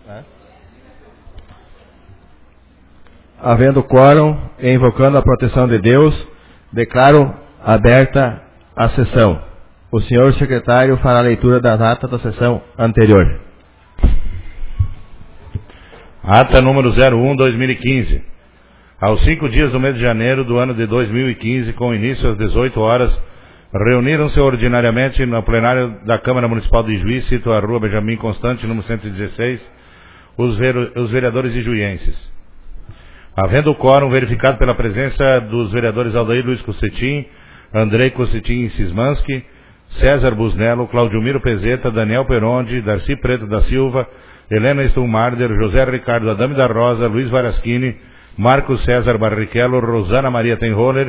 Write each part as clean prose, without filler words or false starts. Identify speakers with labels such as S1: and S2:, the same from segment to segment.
S1: Havendo quórum e invocando a proteção de Deus, declaro aberta a sessão. O senhor secretário fará a leitura da ata da sessão anterior.
S2: Ata número 01/2015. Aos 5 dias do mês de janeiro do ano de 2015, com início às 18 horas, reuniram-se ordinariamente no plenário da Câmara Municipal de Ijuí, sítio à Rua Benjamin Constante, número 116, os vereadores ijuienses. Havendo o quórum verificado pela presença dos vereadores Aldair Luiz Cossetin, Andrei Cossetin Sismanski, César Busnello, Claudiomiro Pezeta, Daniel Perondi, Darcy Preto da Silva, Helena Stumarder, José Ricardo Adame da Rosa, Luiz Varaschini, Marcos César Barrichello, Rosana Maria Tenholler,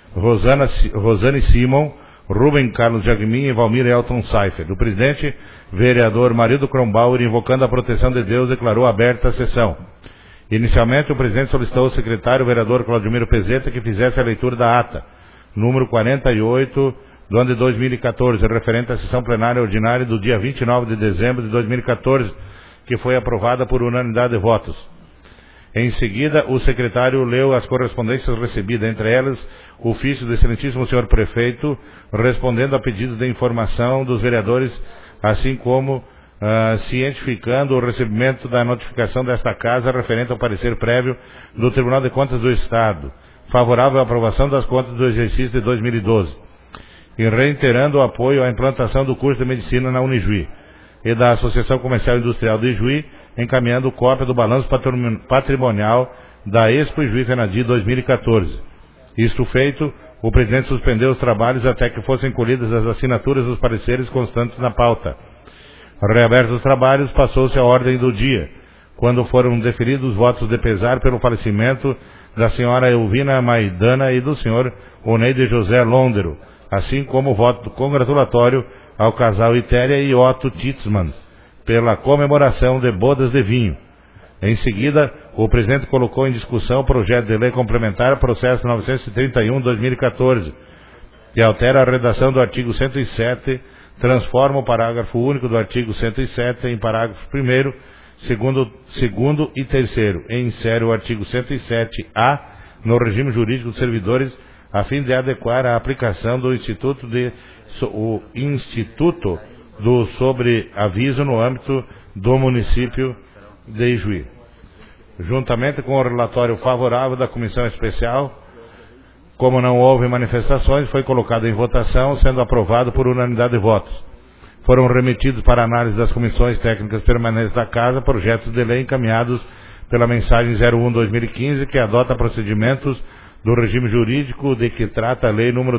S2: Rosane Simon, Rubem Carlos Jagmin e Valmir Elton Seifer. O presidente, vereador Marildo Kronbauer, invocando a proteção de Deus, declarou aberta a sessão. Inicialmente, o presidente solicitou ao secretário, vereador Claudiomiro Pezeta, que fizesse a leitura da ata, número 48, do ano de 2014, referente à sessão plenária ordinária do dia 29 de dezembro de 2014, que foi aprovada por unanimidade de votos. Em seguida, o secretário leu as correspondências recebidas, entre elas o ofício do excelentíssimo senhor prefeito, respondendo a pedidos de informação dos vereadores, assim como cientificando o recebimento da notificação desta casa referente ao parecer prévio do Tribunal de Contas do Estado, favorável à aprovação das contas do exercício de 2012, e reiterando o apoio à implantação do curso de medicina na Unijuí e da Associação Comercial e Industrial de Ijuí, encaminhando cópia do balanço patrimonial da Expo Ijuí Fenadi 2014. Isto feito, o presidente suspendeu os trabalhos até que fossem colhidas as assinaturas dos pareceres constantes na pauta. Reabertos os trabalhos, passou-se a ordem do dia, quando foram deferidos os votos de pesar pelo falecimento da senhora Elvina Maidana e do senhor Oneide José Londero, assim como o voto congratulatório ao casal Itéria e Otto Titzmann, pela comemoração de bodas de vinho. Em seguida, o presidente colocou em discussão o projeto de lei complementar processo 931/2014, que altera a redação do artigo 107, transforma o parágrafo único do artigo 107 em parágrafo 1º, segundo e terceiro, e insere o artigo 107A no regime jurídico dos servidores, a fim de adequar a aplicação do Instituto do sobreaviso no âmbito do município de Ijuí. Juntamente com o relatório favorável da Comissão Especial, como não houve manifestações, foi colocado em votação, sendo aprovado por unanimidade de votos. Foram remetidos para análise das comissões técnicas permanentes da Casa projetos de lei encaminhados pela mensagem 01/2015, que adota procedimentos do regime jurídico de que trata a Lei número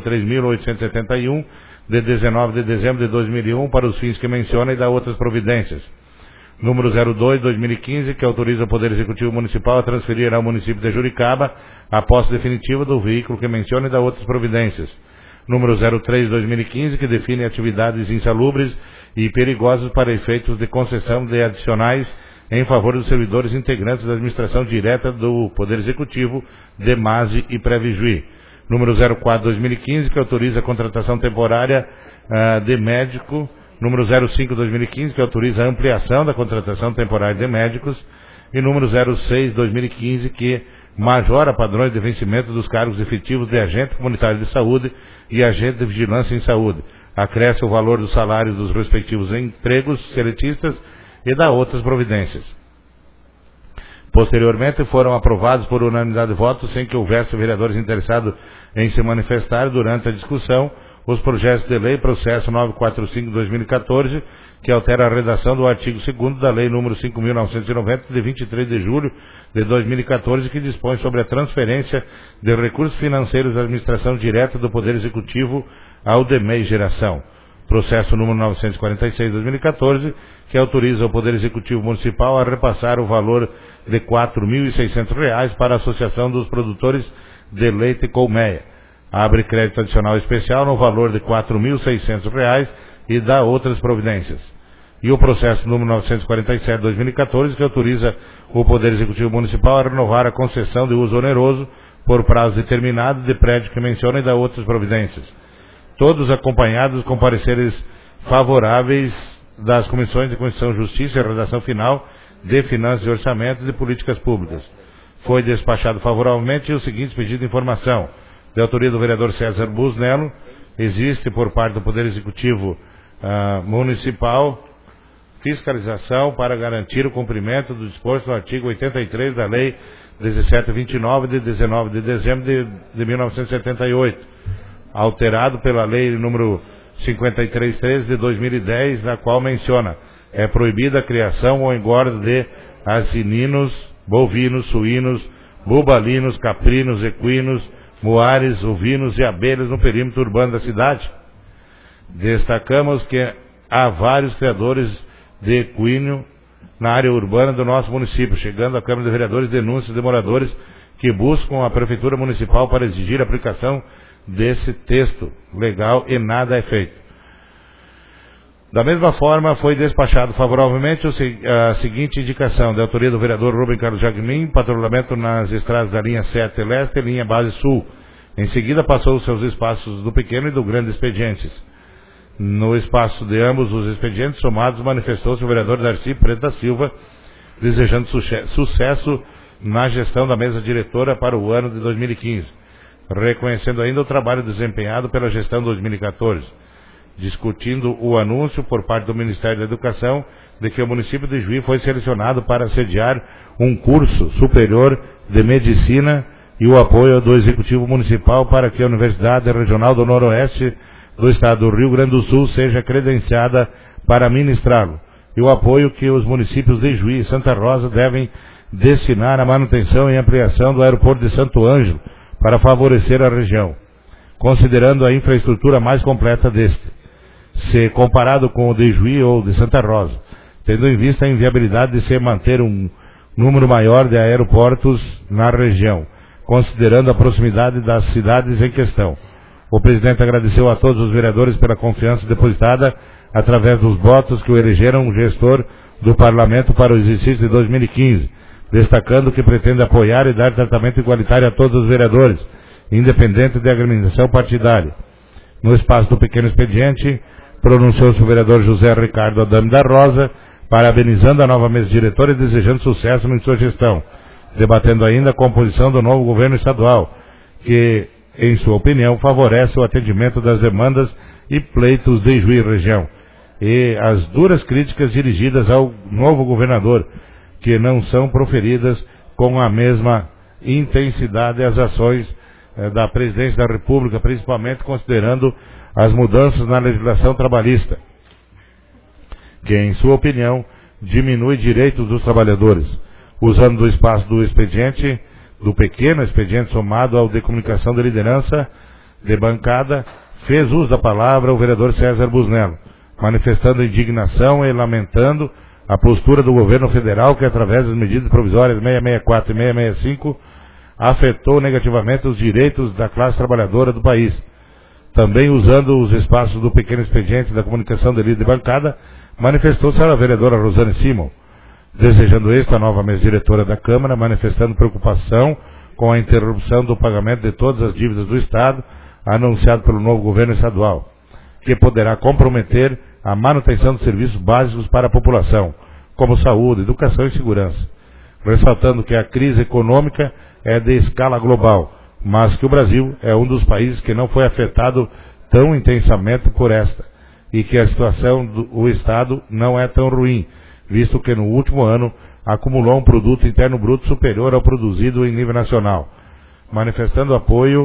S2: 3.871, de 19 de dezembro de 2001, para os fins que menciona, e dá outras providências. Número 02/2015, que autoriza o Poder Executivo Municipal a transferir ao município de Juricaba a posse definitiva do veículo que menciona e dá outras providências. Número 03/2015, que define atividades insalubres e perigosas para efeitos de concessão de adicionais em favor dos servidores integrantes da administração direta do Poder Executivo, de MASE e Previjuí. Número 04/2015, que autoriza a contratação temporária de médico. Número 05/2015, que autoriza a ampliação da contratação temporária de médicos. E número 06/2015, que majora padrões de vencimento dos cargos efetivos de agente comunitário de saúde e agente de vigilância em saúde. Acresce o valor dos salários dos respectivos empregos seletistas e dá outras providências. Posteriormente, foram aprovados por unanimidade de votos, sem que houvesse vereadores interessados em se manifestar durante a discussão, os projetos de lei, processo 945/2014, que altera a redação do artigo 2º da Lei número 5.990, de 23 de julho de 2014, que dispõe sobre a transferência de recursos financeiros da administração direta do Poder Executivo ao DEMEI Geração. Processo número 946/2014, que autoriza o Poder Executivo Municipal a repassar o valor de R$ 4.600 para a Associação dos Produtores de Leite Colmeia. Abre crédito adicional especial no valor de R$ 4.600 e dá outras providências. E o processo número 947/2014, que autoriza o Poder Executivo Municipal a renovar a concessão de uso oneroso por prazo determinado de prédio que menciona e dá outras providências. Todos acompanhados com pareceres favoráveis das Comissões de Constituição, Justiça e Redação Final, de Finanças e Orçamento e de Políticas Públicas. Foi despachado favoravelmente o seguinte pedido de informação. De autoria do vereador César Busnello, existe por parte do Poder Executivo Municipal fiscalização para garantir o cumprimento do disposto no artigo 83 da Lei 1729, de 19 de dezembro de 1978, alterado pela Lei número 5313 de 2010, na qual menciona: é proibida a criação ou engorda de asininos, bovinos, suínos, bubalinos, caprinos, equinos, muares, ovinos e abelhas no perímetro urbano da cidade. Destacamos que há vários criadores de equino na área urbana do nosso município, chegando à Câmara de Vereadores denúncias de moradores que buscam a Prefeitura Municipal para exigir a aplicação desse texto legal e nada é feito. Da mesma forma, foi despachado favoravelmente a seguinte indicação, de autoria do vereador Rubem Carlos Jacmin: patrulhamento nas estradas da linha 7 Leste e linha Base Sul. Em seguida, passou os seus espaços do pequeno e do grande expedientes. No espaço de ambos os expedientes somados, manifestou-se o vereador Darcy Preto da Silva, desejando sucesso na gestão da mesa diretora para o ano de 2015, reconhecendo ainda o trabalho desempenhado pela gestão de 2014, discutindo o anúncio por parte do Ministério da Educação de que o município de Juí foi selecionado para sediar um curso superior de medicina e o apoio do Executivo Municipal para que a Universidade Regional do Noroeste do Estado do Rio Grande do Sul seja credenciada para ministrá-lo, e o apoio que os municípios de Juí e Santa Rosa devem destinar à manutenção e ampliação do aeroporto de Santo Ângelo para favorecer a região, considerando a infraestrutura mais completa deste, se comparado com o de Juí ou de Santa Rosa, tendo em vista a inviabilidade de se manter um número maior de aeroportos na região, considerando a proximidade das cidades em questão. O presidente agradeceu a todos os vereadores pela confiança depositada através dos votos que o elegeram gestor do Parlamento para o exercício de 2015, destacando que pretende apoiar e dar tratamento igualitário a todos os vereadores, independente de agremiação partidária. No espaço do pequeno expediente, pronunciou-se o vereador José Ricardo Adame da Rosa, parabenizando a nova mesa diretora e desejando sucesso em sua gestão, debatendo ainda a composição do novo governo estadual, que, em sua opinião, favorece o atendimento das demandas e pleitos de Juí região, e as duras críticas dirigidas ao novo governador, que não são proferidas com a mesma intensidade as ações da Presidência da República, principalmente considerando as mudanças na legislação trabalhista, que, em sua opinião, diminui direitos dos trabalhadores, usando do espaço do expediente, do pequeno expediente somado ao de comunicação de liderança de bancada, fez uso da palavra o vereador César Busnello, manifestando indignação e lamentando a postura do governo federal que, através das medidas provisórias 664 e 665, afetou negativamente os direitos da classe trabalhadora do país. Também usando os espaços do pequeno expediente da comunicação de líder de bancada, manifestou-se a vereadora Rosane Simon, desejando esta nova mesa diretora da Câmara, manifestando preocupação com a interrupção do pagamento de todas as dívidas do Estado, anunciado pelo novo governo estadual, que poderá comprometer a manutenção dos serviços básicos para a população, como saúde, educação e segurança, ressaltando que a crise econômica é de escala global, mas que o Brasil é um dos países que não foi afetado tão intensamente por esta, e que a situação do Estado não é tão ruim, visto que no último ano acumulou um produto interno bruto superior ao produzido em nível nacional, manifestando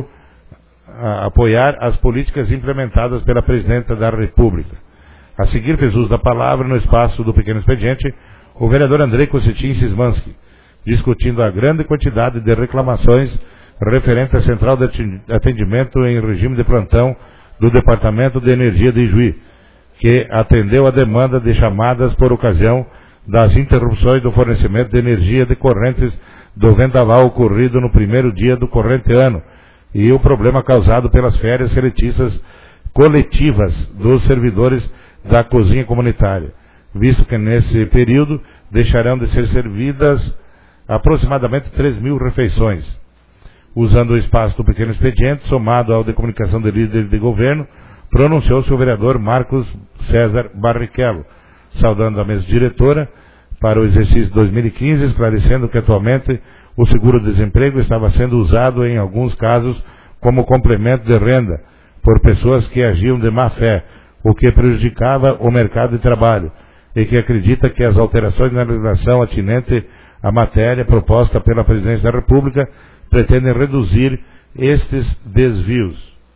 S2: apoiar as políticas implementadas pela Presidenta da República. A seguir, fez uso da palavra no espaço do pequeno expediente o vereador Andrei Cossetin Sismanski, discutindo a grande quantidade de reclamações referente à Central de Atendimento em Regime de Plantão do Departamento de Energia de Juí, que atendeu a demanda de chamadas por ocasião das interrupções do fornecimento de energia decorrentes do vendaval ocorrido no primeiro dia do corrente ano e o problema causado pelas férias seletistas coletivas dos servidores da cozinha comunitária, visto que nesse período deixarão de ser servidas aproximadamente 3.000 refeições. Usando o espaço do pequeno expediente, somado ao de comunicação de líder de governo, pronunciou-se o vereador Marcos César Barrichello, saudando a mesa diretora para o exercício 2015, esclarecendo que atualmente o seguro-desemprego estava sendo usado em alguns casos como complemento de renda por pessoas que agiam de má fé, o que prejudicava o mercado de trabalho, e que acredita que as alterações na legislação atinente à matéria proposta pela Presidência da República pretendem reduzir estes desvios.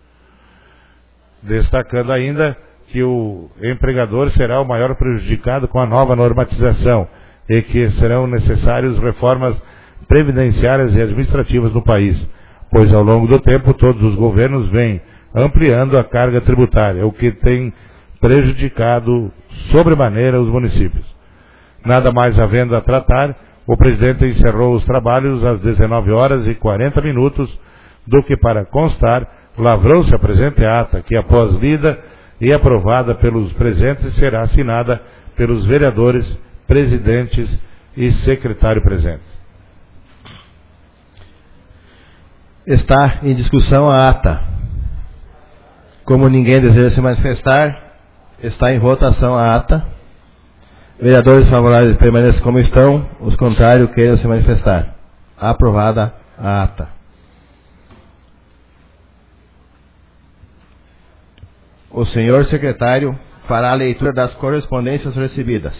S2: Destacando ainda que o empregador será o maior prejudicado com a nova normatização e que serão necessárias reformas previdenciárias e administrativas no país, pois ao longo do tempo todos os governos vêm ampliando a carga tributária, o que tem prejudicado sobremaneira os municípios. Nada mais havendo a tratar, o presidente encerrou os trabalhos às 19h40, do que para constar, lavrou-se a presente ata, que após lida e aprovada pelos presentes, será assinada pelos vereadores, presidentes e secretário presentes.
S1: Está em discussão a ata. Como ninguém deseja se manifestar, está em votação a ata. Vereadores favoráveis permaneçam como estão, os contrários queiram se manifestar. Aprovada a ata. O senhor secretário fará a leitura das correspondências recebidas.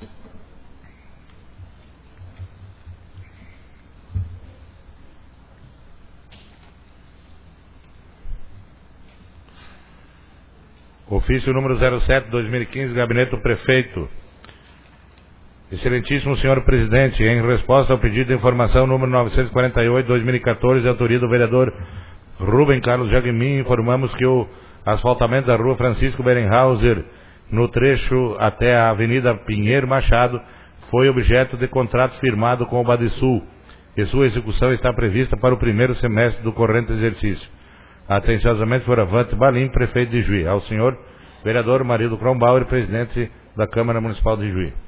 S2: Ofício número 07/2015, Gabinete do Prefeito. Excelentíssimo senhor presidente, em resposta ao pedido de informação número 948/2014, de autoria do vereador Rubem Carlos Jagmin, informamos que o asfaltamento da rua Francisco Berenhauser, no trecho até a Avenida Pinheiro Machado, foi objeto de contrato firmado com o Badesul, e sua execução está prevista para o primeiro semestre do corrente exercício. Atenciosamente, Fioravante Balim, prefeito de Juí. Ao senhor vereador Marildo Kronbauer, presidente da Câmara Municipal de Juí.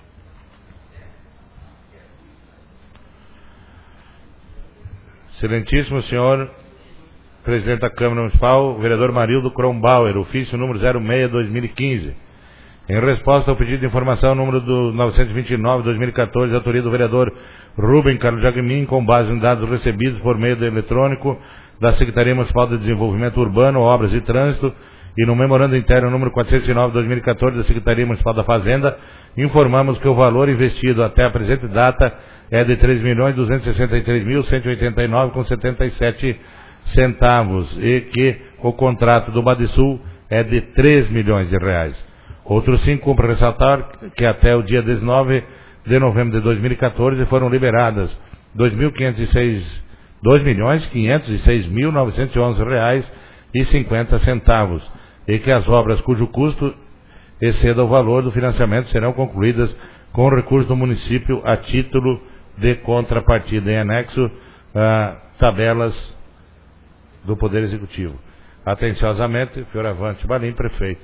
S2: Excelentíssimo senhor presidente da Câmara Municipal, vereador Marildo Kronbauer, ofício número 06/2015. Em resposta ao pedido de informação número 929/2014, de autoria do vereador Rubem Carlos Jagmin, com base em dados recebidos por meio do eletrônico da Secretaria Municipal de Desenvolvimento Urbano, Obras e Trânsito, e no memorando interno número 409/2014 da Secretaria Municipal da Fazenda, informamos que o valor investido até a presente data é de R$ 3.263.189,77 e que o contrato do Badesul é de R$ 3 milhões. Outro sim, cumpre ressaltar que até o dia 19 de novembro de 2014 foram liberadas R$ 2.506.911,50 e que as obras cujo custo exceda o valor do financiamento serão concluídas com recurso do município a título de contrapartida, em anexo a tabelas do Poder Executivo. Atenciosamente, Fioravante Balim, prefeito.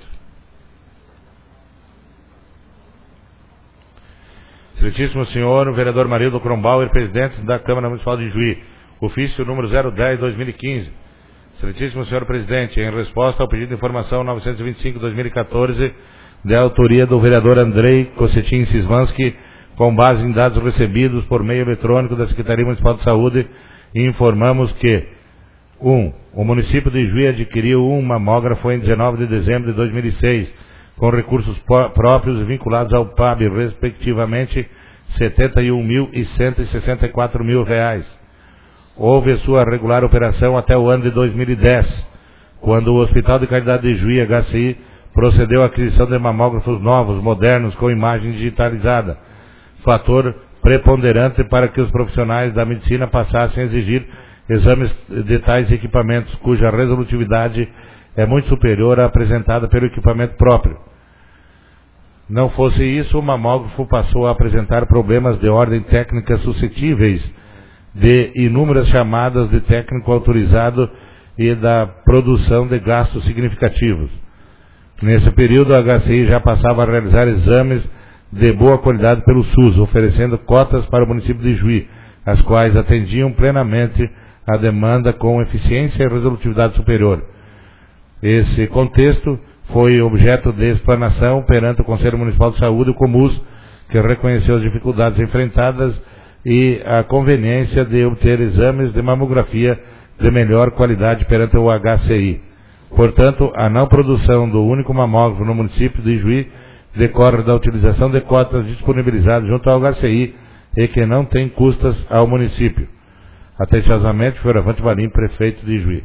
S2: Excelentíssimo senhor vereador Marildo Kronbauer, presidente da Câmara Municipal de Juí, ofício número 010/2015. Excelentíssimo senhor presidente, em resposta ao pedido de informação 925/2014, de autoria do vereador Andrei Cossetin Sismansky, com base em dados recebidos por meio eletrônico da Secretaria Municipal de Saúde, informamos que 1. O município de Juí adquiriu um mamógrafo em 19 de dezembro de 2006, com recursos próprios vinculados ao PAB, respectivamente R$ 71.164 mil. Houve sua regular operação até o ano de 2010, quando o Hospital de Caridade de Juí, HCI, procedeu à aquisição de mamógrafos novos, modernos, com imagem digitalizada, fator preponderante para que os profissionais da medicina passassem a exigir exames de tais equipamentos, cuja resolutividade é muito superior à apresentada pelo equipamento próprio. Não fosse isso, o mamógrafo passou a apresentar problemas de ordem técnica suscetíveis de inúmeras chamadas de técnico autorizado e da produção de gastos significativos. Nesse período, a HCI já passava a realizar exames de boa qualidade pelo SUS, oferecendo cotas para o município de Juí, as quais atendiam plenamente a demanda com eficiência e resolutividade superior. Esse contexto foi objeto de explanação perante o Conselho Municipal de Saúde, o COMUS, que reconheceu as dificuldades enfrentadas e a conveniência de obter exames de mamografia de melhor qualidade perante o HCI. Portanto, a não produção do único mamógrafo no município de Ijuí decorre da utilização de cotas disponibilizadas junto ao HCI e que não tem custas ao município. Atenciosamente, Fioravante Valim, prefeito de Ijuí.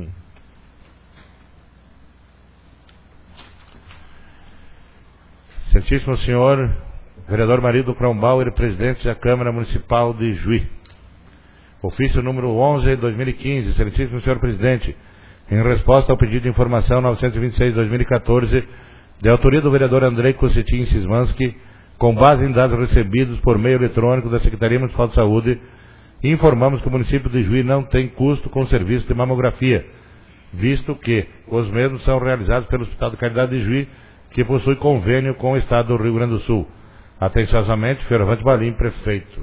S2: Excelentíssimo senhor vereador Marido Crombauer, presidente da Câmara Municipal de Ijuí. Ofício número 11/2015, excelentíssimo senhor presidente, em resposta ao pedido de informação 926/2014, de autoria do vereador Andrei Cossetin Sismansky, com base em dados recebidos por meio eletrônico da Secretaria Municipal de Saúde, informamos que o município de Ijuí não tem custo com serviço de mamografia, visto que os mesmos são realizados pelo Hospital de Caridade de Ijuí, que possui convênio com o Estado do Rio Grande do Sul. Atenciosamente, Fioravante Valim, prefeito.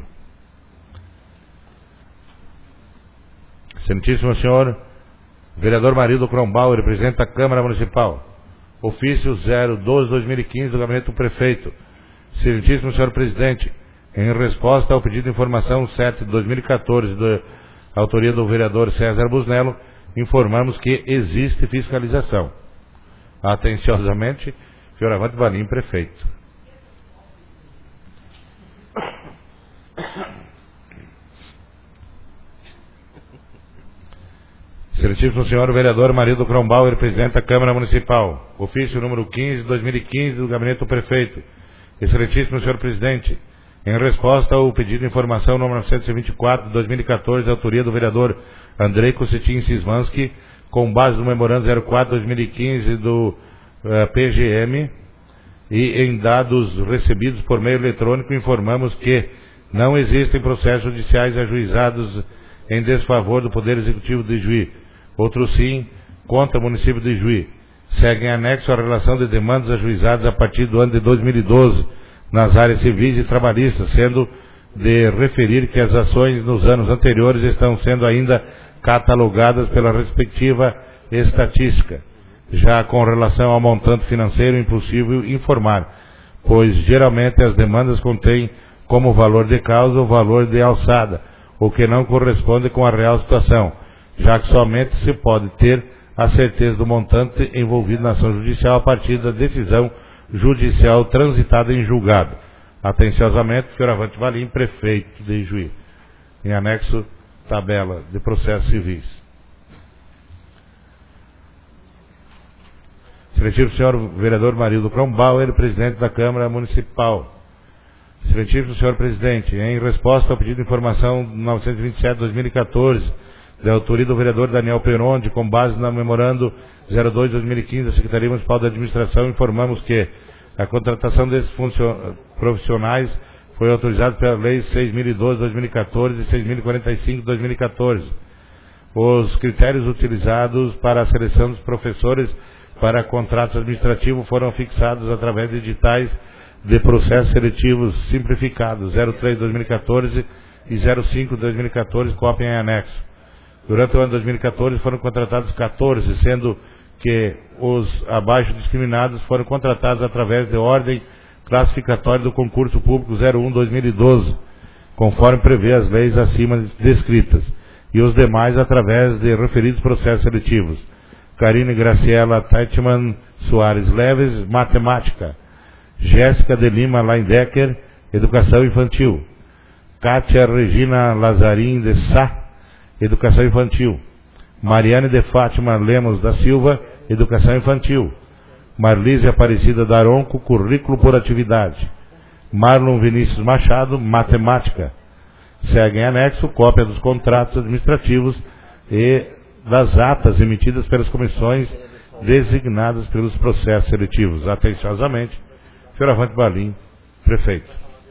S2: Excelentíssimo senhor vereador Marido Crombauer, presidente da Câmara Municipal. Ofício 012/2015 do gabinete do prefeito. Excelentíssimo senhor presidente, em resposta ao pedido de informação 7/2014 da autoria do vereador César Busnello, informamos que existe fiscalização. Atenciosamente, Fioravante Valim, prefeito. Excelentíssimo senhor vereador Marido Crombauer, presidente da Câmara Municipal. Ofício número 15/2015 do gabinete do prefeito. Excelentíssimo senhor presidente, em resposta ao pedido de informação número 924/2014, da autoria do vereador Andrei Cossetin Sismansky, com base no memorando 04/2015 do PGM e em dados recebidos por meio eletrônico, informamos que não existem processos judiciais ajuizados em desfavor do Poder Executivo de Ijuí. Outros sim, contra o município de Ijuí. Segue em anexo a relação de demandas ajuizadas a partir do ano de 2012 nas áreas civis e trabalhistas, sendo de referir que as ações nos anos anteriores estão sendo ainda catalogadas pela respectiva estatística. Já com relação ao montante financeiro, é impossível informar, pois geralmente as demandas contêm como valor de causa o valor de alçada, o que não corresponde com a real situação, já que somente se pode ter a certeza do montante envolvido na ação judicial a partir da decisão judicial transitada em julgado. Atenciosamente, Fioravante Valim, prefeito de Ijuí. Em anexo, tabela de processos civis. Excelentíssimo senhor vereador Marido Crombauer, presidente da Câmara Municipal. Excelentíssimo senhor presidente, em resposta ao pedido de informação 927/2014, da autoria do vereador Daniel Peronde, com base no memorando 02/2015 da Secretaria Municipal de Administração, informamos que a contratação desses profissionais foi autorizada pela Lei 6.012/2014 e 6.045/2014. Os critérios utilizados para a seleção dos professores para contratos administrativos foram fixados através de editais de processos seletivos simplificados 03/2014 e 05/2014, cópia em anexo. Durante o ano de 2014 foram contratados 14, sendo que os abaixo discriminados foram contratados através de ordem classificatória do concurso público 01/2012, conforme prevê as leis acima descritas, e os demais através de referidos processos seletivos. Karine Graciela Teitman Soares Leves, matemática. Jéssica de Lima Leindecker, educação infantil. Kátia Regina Lazarim de Sá, educação infantil. Mariane de Fátima Lemos da Silva, educação infantil. Marlise Aparecida Daronco, currículo por atividade. Marlon Vinícius Machado, matemática. Segue em anexo cópia dos contratos administrativos e das atas emitidas pelas comissões designadas pelos processos seletivos. Atenciosamente, Fioravante Valim, prefeito.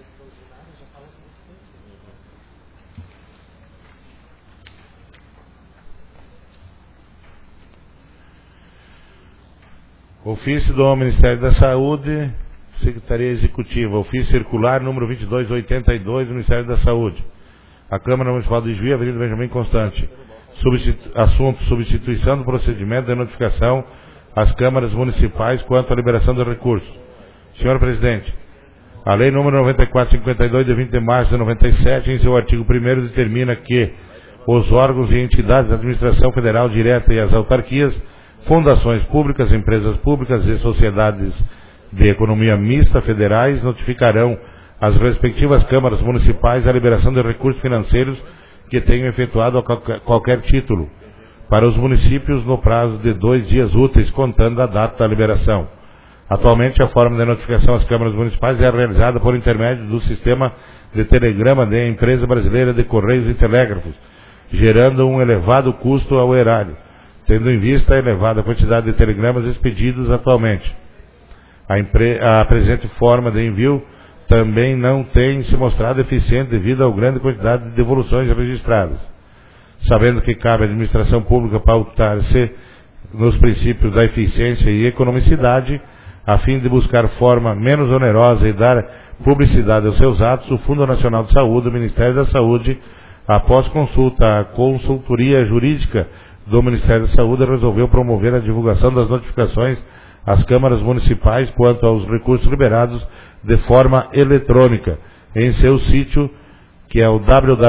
S2: Ofício do Ministério da Saúde, Secretaria Executiva, ofício circular número 2282 do Ministério da Saúde. A Câmara Municipal de Ijuí, Avenida Benjamin Constante. Assunto: substituição do procedimento de notificação às câmaras municipais quanto à liberação de recursos. Senhor presidente, A Lei número 9452, de 20 de março de 97, em seu artigo 1º, determina que os órgãos e entidades da administração federal direta e as autarquias, fundações públicas, empresas públicas e sociedades de economia mista federais notificarão às respectivas câmaras municipais a liberação de recursos financeiros que tenham efetuado a qualquer título para os municípios no prazo de 2 dias úteis, contando a data da liberação. Atualmente, a forma de notificação às câmaras municipais é realizada por intermédio do sistema de telegrama da Empresa Brasileira de Correios e Telégrafos, gerando um elevado custo ao erário, tendo em vista a elevada quantidade de telegramas expedidos atualmente. A presente forma de envio também não tem se mostrado eficiente devido à grande quantidade de devoluções registradas. Sabendo que cabe à administração pública pautar-se nos princípios da eficiência e economicidade, a fim de buscar forma menos onerosa e dar publicidade aos seus atos, o Fundo Nacional de Saúde, o Ministério da Saúde, após consulta à consultoria jurídica do Ministério da Saúde, resolveu promover a divulgação das notificações às câmaras municipais quanto aos recursos liberados de forma eletrônica em seu sítio, que é o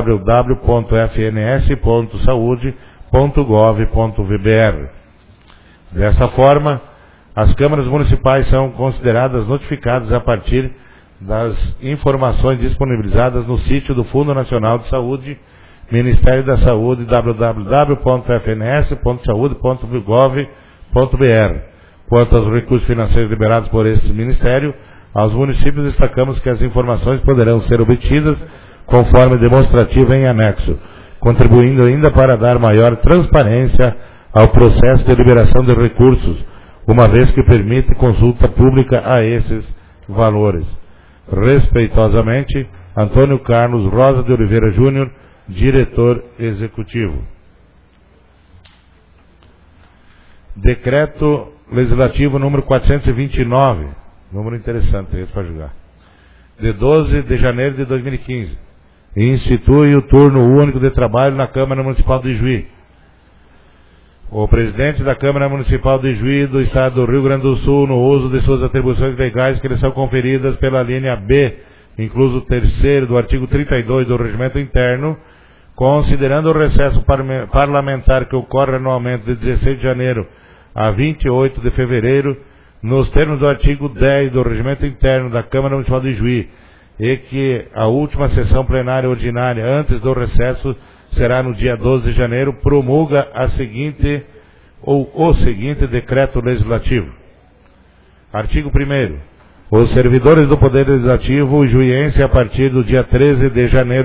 S2: www.fns.saude.gov.br. Dessa forma, as câmaras municipais são consideradas notificadas a partir das informações disponibilizadas no sítio do Fundo Nacional de Saúde, Ministério da Saúde, www.fns.saude.gov.br. Quanto aos recursos financeiros liberados por este Ministério, aos municípios destacamos que as informações poderão ser obtidas conforme demonstrativo em anexo, contribuindo ainda para dar maior transparência ao processo de liberação de recursos, uma vez que permite consulta pública a esses valores. Respeitosamente, Antônio Carlos Rosa de Oliveira Júnior, diretor executivo. Decreto Legislativo número 429, número interessante esse para julgar, de 12 de janeiro de 2015, e institui o turno único de trabalho na Câmara Municipal de Ijuí. O presidente da Câmara Municipal de Ijuí do Estado do Rio Grande do Sul, no uso de suas atribuições legais que lhe são conferidas pela linha B, incluso o 3º do artigo 32 do Regimento Interno, considerando o recesso parlamentar que ocorre anualmente de 16 de janeiro a 28 de fevereiro, nos termos do artigo 10 do Regimento Interno da Câmara Municipal de Ijuí, e que a última sessão plenária ordinária antes do recesso será no dia 12 de janeiro, promulga a seguinte ou o seguinte decreto legislativo. Artigo 1º. Os servidores do Poder Legislativo ijuiense, a partir do dia 13 de janeiro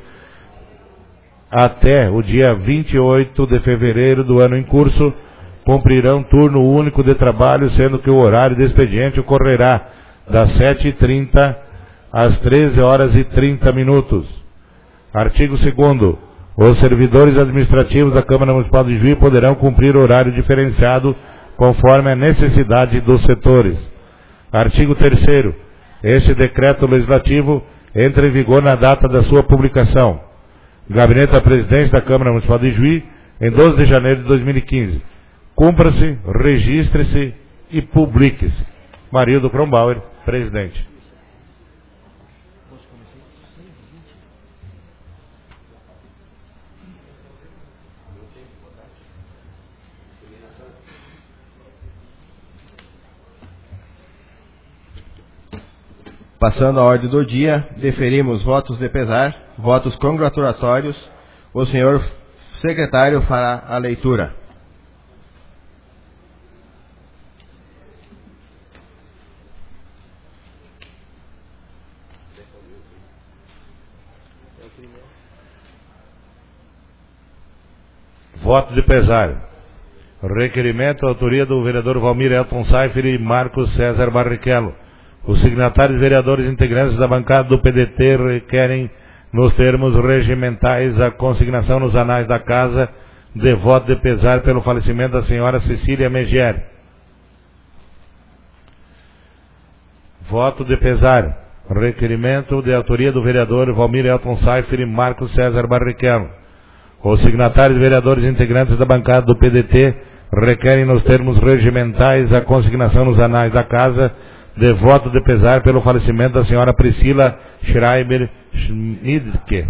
S2: até o dia 28 de fevereiro do ano em curso, cumprirão turno único de trabalho, sendo que o horário de expediente ocorrerá das 7h30 às 13h30. Artigo 2º. Os servidores administrativos da Câmara Municipal de Ijuí poderão cumprir horário diferenciado conforme a necessidade dos setores. Artigo 3º. Este decreto legislativo entra em vigor na data da sua publicação. Gabinete da Presidência da Câmara Municipal de Ijuí, em 12 de janeiro de 2015. Cumpra-se, registre-se e publique-se. Marildo Kronbauer, presidente.
S1: Passando à ordem do dia, deferimos votos de pesar, votos congratulatórios. O senhor secretário fará a leitura.
S2: Voto de pesar. Requerimento, autoria do vereador Valmir Elton Seifer e Marcos César Barrichello. Os signatários vereadores integrantes da bancada do PDT requerem, nos termos regimentais, a consignação nos anais da Casa de voto de pesar pelo falecimento da senhora Cecília Megier. Voto de pesar. Requerimento de autoria do vereador Valmir Elton Seifer e Marcos César Barrichello. Os signatários vereadores integrantes da bancada do PDT requerem, nos termos regimentais, a consignação nos anais da Casa de voto de pesar pelo falecimento da senhora Priscila Schreiber Schmidtke.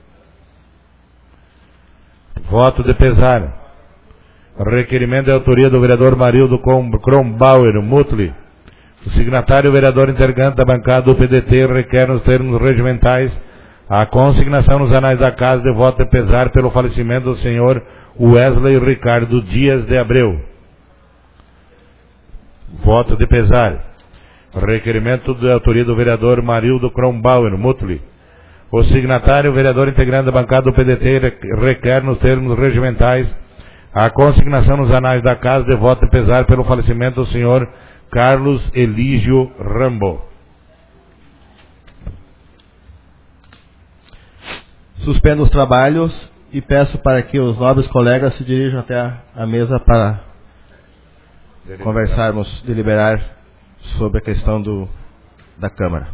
S2: Voto de pesar. Requerimento de autoria do vereador Marildo Kronbauer Mutli. O signatário, o vereador integrante da bancada do PDT, requer nos termos regimentais a consignação nos anais da casa de voto de pesar pelo falecimento do senhor Wesley Ricardo Dias de Abreu. Voto de pesar. Requerimento de autoria do vereador Marildo Kronbauer Mutli. O signatário, o vereador integrante da bancada do PDT, requer nos termos regimentais a consignação nos anais da casa de voto de pesar pelo falecimento do senhor Carlos Elígio Rambo.
S1: Suspendo os trabalhos e peço para que os nobres colegas se dirijam até a mesa para conversarmos, deliberar sobre a questão da Câmara.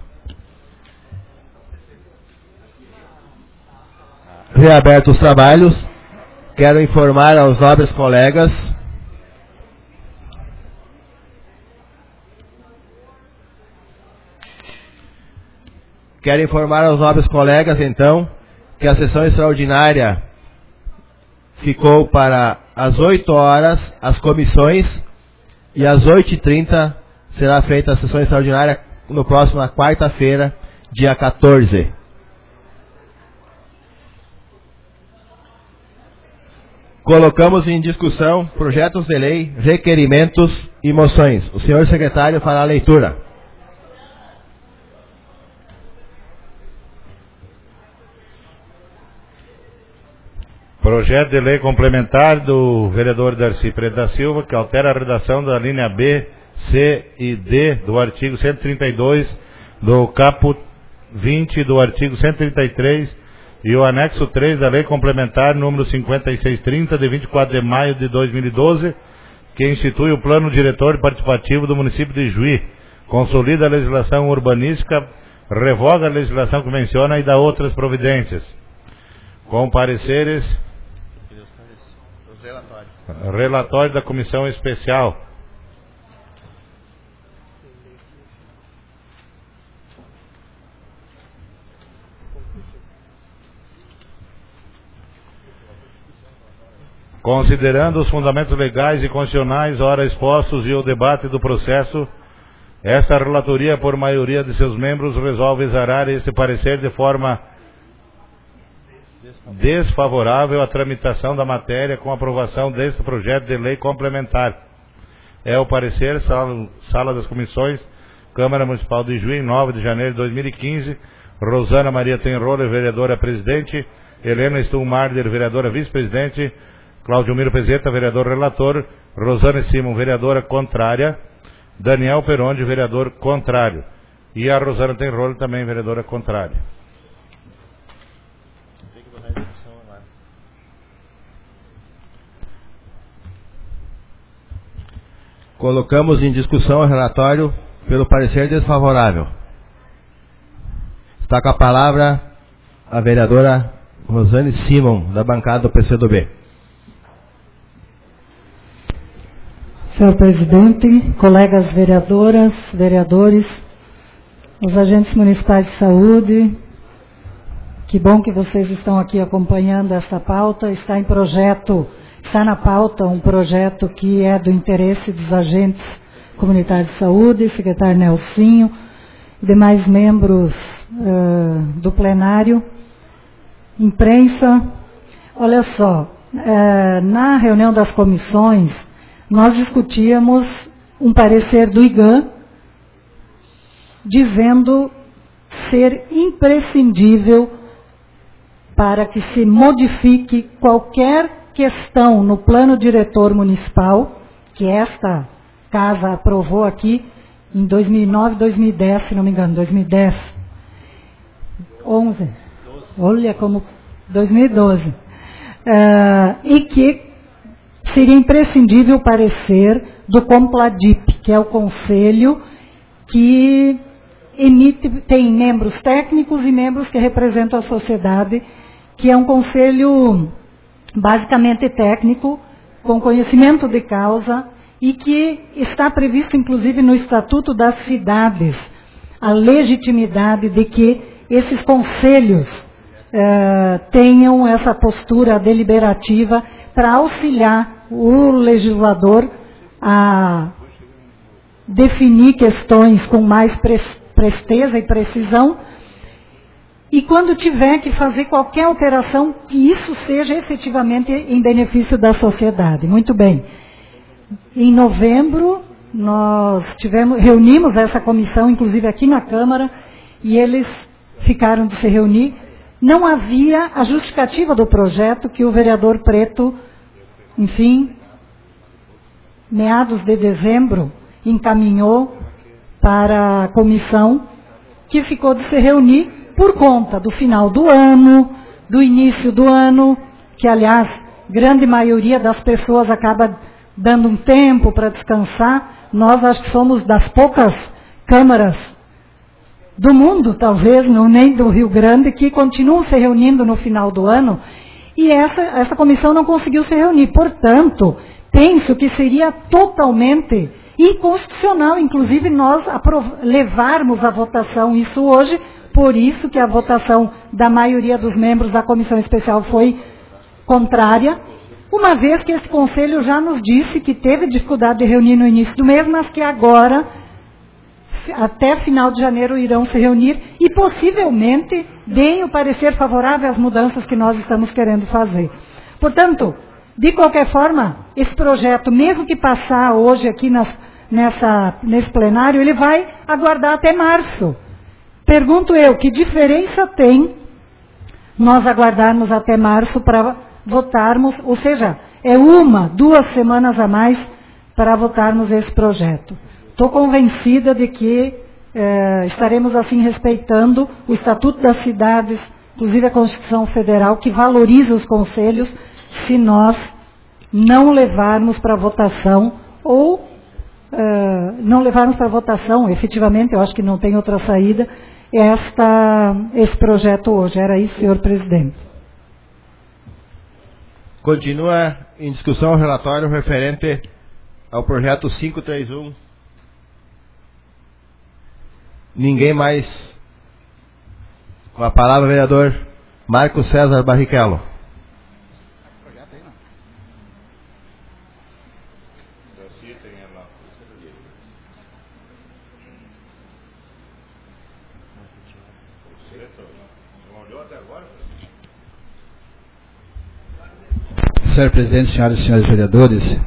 S1: Reabertos os trabalhos, quero informar aos nobres colegas então, que a sessão extraordinária ficou para às 8 horas as comissões e às 8h30 será feita a sessão extraordinária no próximo, na quarta-feira, dia 14. Colocamos em discussão projetos de lei, requerimentos e moções. O senhor secretário fará a leitura.
S2: Projeto de lei complementar do vereador Darcy Preto da Silva, que altera a redação da linha B, C e D do artigo 132, do caput 20 do artigo 133 e o anexo 3 da lei complementar número 5630 de 24 de maio de 2012, que institui o plano diretor participativo do município de Juí, consolida a legislação urbanística, revoga a legislação que menciona e dá outras providências. Com pareceres... Relatório da Comissão Especial. Considerando os fundamentos legais e constitucionais ora expostos e o debate do processo, esta relatoria, por maioria de seus membros, resolve exarar este parecer de forma desfavorável à tramitação da matéria com aprovação deste projeto de lei complementar. É o parecer, Sala das Comissões, Câmara Municipal de Juí, 9 de janeiro de 2015, Rosana Maria Tenroller, vereadora presidente, Helena Stuhlmarder, vereadora vice-presidente, Cláudio Miro Pezeta, vereador relator, Rosana Simon, vereadora contrária, Daniel Peronde, vereador contrário, e a Rosana Tenroller também, vereadora contrária.
S1: Colocamos em discussão o relatório pelo parecer desfavorável. Está com a palavra a vereadora Rosane Simon, da bancada do PCdoB.
S3: Senhor presidente, colegas vereadoras, vereadores, os agentes municipais de saúde, que bom que vocês estão aqui acompanhando esta pauta. Está na pauta um projeto que é do interesse dos agentes comunitários de saúde, secretário Nelsinho, demais membros do plenário, imprensa. Olha só, na reunião das comissões, nós discutíamos um parecer do IGAN, dizendo ser imprescindível para que se modifique qualquer questão no plano diretor municipal, que esta casa aprovou aqui em 2009, 2010, se não me engano, 2010, 11, olha como 2012, e que seria imprescindível o parecer do Compladip, que é o conselho que tem membros técnicos e membros que representam a sociedade, que é um conselho basicamente técnico, com conhecimento de causa e que está previsto, inclusive, no Estatuto das Cidades, a legitimidade de que esses conselhos tenham essa postura deliberativa para auxiliar o legislador a definir questões com mais presteza e precisão, e quando tiver que fazer qualquer alteração, que isso seja efetivamente em benefício da sociedade. Muito bem. Em novembro, nós reunimos essa comissão, inclusive aqui na Câmara, e eles ficaram de se reunir. Não havia a justificativa do projeto que o vereador Preto, enfim, meados de dezembro, encaminhou para a comissão, que ficou de se reunir por conta do final do ano, do início do ano, que, aliás, grande maioria das pessoas acaba dando um tempo para descansar. Nós acho que somos das poucas câmaras do mundo, talvez, não nem do Rio Grande, que continuam se reunindo no final do ano, e essa comissão não conseguiu se reunir. Portanto, penso que seria totalmente inconstitucional, inclusive, nós levarmos à votação isso hoje. Por isso que a votação da maioria dos membros da comissão especial foi contrária, uma vez que esse conselho já nos disse que teve dificuldade de reunir no início do mês, mas que agora, até final de janeiro, irão se reunir e possivelmente deem o parecer favorável às mudanças que nós estamos querendo fazer. Portanto, de qualquer forma, esse projeto, mesmo que passar hoje aqui nesse plenário, ele vai aguardar até março. Pergunto eu, que diferença tem nós aguardarmos até março para votarmos, ou seja, é 2 semanas a mais para votarmos esse projeto. Estou convencida de que estaremos assim respeitando o Estatuto das Cidades, inclusive a Constituição Federal, que valoriza os conselhos, se nós não levarmos para votação ou não levarmos para votação, efetivamente, eu acho que não tem outra saída, esse projeto hoje. Era isso, senhor presidente.
S1: Continua em discussão o relatório referente ao projeto 531. Ninguém mais. Com a palavra, vereador Marco César Barrichello.
S4: Senhor presidente, senhoras e senhores vereadores,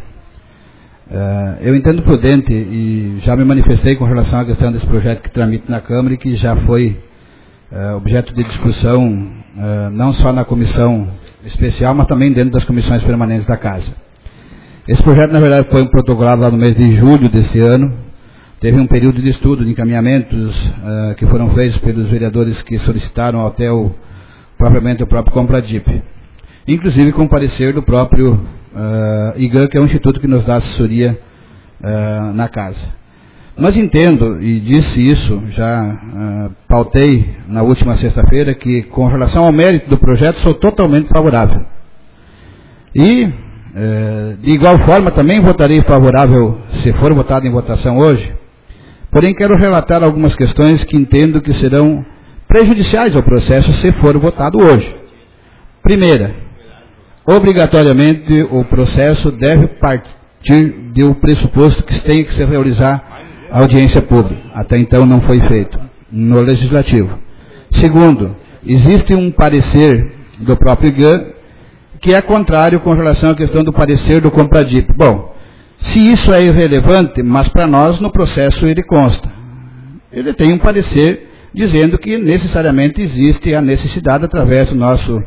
S4: eu entendo prudente e já me manifestei com relação à questão desse projeto que tramita na Câmara e que já foi objeto de discussão não só na comissão especial, mas também dentro das comissões permanentes da Casa. Esse projeto, na verdade, foi protocolado lá no mês de julho desse ano. Teve um período de estudo, de encaminhamentos que foram feitos pelos vereadores que solicitaram até propriamente o próprio Compradip. Inclusive com o parecer do próprio IGAN, que é um instituto que nos dá assessoria na Casa. Mas entendo, e disse isso, já pautei na última sexta-feira, que com relação ao mérito do projeto sou totalmente favorável. E, de igual forma, também votarei favorável se for votado em votação hoje, porém quero relatar algumas questões que entendo que serão prejudiciais ao processo se for votado hoje. Primeira, obrigatoriamente o processo deve partir do pressuposto que tem que se realizar a audiência pública. Até então não foi feito no Legislativo. Segundo, existe um parecer do próprio IGAN que é contrário com relação à questão do parecer do Compradip. Bom, se isso é irrelevante, mas para nós no processo ele consta. Ele tem um parecer dizendo que necessariamente existe a necessidade através do nosso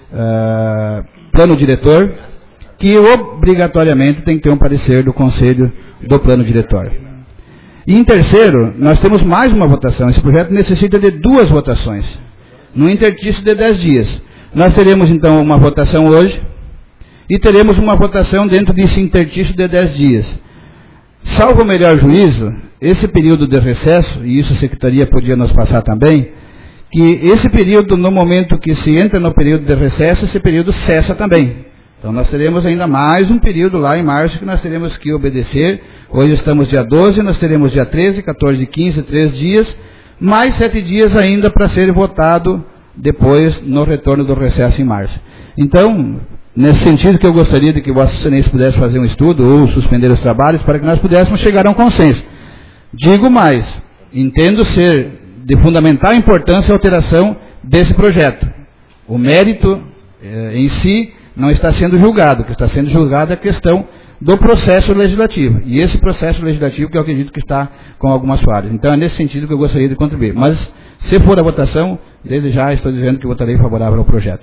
S4: plano diretor, que obrigatoriamente tem que ter um parecer do Conselho do Plano Diretor. E em terceiro, nós temos mais uma votação. Esse projeto necessita de 2 votações, no interstício de 10 dias. Nós teremos então uma votação hoje, e teremos uma votação dentro desse interstício de 10 dias. Salvo o melhor juízo, esse período de recesso, e isso a Secretaria podia nos passar também, que esse período, no momento que se entra no período de recesso, esse período cessa também. Então nós teremos ainda mais um período lá em março que nós teremos que obedecer. Hoje estamos dia 12, nós teremos dia 13, 14, 15, 3 dias, mais 7 dias ainda para ser votado depois no retorno do recesso em março. Então, nesse sentido que eu gostaria de que Vossa Excelência pudesse fazer um estudo ou suspender os trabalhos para que nós pudéssemos chegar a um consenso. Digo mais, entendo ser de fundamental importância a alteração desse projeto. O mérito em si não está sendo julgado, o que está sendo julgado é a questão do processo legislativo. E esse processo legislativo que eu acredito que está com algumas falhas. Então é nesse sentido que eu gostaria de contribuir. Mas, se for a votação, desde já estou dizendo que votarei favorável ao projeto.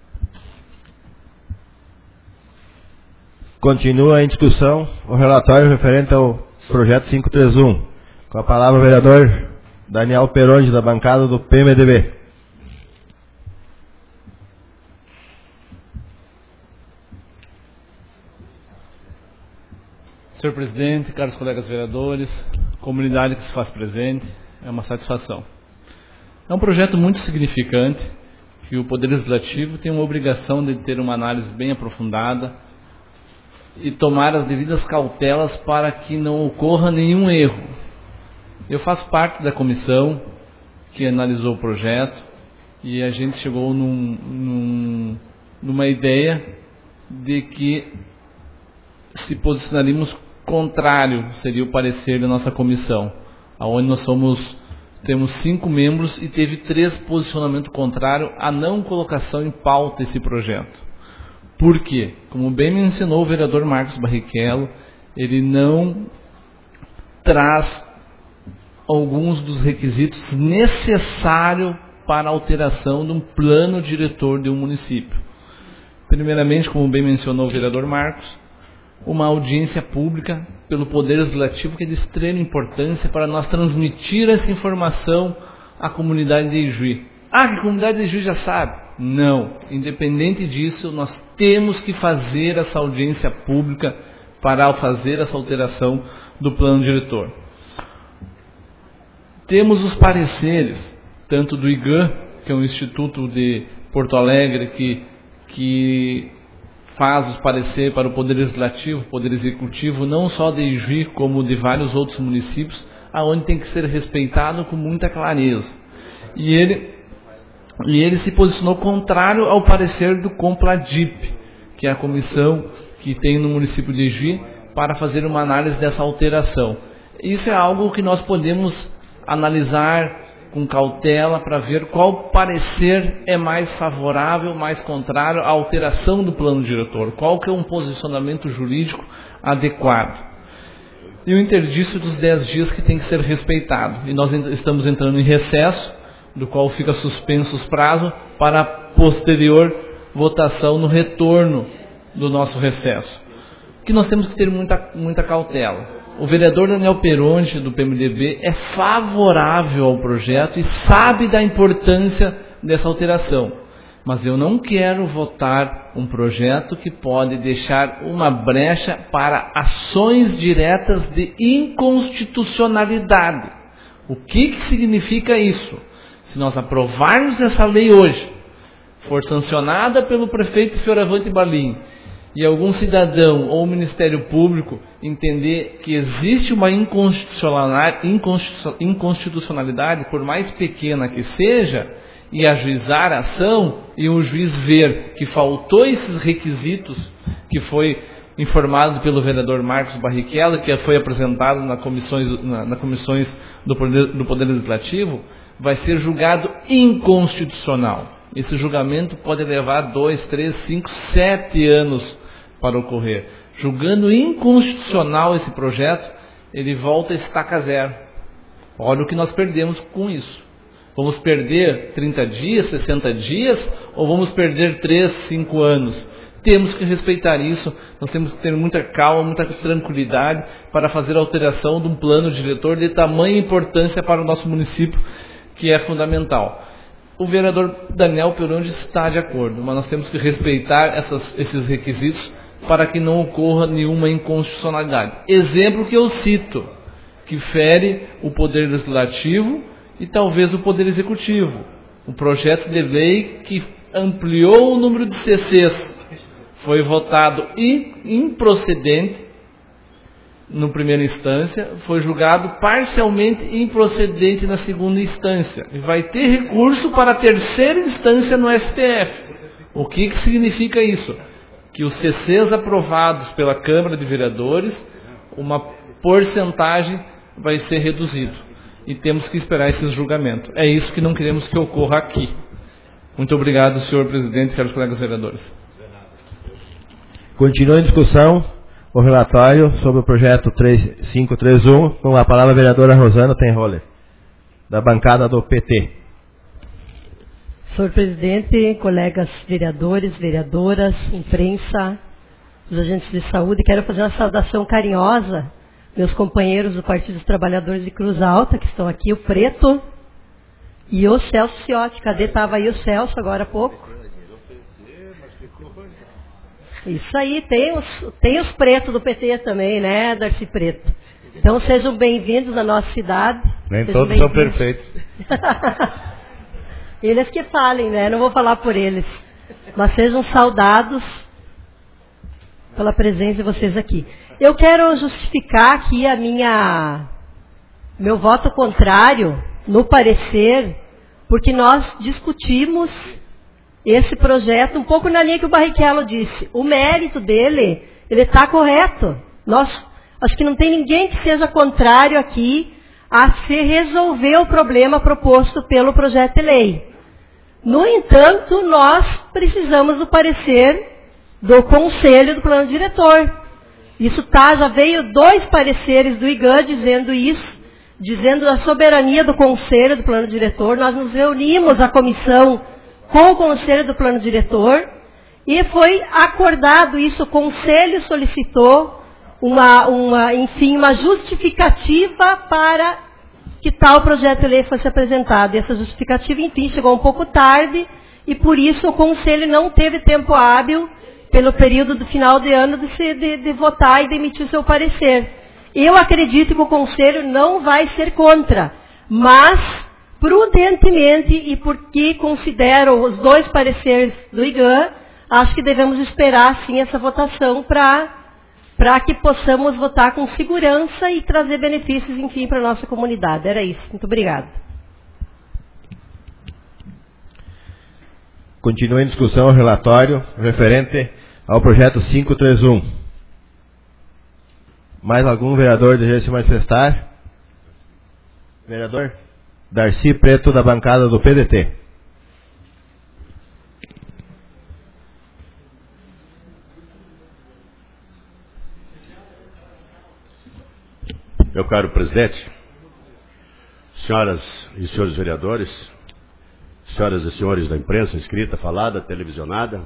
S1: Continua em discussão o relatório referente ao projeto 531. Com a palavra o vereador Daniel Peronde, da bancada do PMDB.
S5: Senhor presidente, caros colegas vereadores, comunidade que se faz presente, é uma satisfação. É um projeto muito significante, que o Poder Legislativo tem uma obrigação de ter uma análise bem aprofundada e tomar as devidas cautelas para que não ocorra nenhum erro. Eu faço parte da comissão que analisou o projeto e a gente chegou numa ideia de que se posicionaríamos contrário, seria o parecer da nossa comissão, onde nós temos 5 membros e teve 3 posicionamentos contrários à não colocação em pauta esse projeto. Por quê? Como bem mencionou o vereador Marcos Barrichello, ele não traz alguns dos requisitos necessários para a alteração de um plano diretor de um município. Primeiramente, como bem mencionou o vereador Marcos, uma audiência pública pelo Poder Legislativo que é de extrema importância para nós transmitir essa informação à comunidade de Ijuí. Que a comunidade de Ijuí já sabe. Não. Independente disso, nós temos que fazer essa audiência pública para fazer essa alteração do plano diretor. Temos os pareceres, tanto do IGAN, que é um instituto de Porto Alegre que faz os pareceres para o Poder Legislativo, Poder Executivo, não só de Ijuí, como de vários outros municípios, aonde tem que ser respeitado com muita clareza. E ele se posicionou contrário ao parecer do Compladip, que é a comissão que tem no município de Ijuí, para fazer uma análise dessa alteração. Isso é algo que nós podemos analisar com cautela para ver qual parecer é mais favorável, mais contrário à alteração do plano diretor, qual que é um posicionamento jurídico adequado. E o interdício dos 10 dias que tem que ser respeitado. E nós estamos entrando em recesso, do qual fica suspenso os prazos para a posterior votação no retorno do nosso recesso. Que nós temos que ter muita cautela. O vereador Daniel Peronde, do PMDB, é favorável ao projeto e sabe da importância dessa alteração. Mas eu não quero votar um projeto que pode deixar uma brecha para ações diretas de inconstitucionalidade. O que significa isso? Se nós aprovarmos essa lei hoje, for sancionada pelo prefeito Fioravante Balim, e algum cidadão ou Ministério Público entender que existe uma inconstitucionalidade, por mais pequena que seja, e ajuizar a ação, e o juiz ver que faltou esses requisitos, que foi informado pelo vereador Marcos Barrichello, que foi apresentado nas comissões do Poder Legislativo, vai ser julgado inconstitucional. Esse julgamento pode levar 2, 3, 5, 7 anos para ocorrer. Julgando inconstitucional esse projeto, ele volta a estaca zero. Olha o que nós perdemos com isso. Vamos perder 30 dias, 60 dias, ou vamos perder 3, 5 anos? Temos que respeitar isso, nós temos que ter muita calma, muita tranquilidade para fazer a alteração de um plano diretor de tamanha importância para o nosso município, que é fundamental. O vereador Daniel Peronde está de acordo, mas nós temos que respeitar esses requisitos para que não ocorra nenhuma inconstitucionalidade. Exemplo que eu cito, que fere o Poder Legislativo e talvez o Poder Executivo. Um projeto de lei que ampliou o número de CCs, foi votado improcedente no primeira instância, foi julgado parcialmente improcedente na segunda instância. E vai ter recurso para a terceira instância no STF. O que significa isso? Que os CCs aprovados pela Câmara de Vereadores, uma porcentagem vai ser reduzido. E temos que esperar esses julgamentos. É isso que não queremos que ocorra aqui. Muito obrigado, senhor presidente e caros colegas vereadores.
S1: Continua em discussão o relatório sobre o projeto 3531, com a palavra a vereadora Rosana Tenroller, da bancada do PT.
S6: Senhor presidente, colegas vereadores, vereadoras, imprensa, os agentes de saúde, quero fazer uma saudação carinhosa, meus companheiros do Partido dos Trabalhadores de Cruz Alta, que estão aqui, o Preto e o Celso Ciotti. Cadê? Estava aí o Celso agora há pouco. Isso aí, tem os pretos do PT também, né, Darcy Preto? Então sejam bem-vindos na nossa cidade.
S2: Nem todos são perfeitos.
S6: Eles que falem, né? Não vou falar por eles. Mas sejam saudados pela presença de vocês aqui. Eu quero justificar aqui meu voto contrário no parecer, porque nós discutimos esse projeto um pouco na linha que o Barrichello disse. O mérito dele, ele está correto. Acho que não tem ninguém que seja contrário aqui a se resolver o problema proposto pelo projeto de lei. No entanto, nós precisamos do parecer do Conselho do Plano Diretor. Isso já veio 2 pareceres do IGAN dizendo isso, dizendo a soberania do Conselho do Plano Diretor. Nós nos reunimos, a comissão, com o Conselho do Plano Diretor, e foi acordado isso. O Conselho solicitou uma justificativa para que tal projeto de lei fosse apresentado. E essa justificativa, enfim, chegou um pouco tarde, e por isso o Conselho não teve tempo hábil, pelo período do final de ano, de votar e de emitir seu parecer. Eu acredito que o Conselho não vai ser contra, mas prudentemente, e porque considero os 2 pareceres do IGAN, acho que devemos esperar, sim, essa votação para que possamos votar com segurança e trazer benefícios, enfim, para a nossa comunidade. Era isso. Muito obrigada.
S1: Continua em discussão o relatório referente ao projeto 531. Mais algum vereador deseja se manifestar? Vereador Darcy Preto, da bancada do PDT.
S7: Meu caro presidente, senhoras e senhores vereadores, senhoras e senhores da imprensa escrita, falada, televisionada,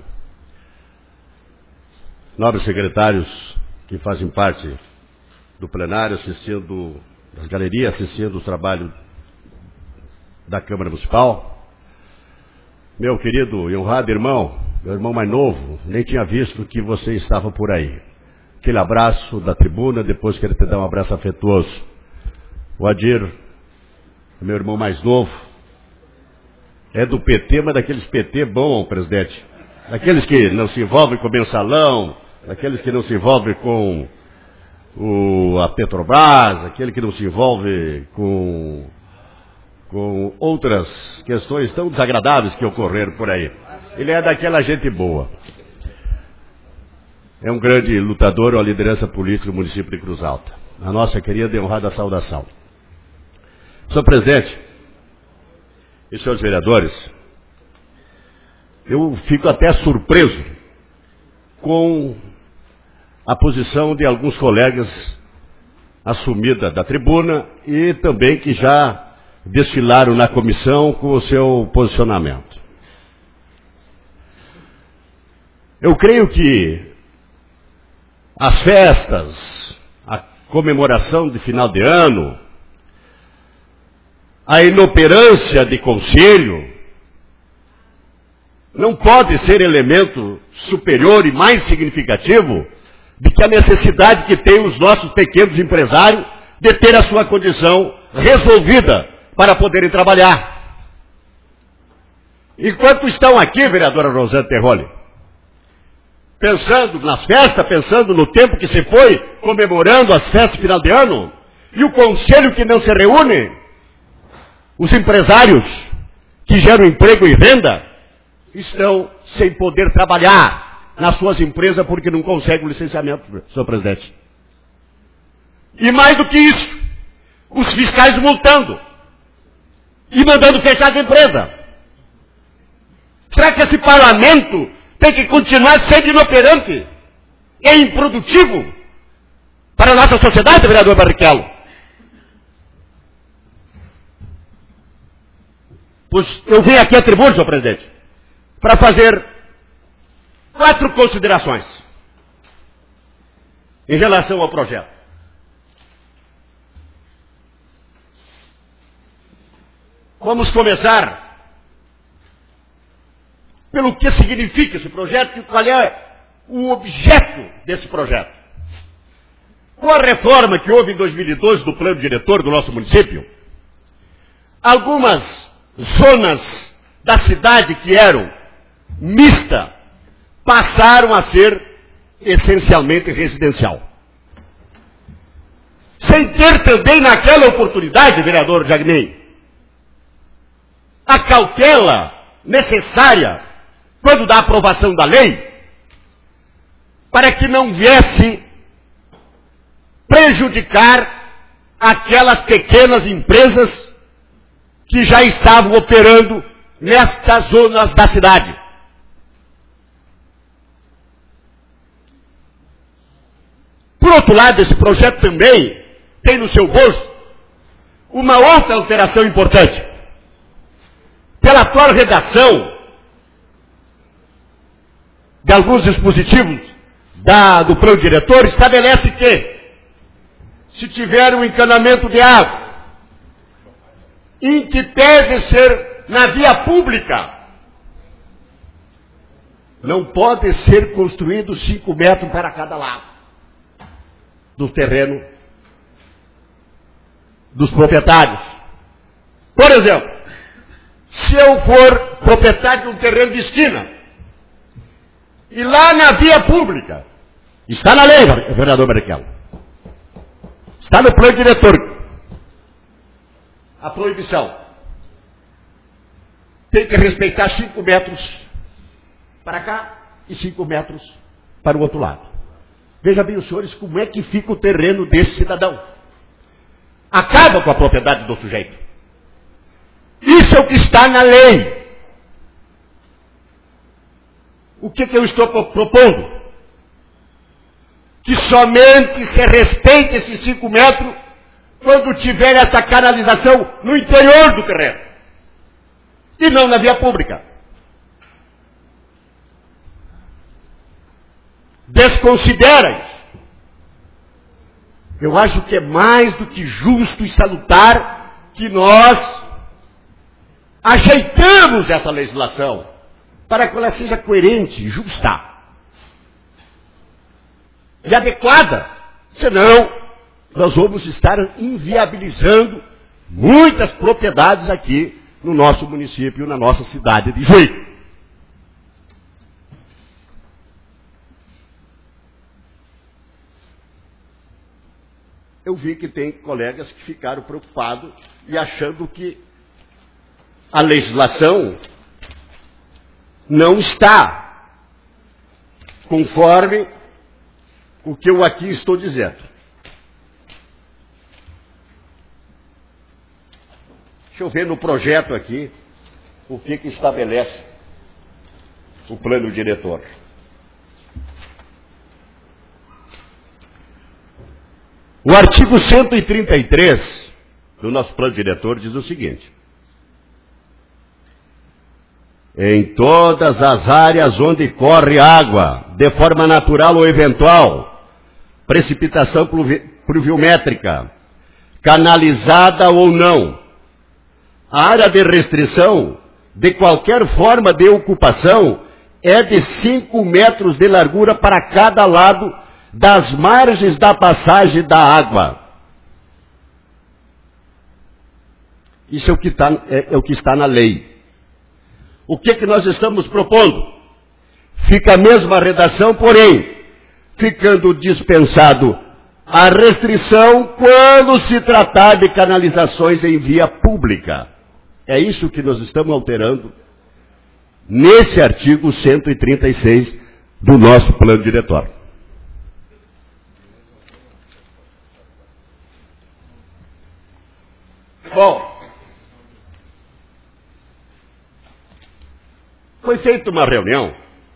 S7: nobres secretários que fazem parte do plenário, assistindo, das galerias, assistindo o trabalho da Câmara Municipal, meu querido e honrado irmão, meu irmão mais novo, nem tinha visto que você estava por aí. Aquele abraço da tribuna, depois quero te dar um abraço afetuoso. O Adir, meu irmão mais novo, é do PT, mas daqueles PT bom, presidente. Daqueles que não se envolvem com o mensalão, daqueles que não se envolvem com a Petrobras, aquele que não se envolve com outras questões tão desagradáveis que ocorreram por aí. Ele é daquela gente boa. É um grande lutador à liderança política do município de Cruz Alta. A nossa querida e honrada saudação. Senhor presidente e senhores vereadores, eu fico até surpreso com a posição de alguns colegas assumida da tribuna e também que já desfilaram na comissão com o seu posicionamento. Eu creio que as festas, a comemoração de final de ano, a inoperância de conselho, não pode ser elemento superior e mais significativo do que a necessidade que tem os nossos pequenos empresários de ter a sua condição resolvida para poderem trabalhar. Enquanto estão aqui, vereadora Rosana Tenroller, pensando nas festas, pensando no tempo que se foi, comemorando as festas de final de ano, e o conselho que não se reúne, os empresários que geram emprego e renda, estão sem poder trabalhar nas suas empresas porque não conseguem o licenciamento, senhor presidente. E mais do que isso, os fiscais multando e mandando fechar as empresas. Será que esse parlamento tem que continuar sendo inoperante e improdutivo para a nossa sociedade, vereador Barrichello? Pois eu vim aqui à tribuna, senhor presidente, para fazer 4 considerações em relação ao projeto. Vamos começar pelo que significa esse projeto e qual é o objeto desse projeto. Com a reforma que houve em 2012 do plano diretor do nosso município, algumas zonas da cidade que eram mista passaram a ser essencialmente residencial. Sem ter também naquela oportunidade, vereador Jagnei, a cautela necessária quando da aprovação da lei, para que não viesse prejudicar aquelas pequenas empresas que já estavam operando nestas zonas da cidade. Por outro lado, esse projeto também tem no seu bolso uma outra alteração importante. Pela atual redação de alguns dispositivos do plano diretor, estabelece que, se tiver um encanamento de água, em que pese ser na via pública, não pode ser construído 5 metros para cada lado do terreno dos proprietários. Por exemplo, se eu for proprietário de um terreno de esquina, e lá na via pública, está na lei, vereador Barrichello, está no plano diretor, a proibição. Tem que respeitar 5 metros para cá e 5 metros para o outro lado. Veja bem, os senhores, como é que fica o terreno desse cidadão. Acaba com a propriedade do sujeito. Isso é o que está na lei. O que eu estou propondo? Que somente se respeite esses 5 metros quando tiver essa canalização no interior do terreno. E não na via pública. Desconsidera isso. Eu acho que é mais do que justo e salutar que nós ajeitamos essa legislação para que ela seja coerente, justa e adequada. Senão, nós vamos estar inviabilizando muitas propriedades aqui no nosso município, na nossa cidade de Juí. Eu vi que tem colegas que ficaram preocupados e achando que a legislação não está conforme o que eu aqui estou dizendo. Deixa eu ver no projeto aqui o que estabelece o plano diretor. O artigo 133 do nosso plano diretor diz o seguinte: em todas as áreas onde corre água, de forma natural ou eventual, precipitação pluviométrica, canalizada ou não, a área de restrição de qualquer forma de ocupação é de 5 metros de largura para cada lado das margens da passagem da água. Isso é o que está na lei. O que nós estamos propondo? Fica a mesma redação, porém, ficando dispensado a restrição quando se tratar de canalizações em via pública. É isso que nós estamos alterando nesse artigo 136 do nosso plano diretório. Bom, foi feita uma reunião.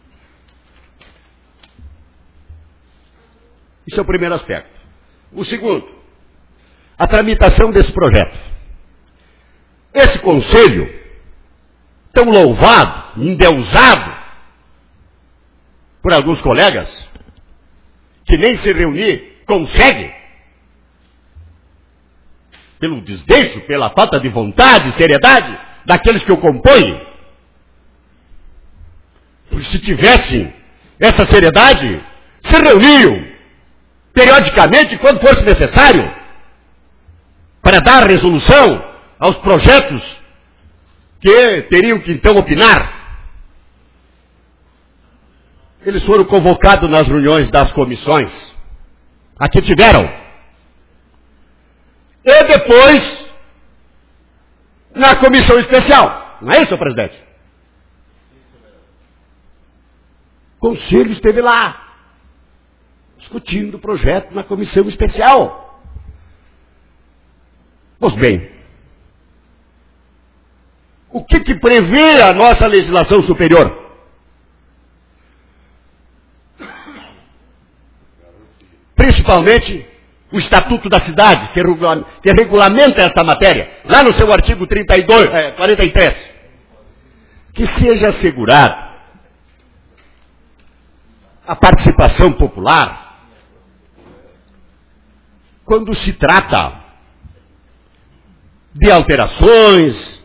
S7: Isso é o primeiro aspecto. O segundo, a tramitação desse projeto. Esse conselho, tão louvado, endeusado por alguns colegas, que nem se reunir consegue, pelo desdeixo, pela falta de vontade e seriedade daqueles que o compõem. Porque se tivessem essa seriedade, se reuniam periodicamente, quando fosse necessário, para dar resolução aos projetos que teriam que então opinar. Eles foram convocados nas reuniões das comissões. Aqui tiveram. E depois, na comissão especial. Não é isso, senhor presidente? O conselho esteve lá, discutindo o projeto na comissão especial. Pois bem, o que prevê a nossa legislação superior? Principalmente o Estatuto da Cidade, que regulamenta esta matéria, lá no seu artigo 43, que seja assegurado a participação popular quando se trata de alterações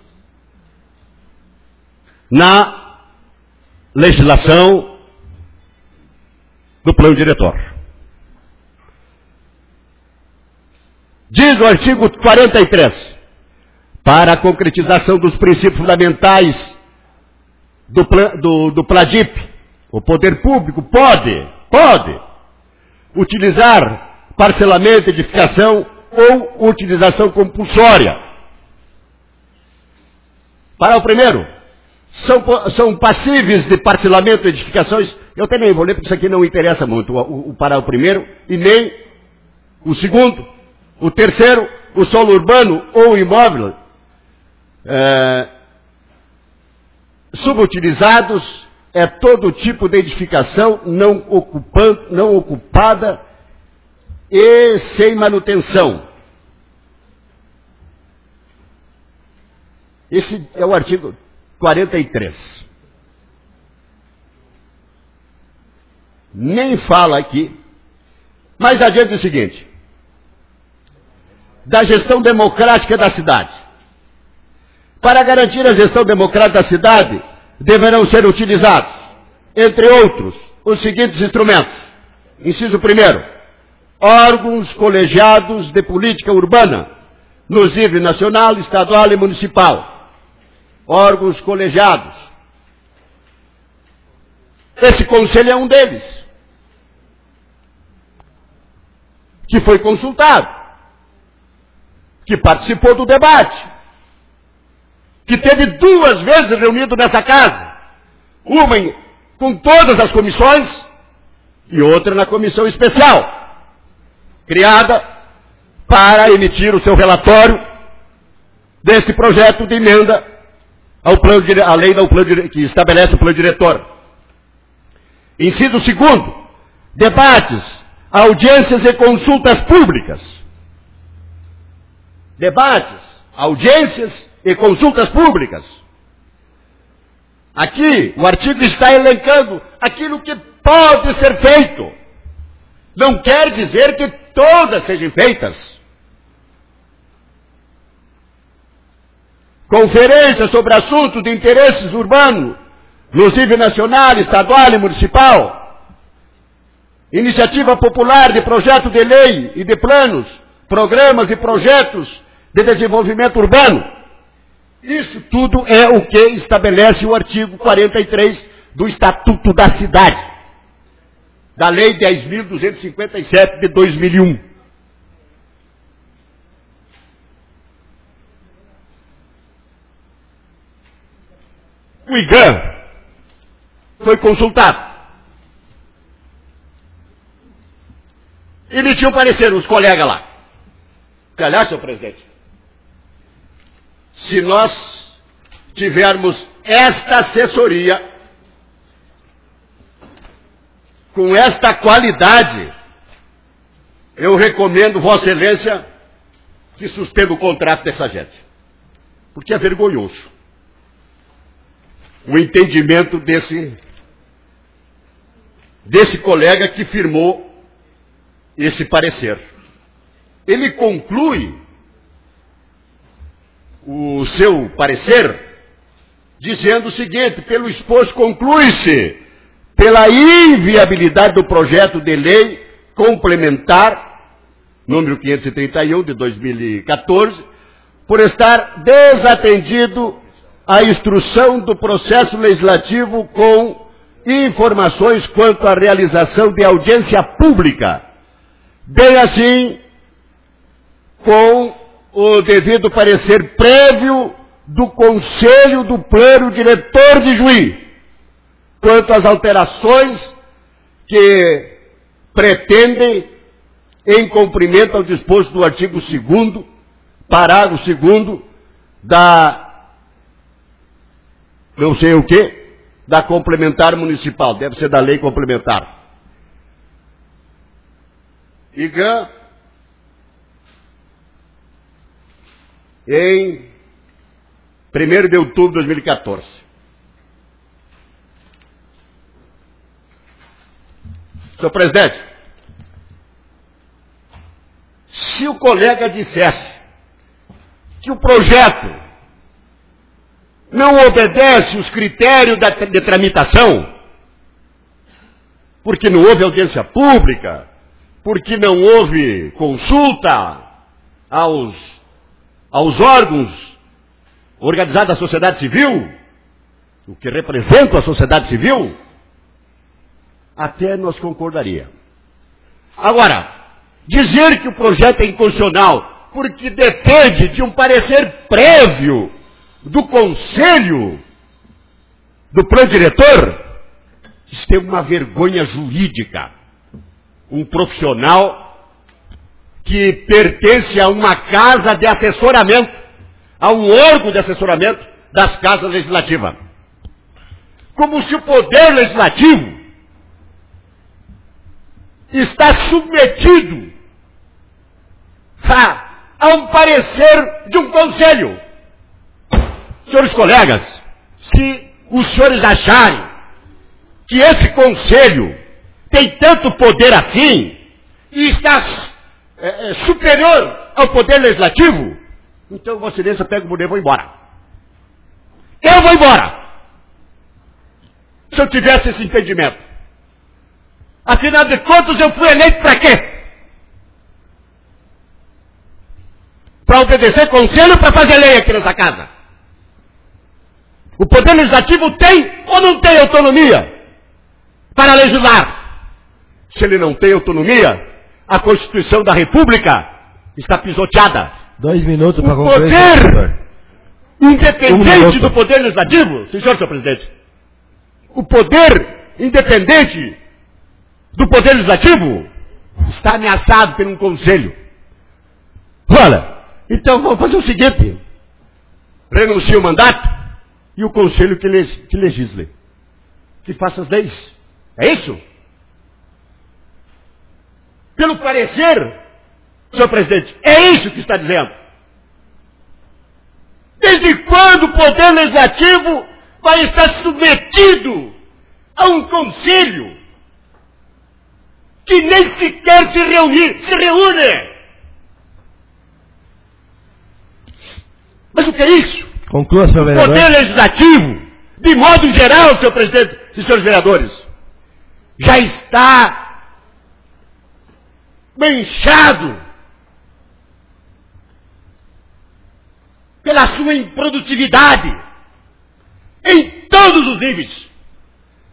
S7: na legislação do plano diretor. Diz o artigo 43, para a concretização dos princípios fundamentais do PLADIP, o poder público pode utilizar parcelamento, edificação ou utilização compulsória. Para o primeiro, são passíveis de parcelamento e edificações. Eu também vou ler, porque isso aqui não interessa muito, para o primeiro, e nem o segundo. O terceiro, o solo urbano ou imóvel subutilizados é todo tipo de edificação não ocupada e sem manutenção. Esse é o artigo 43. Nem fala aqui, mas adiante o seguinte: da gestão democrática da cidade. Para garantir a gestão democrática da cidade, deverão ser utilizados, entre outros, os seguintes instrumentos. Inciso 1º, órgãos colegiados de política urbana, nos níveis nacional, estadual e municipal. Órgãos colegiados. Esse conselho é um deles, que foi consultado, que participou do debate, que teve 2 vezes reunido nessa casa, uma com todas as comissões e outra na comissão especial, criada para emitir o seu relatório desse projeto de emenda à lei que estabelece o plano diretor. Inciso 2º, debates, audiências e consultas públicas. Debates, audiências e consultas públicas. Aqui, o artigo está elencando aquilo que pode ser feito. Não quer dizer que todas sejam feitas. Conferência sobre assuntos de interesses urbanos, nos níveis nacional, estadual e municipal. Iniciativa popular de projeto de lei e de planos, programas e projetos de desenvolvimento urbano. Isso tudo é o que estabelece o artigo 43 do Estatuto da Cidade, da Lei 10.257 de 2001. O IGAM foi consultado. Emitiu parecer os colegas lá. Aliás, senhor presidente, se nós tivermos esta assessoria com esta qualidade, eu recomendo Vossa Excelência que suspenda o contrato dessa gente. Porque é vergonhoso o entendimento desse colega que firmou esse parecer. Ele conclui o seu parecer dizendo o seguinte: pelo exposto conclui-se pela inviabilidade do projeto de lei complementar número 531 de 2014, por estar desatendido a instrução do processo legislativo com informações quanto à realização de audiência pública, bem assim com o devido parecer prévio do Conselho do Pleno Diretor de Juiz, quanto às alterações que pretendem, em cumprimento ao disposto do artigo 2º, parágrafo 2º, da não sei o que, da complementar municipal, deve ser da lei complementar. IGAM, em 1º de outubro de 2014. Senhor presidente, se o colega dissesse que o projeto não obedece os critérios de tramitação, porque não houve audiência pública, porque não houve consulta aos órgãos organizados da sociedade civil, o que representa a sociedade civil, até nós concordaria. Agora, dizer que o projeto é inconstitucional porque depende de um parecer prévio do Conselho do Plano Diretor, isso tem uma vergonha jurídica. Um profissional que pertence a uma casa de assessoramento, a um órgão de assessoramento das casas legislativas. Como se o poder legislativo está submetido a um parecer de um conselho. Senhores colegas, se os senhores acharem que esse conselho tem tanto poder assim e está superior ao poder legislativo, então Vossa Excelência pega o boné e vou embora. Eu vou embora. Se eu tivesse esse entendimento. Afinal de contas, eu fui eleito para quê? Para obedecer conselho ou para fazer lei aqui nessa casa? O Poder Legislativo tem ou não tem autonomia para legislar? Se ele não tem autonomia, a Constituição da República está pisoteada.
S1: 2 minutos para concluir.
S7: O poder independente do Poder Legislativo, senhor presidente, o poder independente do Poder Legislativo está ameaçado por um conselho. Olha, então vamos fazer o seguinte: renuncia o mandato e o conselho que legisle, que faça as leis. É isso? Pelo parecer, senhor presidente, é isso que está dizendo. Desde quando o Poder Legislativo vai estar submetido a um conselho que nem sequer se reúne? Mas o que é isso?
S1: Conclua, senhor vereador.
S7: O Poder Legislativo, de modo geral, senhor presidente e senhores vereadores, já está manchado pela sua improdutividade em todos os níveis.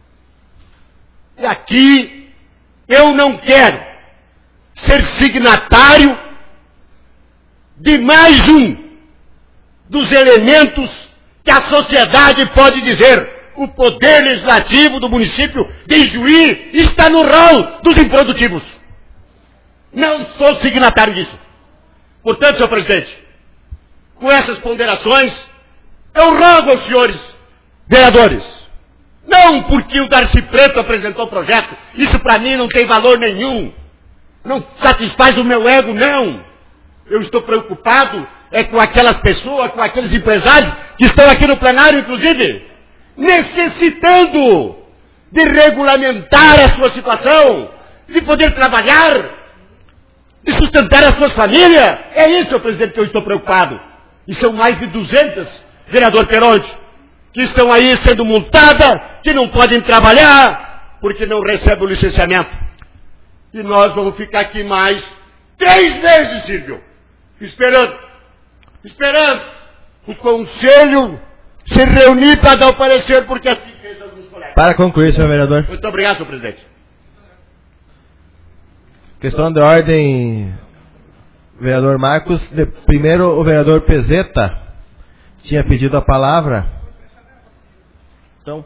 S8: E aqui eu não quero ser signatário de mais um dos elementos que a sociedade pode dizer: o poder legislativo do município de Ijuí está no rol dos improdutivos. Não sou signatário disso. Portanto, senhor presidente, com essas ponderações, eu rogo aos senhores vereadores, não porque o Darcy Preto apresentou o projeto, isso para mim não tem valor nenhum, não satisfaz o meu ego, não. Eu estou preocupado com aquelas pessoas, com aqueles empresários que estão aqui no plenário, inclusive, necessitando de regulamentar a sua situação, de poder trabalhar, de sustentar as suas famílias. É isso, senhor presidente, que eu estou preocupado. E são mais de 200, vereador Peronte, que estão aí sendo multadas, que não podem trabalhar, porque não recebem o licenciamento. E nós vamos ficar aqui mais 3 meses, Silvio, esperando o conselho se reunir para dar o parecer, porque assim fez alguns colegas.
S1: Para concluir, senhor vereador.
S8: Muito obrigado, senhor presidente.
S1: Questão de ordem, vereador Marcos. Primeiro, o vereador Pezeta tinha pedido a palavra. Então,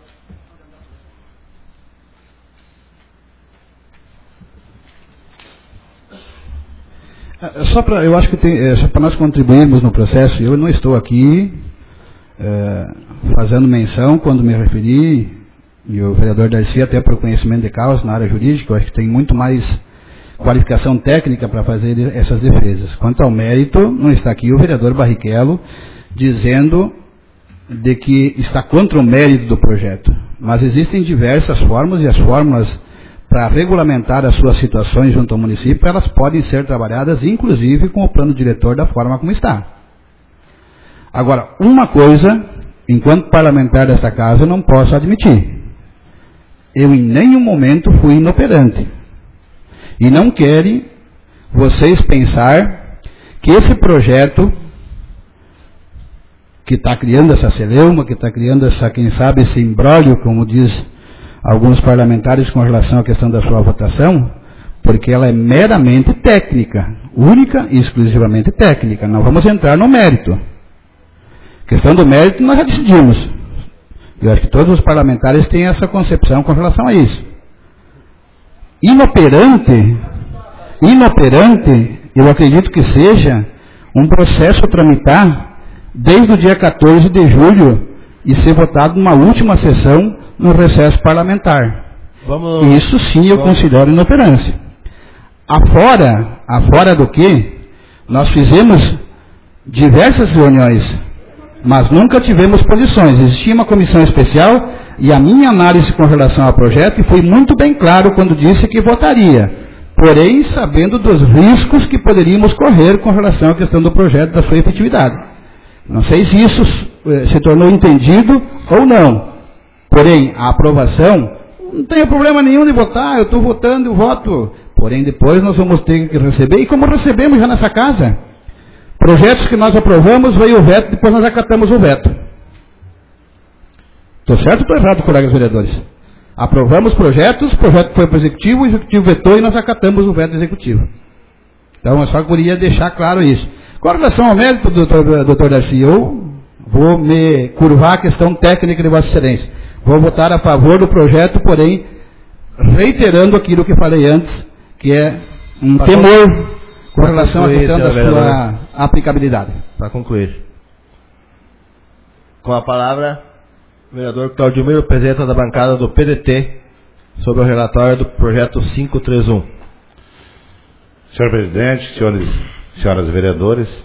S4: eu acho que só para nós contribuirmos no processo, eu não estou aqui fazendo menção quando me referi, e o vereador Darcy, até por conhecimento de causa na área jurídica, eu acho que tem muito mais qualificação técnica para fazer essas defesas. Quanto ao mérito, não está aqui o vereador Barrichello dizendo de que está contra o mérito do projeto. Mas existem diversas formas, e as fórmulas para regulamentar as suas situações junto ao município, elas podem ser trabalhadas, inclusive, com o plano diretor da forma como está. Agora, uma coisa, enquanto parlamentar desta casa, eu não posso admitir. Eu em nenhum momento fui inoperante. E não querem vocês pensar que esse projeto que está criando essa celeuma, que está criando quem sabe, esse imbróglio, como diz alguns parlamentares com relação à questão da sua votação, porque ela é meramente técnica, única e exclusivamente técnica. Não vamos entrar no mérito. A questão do mérito nós já decidimos. Eu acho que todos os parlamentares têm essa concepção com relação a isso. Inoperante, eu acredito que seja um processo a tramitar desde o dia 14 de julho e ser votado numa última sessão no recesso parlamentar. Isso sim eu considero inoperância. Afora do que, nós fizemos diversas reuniões, mas nunca tivemos posições. Existia uma comissão especial e a minha análise com relação ao projeto foi muito bem claro quando disse que votaria, porém sabendo dos riscos que poderíamos correr com relação à questão do projeto, da sua efetividade. Não sei se isso se tornou entendido ou não. Porém, a aprovação, não tem problema nenhum de votar, eu estou votando, eu voto. Porém, depois nós vamos ter que receber, e como recebemos já nessa casa, projetos que nós aprovamos, veio o veto, depois nós acatamos o veto. Estou certo ou estou errado, colegas vereadores? Aprovamos projetos, o projeto foi para o executivo vetou e nós acatamos o veto do executivo. Então, eu só queria deixar claro isso. Com relação ao mérito do doutor Darcy, eu vou me curvar a questão técnica de Vossa Excelência. Vou votar a favor do projeto, porém, reiterando aquilo que falei antes, que é um temor com relação à questão da sua aplicabilidade.
S1: Para concluir. Com a palavra, o vereador Claudio Miro, presidente da bancada do PDT, sobre o relatório do projeto 531.
S2: Senhor presidente, senhoras vereadores,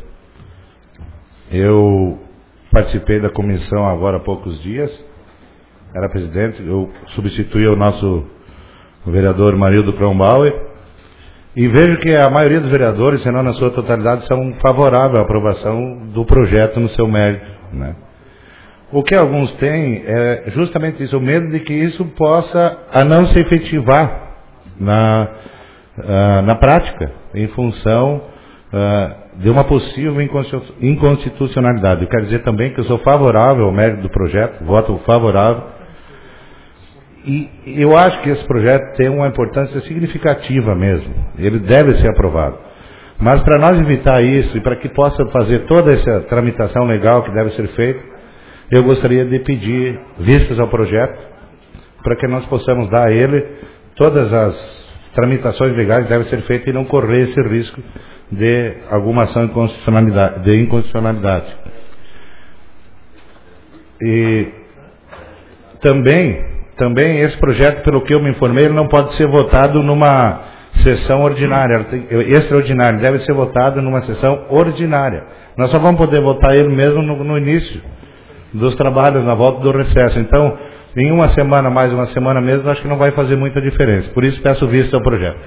S2: eu participei da comissão agora há poucos dias, era presidente, eu substituí o nosso vereador Marildo Kronbauer, e vejo que a maioria dos vereadores, se não na sua totalidade, são favoráveis à aprovação do projeto no seu mérito, né? O que alguns têm é justamente isso, o medo de que isso possa não se efetivar na prática, em função de uma possível inconstitucionalidade. Eu quero dizer também que eu sou favorável ao mérito do projeto, voto favorável, E eu acho que esse projeto tem uma importância significativa mesmo. Ele deve ser aprovado. Mas para nós evitar isso e para que possa fazer toda essa tramitação legal que deve ser feita, eu gostaria de pedir vistas ao projeto para que nós possamos dar a ele todas as tramitações legais que devem ser feitas e não correr esse risco de alguma ação de inconstitucionalidade. E também esse projeto, pelo que eu me informei, ele não pode ser votado numa sessão ordinária, extraordinária, deve ser votado numa sessão ordinária. Nós só vamos poder votar ele mesmo no início dos trabalhos, na volta do recesso. Então, em uma semana, mais uma semana mesmo, acho que não vai fazer muita diferença. Por isso, peço vista ao projeto.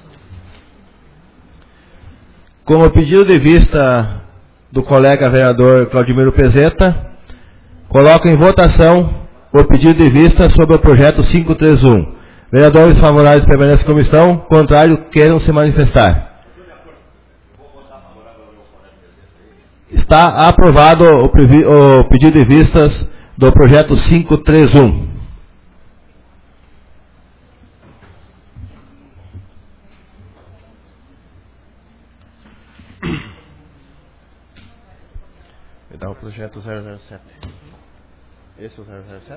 S1: Como pedido de vista do colega vereador Claudimiro Pezeta, coloco em votação o pedido de vista sobre o projeto 531. Vereadores favoráveis permaneçam na comissão, contrário, queiram se manifestar. Está aprovado o pedido de vistas do projeto 531. Me dá o projeto 007. Esse é o 007?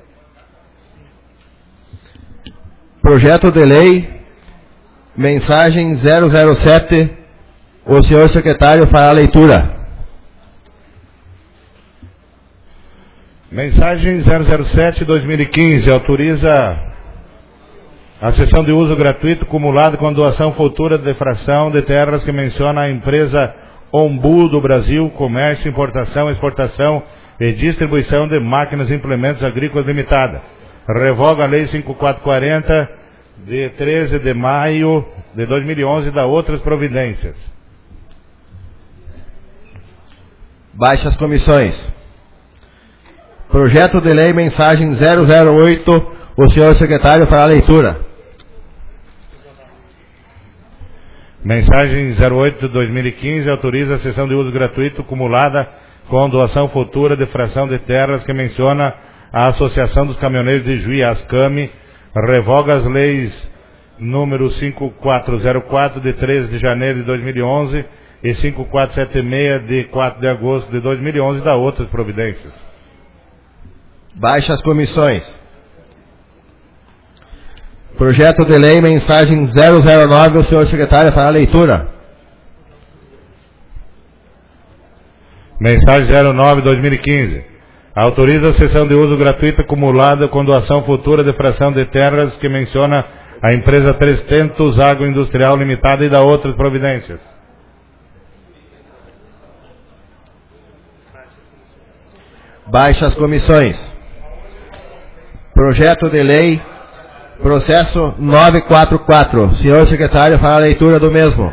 S1: Projeto de lei, mensagem 007. O senhor secretário fará a leitura.
S2: Mensagem 007/2015 autoriza a cessão de uso gratuito cumulado com doação futura de defração de terras que menciona a empresa Ombu do Brasil, Comércio, Importação, Exportação e Distribuição de Máquinas e Implementos Agrícolas Limitada. Revoga a Lei 5440 de 13 de maio de 2011 e dá outras providências.
S1: Baixa as comissões. Projeto de lei, mensagem 008. O senhor secretário fará a leitura.
S2: Mensagem 08/2015 autoriza a cessão de uso gratuito cumulada com doação futura de fração de terras que menciona a Associação dos Caminhoneiros de Juí, ASCAMI, revoga as leis número 5404 de 13 de janeiro de 2011 e 5476 de 4 de agosto de 2011 e dá outras providências.
S1: Baixa as comissões. Projeto de lei, mensagem 009, o senhor secretário fará a leitura.
S2: Mensagem 09/2015. Autoriza a cessão de uso gratuito acumulada com doação futura de fração de terras que menciona a empresa 300 Agroindustrial Limitada e dá outras providências.
S1: Baixa as comissões. Projeto de lei, processo 944. Senhor secretário, fará a leitura do mesmo.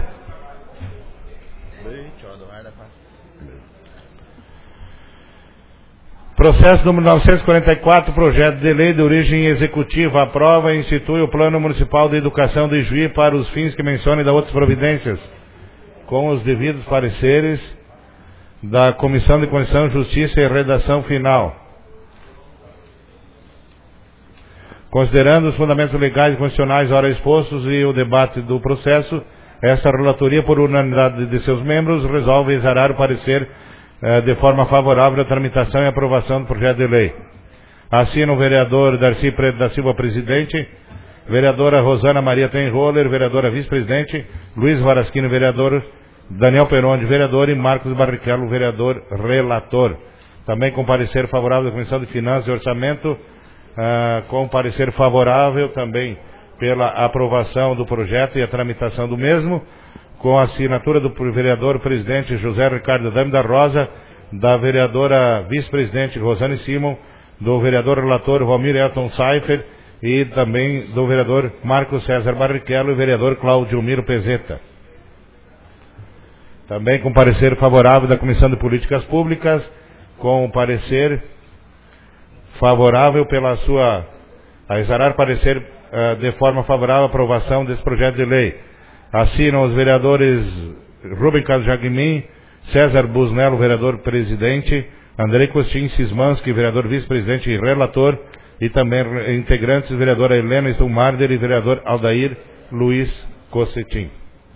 S2: Processo número 944, projeto de lei de origem executiva, aprova e institui o Plano Municipal de Educação de Juí para os fins que menciona e dá outras providências, com os devidos pareceres da Comissão de Constituição, Justiça e Redação Final. Considerando os fundamentos legais e constitucionais ora expostos e o debate do processo, esta relatoria, por unanimidade de seus membros, resolve exarar o parecer de forma favorável à tramitação e aprovação do projeto de lei. Assina o vereador Darcy Preto da Silva, presidente, vereadora Rosana Maria Tenroller, vereadora vice-presidente, Luiz Varasquino, vereador, Daniel Peronde, vereador, e Marcos Barrichello, vereador relator. Também com parecer favorável da Comissão de Finanças e Orçamento, com parecer favorável também pela aprovação do projeto e a tramitação do mesmo, com a assinatura do vereador presidente José Ricardo Adame da Rosa, da vereadora vice-presidente Rosane Simon, do vereador relator Valmir Elton Seifer e também do vereador Marcos César Barrichello e vereador Claudio Miro Pezeta. Também com parecer favorável da Comissão de Políticas Públicas, com parecer favorável pela sua, a exarar parecer de forma favorável à aprovação desse projeto de lei. Assinam os vereadores Rubem Carlos Jagmin, César Busnello, vereador presidente, Andrei Costin Sismanski, vereador vice-presidente e relator, e também integrantes, vereadora Helena Stumarder e vereador Aldair Luiz Cossetim.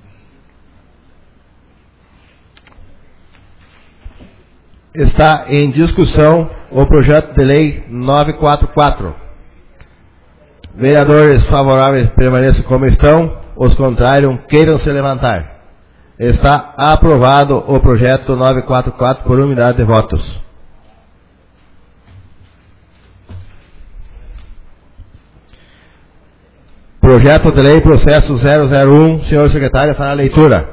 S1: Está em discussão o projeto de lei 944. Vereadores favoráveis permaneçam como estão, os contrários queiram se levantar. Está aprovado o projeto 944 por unanimidade de votos. Projeto de lei processo 001, senhor secretário, fará a leitura.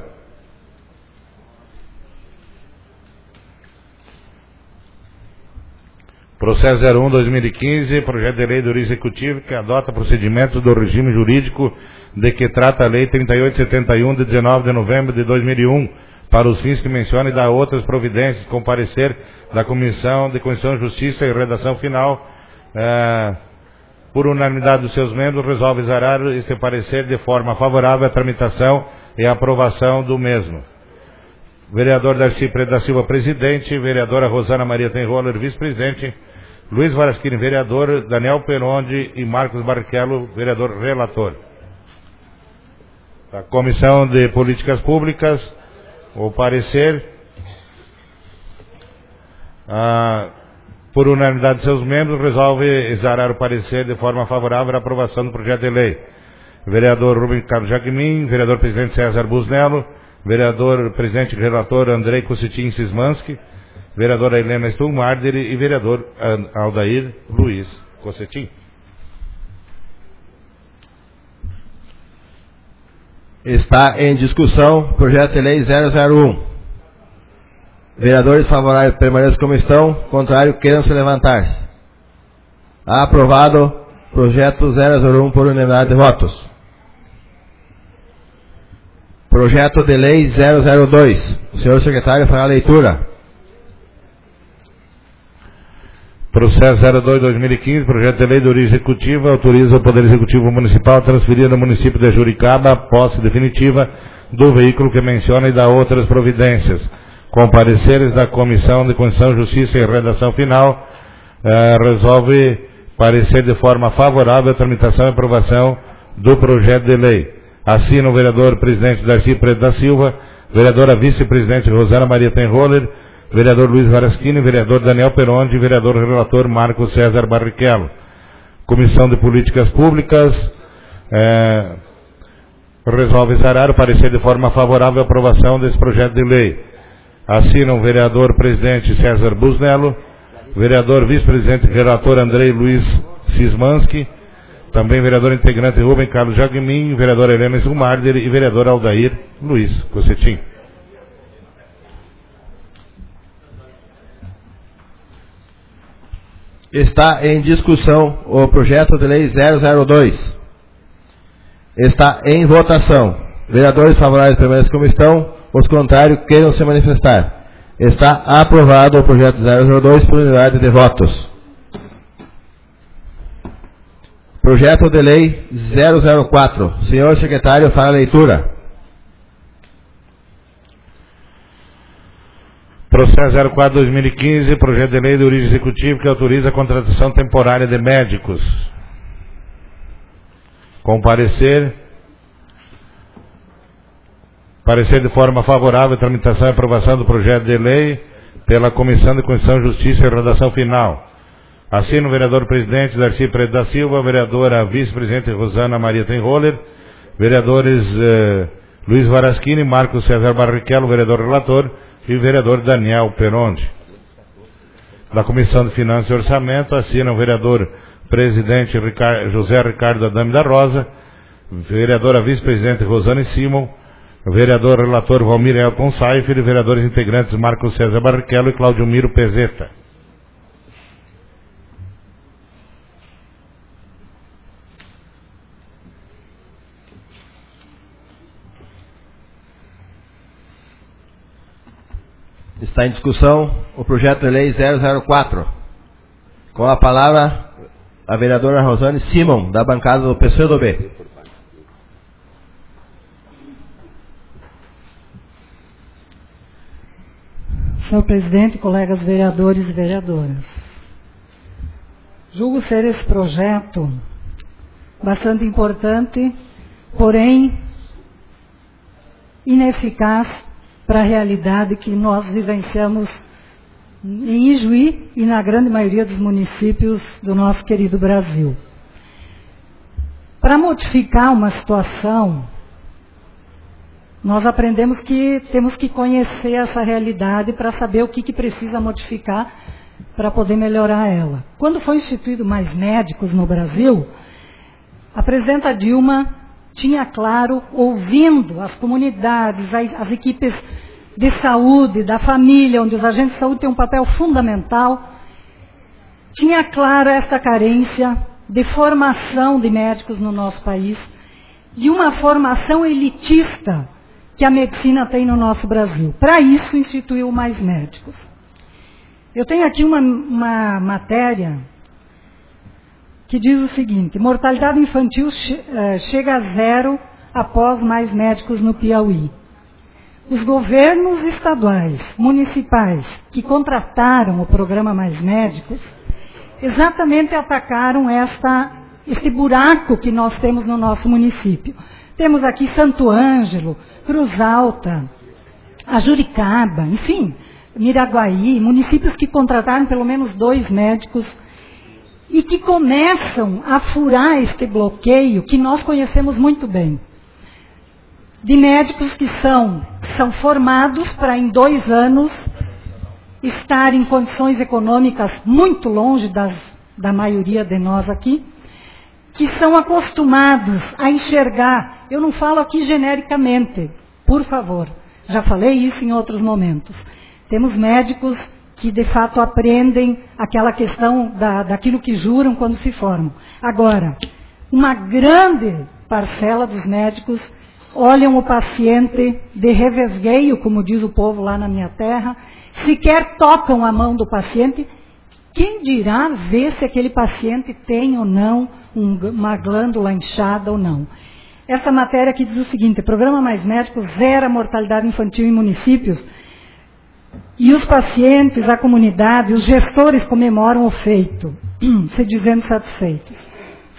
S2: Processo 01/2015, projeto de lei do Executivo que adota procedimentos do regime jurídico de que trata a Lei 3871 de 19 de novembro de 2001, para os fins que menciona e dá outras providências, com parecer da Comissão de Constituição, Justiça e Redação Final, por unanimidade dos seus membros, resolve exarar este parecer de forma favorável à tramitação e aprovação do mesmo. Vereador Darcy da Silva, presidente. Vereadora Rosana Maria Tenroller, vice-presidente. Luiz Varaschini, vereador. Daniel Perondi e Marcos Barrichello, vereador relator. A Comissão de Políticas Públicas, o parecer, por unanimidade de seus membros, resolve exarar o parecer de forma favorável à aprovação do projeto de lei. Vereador Rubem Carlos Jacquemin, vereador presidente César Busnello, vereador presidente e relator Andrei Cossetim Sismanski, vereadora Helena Stumarder e vereador Aldair Luiz Cossetim.
S1: Está em discussão projeto de lei 001. Vereadores favoráveis permaneçam como estão, contrário queiram se levantar. Aprovado projeto 001 por unanimidade de votos. Projeto de lei 002. O senhor secretário fará a leitura.
S2: Processo 02/2015, projeto de lei do Executivo, autoriza o Poder Executivo Municipal a transferir no município de Juricaba a posse definitiva do veículo que menciona e dá outras providências. Com pareceres da Comissão de Constituição, Justiça e Redação Final, resolve parecer de forma favorável à tramitação e aprovação do projeto de lei. Assina o vereador presidente Darcy da Silva, vereadora vice-presidente Rosana Maria Tenroller, vereador Luiz Varaschini, vereador Daniel Perondi e vereador relator Marcos César Barrichello. Comissão de Políticas Públicas resolve exarar o parecer de forma favorável à aprovação desse projeto de lei. Assinam o vereador presidente César Busnello, vereador vice-presidente relator Andrei Luiz Sismanski, também vereador integrante Rubem Carlos Jacquemin, vereadora Helena Stumarder e vereador Aldair Luiz Cossetim.
S1: Está em discussão o projeto de lei 002. Está em votação. Vereadores favoráveis permaneçam como estão, os contrários queiram se manifestar. Está aprovado o projeto 002 por unanimidade de votos. Projeto de lei 004. Senhor secretário, fará a leitura.
S2: Processo 04/2015, projeto de lei do origem executivo que autoriza a contratação temporária de médicos. Com parecer de forma favorável à tramitação e aprovação do projeto de lei pela Comissão de Constituição, Justiça e Redação Final. Assina o vereador presidente Darcy da Silva, vereadora vice-presidente Rosana Maria Tenroller, vereadores Luiz Varaschini, Marcos César Barrichello, vereador relator, e o vereador Daniel Perondi. Da Comissão de Finanças e Orçamento, assina o vereador presidente José Ricardo Adame da Rosa, vereadora vice-presidente Rosane Simon, vereador relator Valmir Elton Saifer e vereadores integrantes Marcos César Barrichello e Claudio Miro Pezeta.
S1: Está em discussão o projeto de lei 004. Com a palavra a vereadora Rosane Simon, da bancada do PCdoB.
S3: Senhor presidente, colegas vereadores e vereadoras, julgo ser esse projeto bastante importante, porém ineficaz para a realidade que nós vivenciamos em Ijuí e na grande maioria dos municípios do nosso querido Brasil. Para modificar uma situação, nós aprendemos que temos que conhecer essa realidade para saber o que precisa modificar para poder melhorar ela. Quando foi instituído mais médicos no Brasil, a presidenta Dilma tinha claro, ouvindo as comunidades, as equipes de saúde, da família, onde os agentes de saúde têm um papel fundamental, tinha clara essa carência de formação de médicos no nosso país e uma formação elitista que a medicina tem no nosso Brasil. Para isso, instituiu mais médicos. Eu tenho aqui uma matéria que diz o seguinte: mortalidade infantil chega a 0 após mais médicos no Piauí. Os governos estaduais, municipais, que contrataram o programa Mais Médicos, exatamente atacaram esse buraco que nós temos no nosso município. Temos aqui Santo Ângelo, Cruz Alta, Ajuricaba, enfim, Miraguaí, municípios que contrataram pelo menos 2 médicos e que começam a furar este bloqueio que nós conhecemos muito bem. De médicos que são formados para em 2 anos estar em condições econômicas muito longe da maioria de nós aqui, que são acostumados a enxergar, eu não falo aqui genericamente, por favor, já falei isso em outros momentos. Temos médicos que de fato aprendem aquela questão daquilo que juram quando se formam. Agora, uma grande parcela dos médicos olham o paciente de revesgueio, como diz o povo lá na minha terra, sequer tocam a mão do paciente. Quem dirá ver se aquele paciente tem ou não uma glândula inchada ou não? Essa matéria aqui diz o seguinte: Programa Mais Médicos zera a mortalidade infantil em municípios e os pacientes, a comunidade, os gestores comemoram o feito, se dizendo satisfeitos.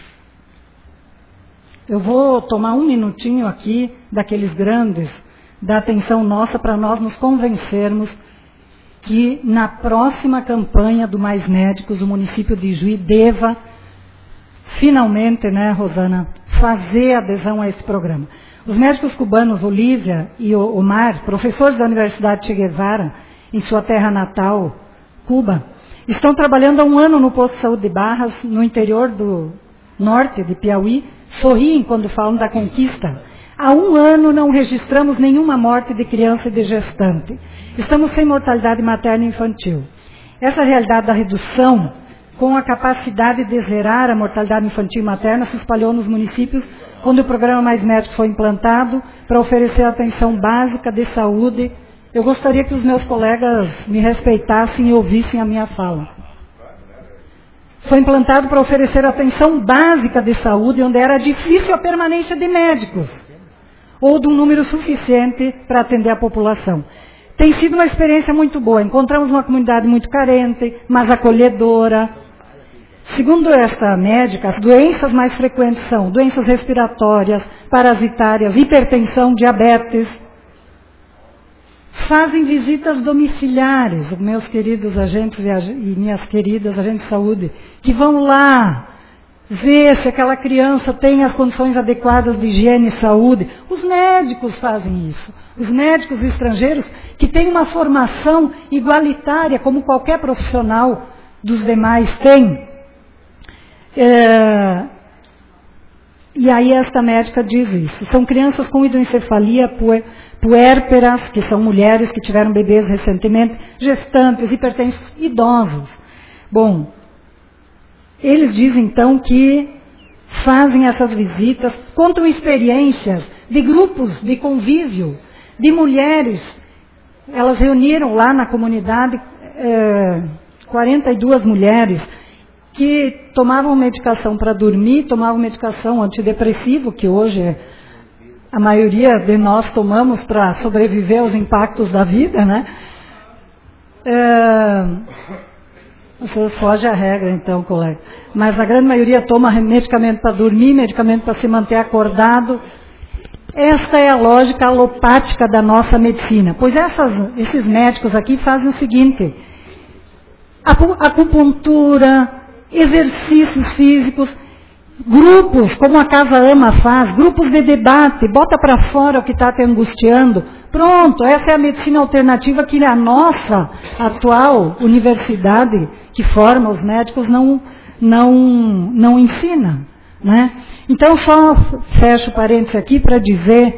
S3: Eu vou tomar um minutinho aqui daqueles grandes, da atenção nossa, para nós nos convencermos que na próxima campanha do Mais Médicos, o município de Ijuí deva, finalmente, né, Rosana, fazer adesão a esse programa. Os médicos cubanos, Olívia e Omar, professores da Universidade Che Guevara, em sua terra natal, Cuba, estão trabalhando há 1 ano no posto de saúde de Barras, no interior do norte de Piauí, sorriem quando falam da conquista. Há 1 ano não registramos nenhuma morte de criança e de gestante. Estamos sem mortalidade materna e infantil. Essa realidade da redução, com a capacidade de zerar a mortalidade infantil e materna, se espalhou nos municípios quando o programa Mais Médico foi implantado para oferecer atenção básica de saúde. Eu gostaria que os meus colegas me respeitassem e ouvissem a minha fala. Foi implantado para oferecer atenção básica de saúde, onde era difícil a permanência de médicos, ou de um número suficiente para atender a população. Tem sido uma experiência muito boa. Encontramos uma comunidade muito carente, mas acolhedora. Segundo esta médica, as doenças mais frequentes são doenças respiratórias, parasitárias, hipertensão, diabetes. Fazem visitas domiciliares, os meus queridos agentes e minhas queridas agentes de saúde, que vão lá ver se aquela criança tem as condições adequadas de higiene e saúde. Os médicos fazem isso. Os médicos estrangeiros que têm uma formação igualitária, como qualquer profissional dos demais tem. E aí esta médica diz isso. São crianças com hidroencefalia, puérperas, que são mulheres que tiveram bebês recentemente, gestantes, hipertensos, idosos. Bom, eles dizem então que fazem essas visitas, contam experiências de grupos de convívio, de mulheres. Elas reuniram lá na comunidade 42 mulheres que tomavam medicação para dormir, tomavam medicação antidepressivo, que hoje a maioria de nós tomamos para sobreviver aos impactos da vida, né? O senhor foge à regra, então, colega. Mas a grande maioria toma medicamento para dormir, medicamento para se manter acordado. Esta é a lógica alopática da nossa medicina. Pois esses médicos aqui fazem o seguinte: acupuntura, exercícios físicos, grupos, como a Casa Ama faz, grupos de debate, bota para fora o que está te angustiando. Pronto, essa é a medicina alternativa que a nossa atual universidade, que forma os médicos, não ensina, né? Então, só fecho parênteses aqui para dizer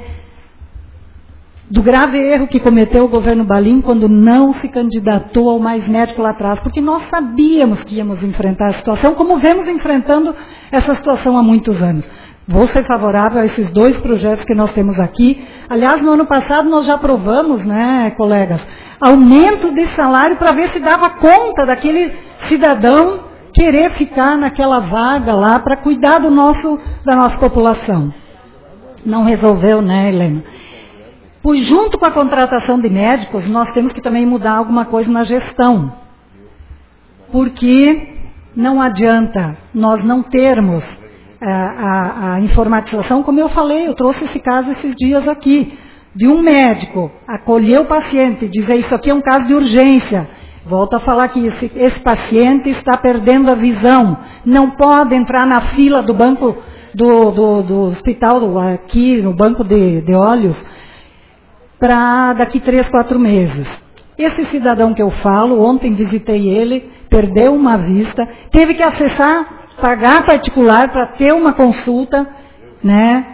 S3: do grave erro que cometeu o governo Balim quando não se candidatou ao Mais Médico lá atrás, porque nós sabíamos que íamos enfrentar a situação, como vemos enfrentando essa situação há muitos anos. Vou ser favorável a esses 2 projetos que nós temos aqui. Aliás, no ano passado nós já aprovamos, né, colegas, aumento de salário para ver se dava conta daquele cidadão querer ficar naquela vaga lá para cuidar da nossa população. Não resolveu, né, Helena? Pois junto com a contratação de médicos, nós temos que também mudar alguma coisa na gestão. Porque não adianta nós não termos a informatização, como eu falei, eu trouxe esse caso esses dias aqui, de um médico acolher o paciente, dizer isso aqui é um caso de urgência. Volto a falar que esse paciente está perdendo a visão, não pode entrar na fila do banco do hospital, aqui no banco de olhos, para daqui 3, 4 meses. Esse cidadão que eu falo, ontem visitei ele, perdeu uma vista, teve que acessar, pagar particular para ter uma consulta, né,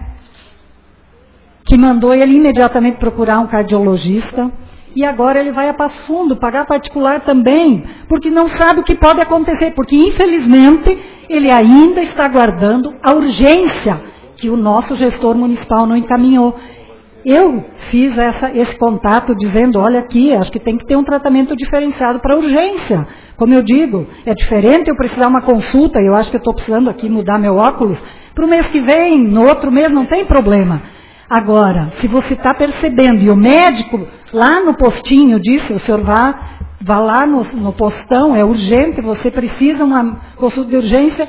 S3: que mandou ele imediatamente procurar um cardiologista, e agora ele vai a Passo Fundo, pagar particular também, porque não sabe o que pode acontecer, porque infelizmente ele ainda está aguardando a urgência que o nosso gestor municipal não encaminhou. Eu fiz esse contato dizendo, olha aqui, acho que tem que ter um tratamento diferenciado para urgência. Como eu digo, é diferente eu precisar uma consulta, eu acho que eu estou precisando aqui mudar meu óculos, para o mês que vem, no outro mês, não tem problema. Agora, se você está percebendo, e o médico lá no postinho disse, o senhor vá lá no postão, é urgente, você precisa uma consulta de urgência.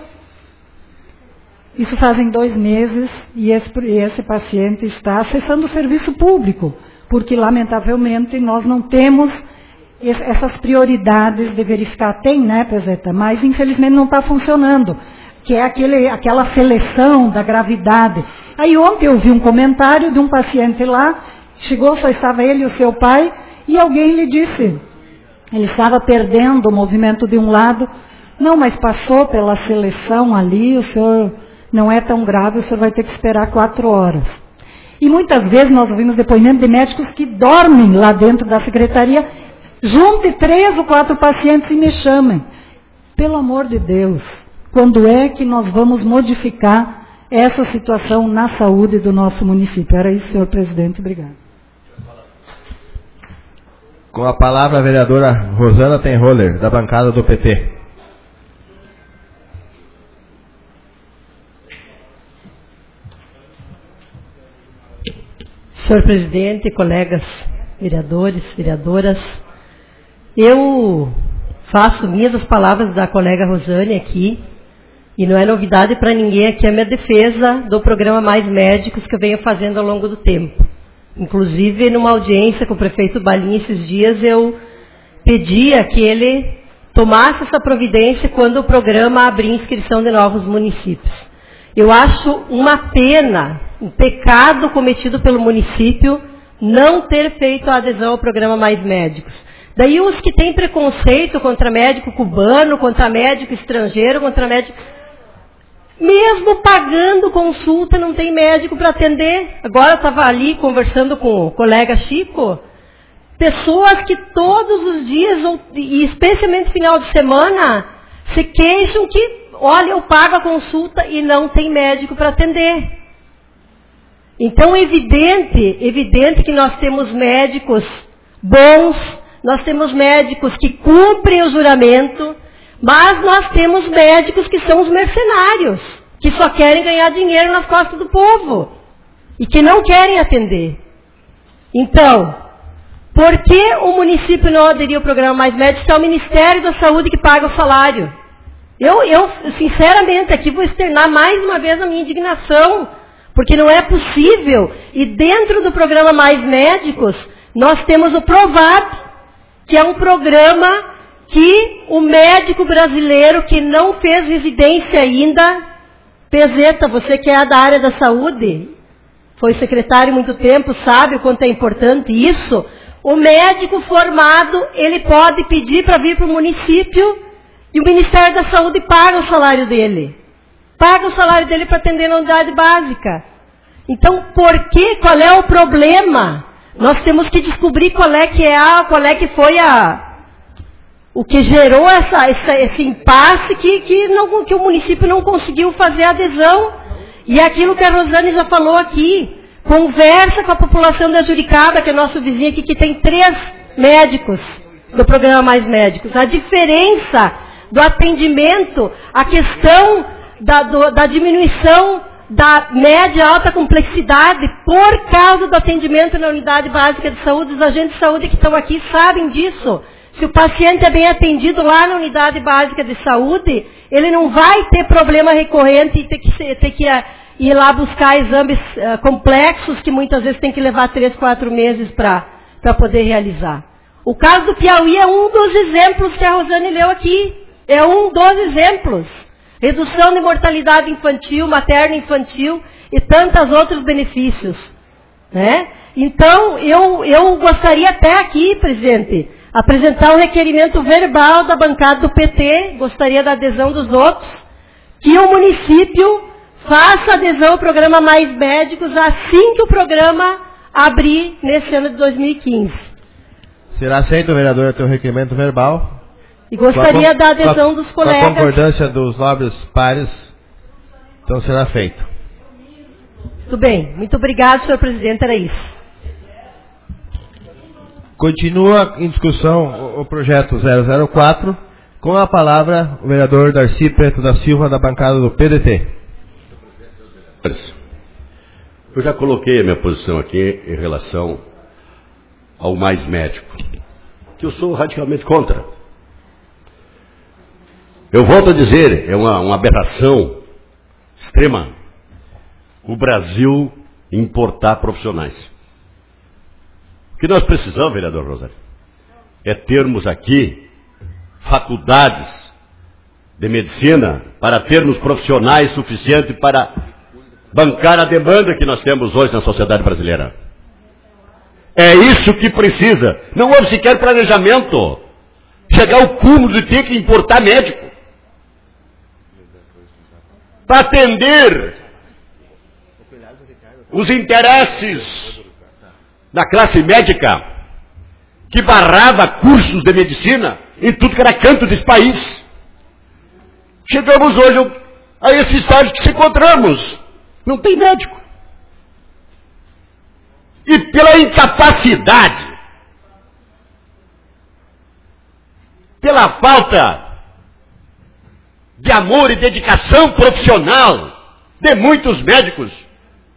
S3: Isso fazem 2 meses e esse paciente está acessando o serviço público, porque lamentavelmente nós não temos essas prioridades de verificar. Tem, né, Pezeta? Mas infelizmente não está funcionando, que é aquela seleção da gravidade. Aí ontem eu vi um comentário de um paciente lá, chegou, só estava ele e o seu pai, e alguém lhe disse, ele estava perdendo o movimento de um lado, não, mas passou pela seleção ali, o senhor não é tão grave, o senhor vai ter que esperar 4 horas. E muitas vezes nós ouvimos depoimento de médicos que dormem lá dentro da secretaria, junte 3 ou 4 pacientes e me chamem. Pelo amor de Deus, quando é que nós vamos modificar essa situação na saúde do nosso município? Era isso, senhor presidente. Obrigado.
S1: Com a palavra a vereadora Rosana Tenroller, da bancada do PT.
S6: Senhor presidente, colegas vereadores, vereadoras, eu faço minhas as palavras da colega Rosane aqui, e não é novidade para ninguém aqui a minha defesa do programa Mais Médicos que eu venho fazendo ao longo do tempo. Inclusive, numa audiência com o prefeito Balim esses dias, eu pedia que ele tomasse essa providência quando o programa abrir inscrição de novos municípios. Eu acho uma pena, um pecado cometido pelo município não ter feito a adesão ao programa Mais Médicos. Daí os que têm preconceito contra médico cubano, contra médico estrangeiro, contra médico... Mesmo pagando consulta, não tem médico para atender. Agora eu estava ali conversando com o colega Chico, pessoas que todos os dias, e especialmente final de semana, se queixam que, olha, eu pago a consulta e não tem médico para atender. Então é evidente que nós temos médicos bons, nós temos médicos que cumprem o juramento, mas nós temos médicos que são os mercenários, que só querem ganhar dinheiro nas costas do povo e que não querem atender. Então, Por que o município não aderiu ao programa Mais Médicos? É o Ministério da Saúde que paga o salário. Eu, sinceramente, aqui vou externar mais uma vez a minha indignação, porque não é possível. E dentro do programa Mais Médicos, nós temos o Provap, que é um programa que o médico brasileiro que não fez residência ainda, Pezeta, você que é da área da saúde, foi secretário muito tempo, sabe o quanto é importante isso. O médico formado, ele pode pedir para vir para o município e o Ministério da Saúde paga o salário dele. Paga o salário dele para atender na unidade básica. Então, qual é o problema? Nós temos que descobrir qual é que foi o que gerou esse impasse que o município não conseguiu fazer adesão. E aquilo que a Rosane já falou aqui, conversa com a população da Juricaba, que é nosso vizinho aqui, que tem 3 médicos do programa Mais Médicos. A diferença do atendimento, a questão da diminuição da média alta complexidade por causa do atendimento na unidade básica de saúde. Os agentes de saúde que estão aqui sabem disso. Se o paciente é bem atendido lá na unidade básica de saúde, ele não vai ter problema recorrente e ter que ir lá buscar exames complexos que muitas vezes tem que levar 3, 4 meses para poder realizar. O caso do Piauí é um dos exemplos que a Rosane leu aqui. É um dos exemplos. Redução de mortalidade infantil, materno-infantil e tantos outros benefícios. Né? Então, eu gostaria até aqui, presidente, apresentar um requerimento verbal da bancada do PT, gostaria da adesão dos outros, que o município faça adesão ao programa Mais Médicos assim que o programa abrir nesse ano de 2015.
S1: Será aceito, vereador, o teu requerimento verbal.
S6: E gostaria da adesão dos colegas.
S1: Com a concordância dos nobres pares, então será feito.
S6: Muito bem. Muito obrigado, senhor presidente. Era isso.
S1: Continua em discussão o projeto 004, com a palavra o vereador Darcy Preto da Silva, da bancada do PDT.
S7: Eu já coloquei a minha posição aqui em relação ao Mais Médico, que eu sou radicalmente contra. Eu volto a dizer, é uma aberração extrema o Brasil importar profissionais. O que nós precisamos, vereador Rosário, é termos aqui faculdades de medicina para termos profissionais suficientes para bancar a demanda que nós temos hoje na sociedade brasileira. É isso que precisa. Não houve sequer planejamento. Chegar ao cúmulo de ter que importar médico para atender os interesses da classe médica que barrava cursos de medicina em tudo que era canto desse país. Chegamos hoje a esse estágio que se encontramos. Não tem médico. E pela incapacidade, pela falta de amor e dedicação profissional de muitos médicos,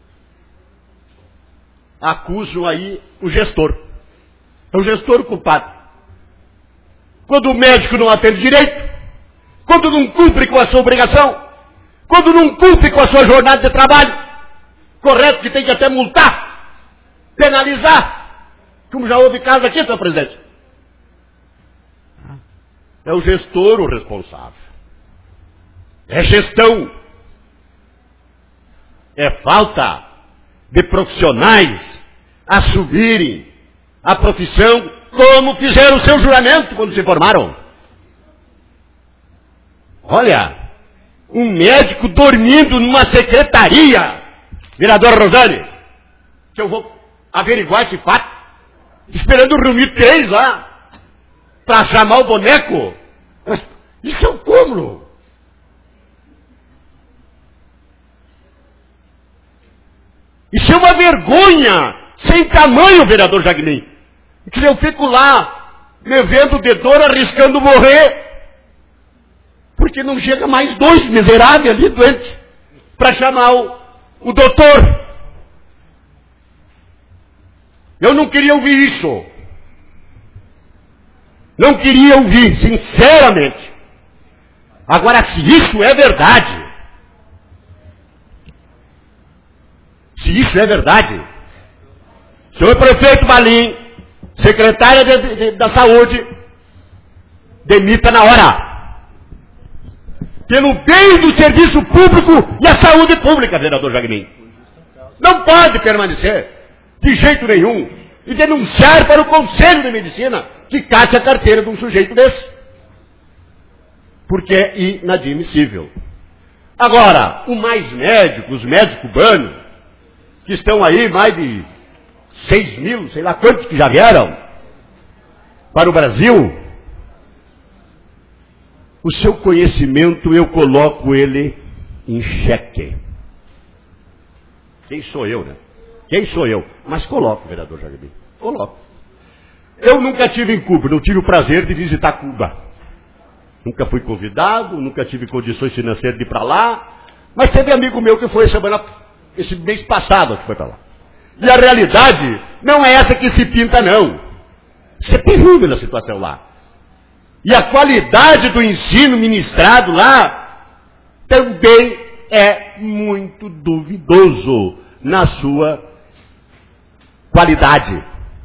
S7: acusam aí o gestor. É o gestor o culpado. Quando o médico não atende direito, quando não cumpre com a sua obrigação, quando não cumpre com a sua jornada de trabalho, correto que tem que até multar, penalizar, como já houve caso aqui, senhor presidente. É o gestor o responsável. É gestão. É falta de profissionais assumirem a profissão como fizeram o seu juramento quando se formaram. Olha, um médico dormindo numa secretaria, vereador Rosane, que eu vou averiguar esse fato, esperando reunir 3 lá, para chamar o boneco. Isso é um cúmulo. Isso é uma vergonha sem tamanho, vereador Jagnin. Que eu fico lá, me vendo de dor, arriscando morrer, porque não chega mais 2 miseráveis ali doentes para chamar o doutor. Eu não queria ouvir isso.
S8: Não queria ouvir, sinceramente. Agora, se isso é verdade, senhor prefeito Balim, secretária da Saúde, demita na hora. Pelo bem do serviço público e a saúde pública, vereador Jagmin. Não pode permanecer, de jeito nenhum, e denunciar para o Conselho de Medicina que cate a carteira de um sujeito desse. Porque é inadmissível. Agora, os médicos cubanos, que estão aí, mais de 6 mil, sei lá quantos que já vieram para o Brasil, o seu conhecimento eu coloco ele em xeque. Quem sou eu, né? Quem sou eu? Mas coloco, vereador Jagmin. Coloco. Eu nunca tive em Cuba, não tive o prazer de visitar Cuba. Nunca fui convidado, nunca tive condições financeiras de ir para lá, mas teve amigo meu que foi esse mês passado que foi para lá. E a realidade não é essa que se pinta, não. Isso é terrível a situação lá. E a qualidade do ensino ministrado lá também é muito duvidoso na sua qualidade.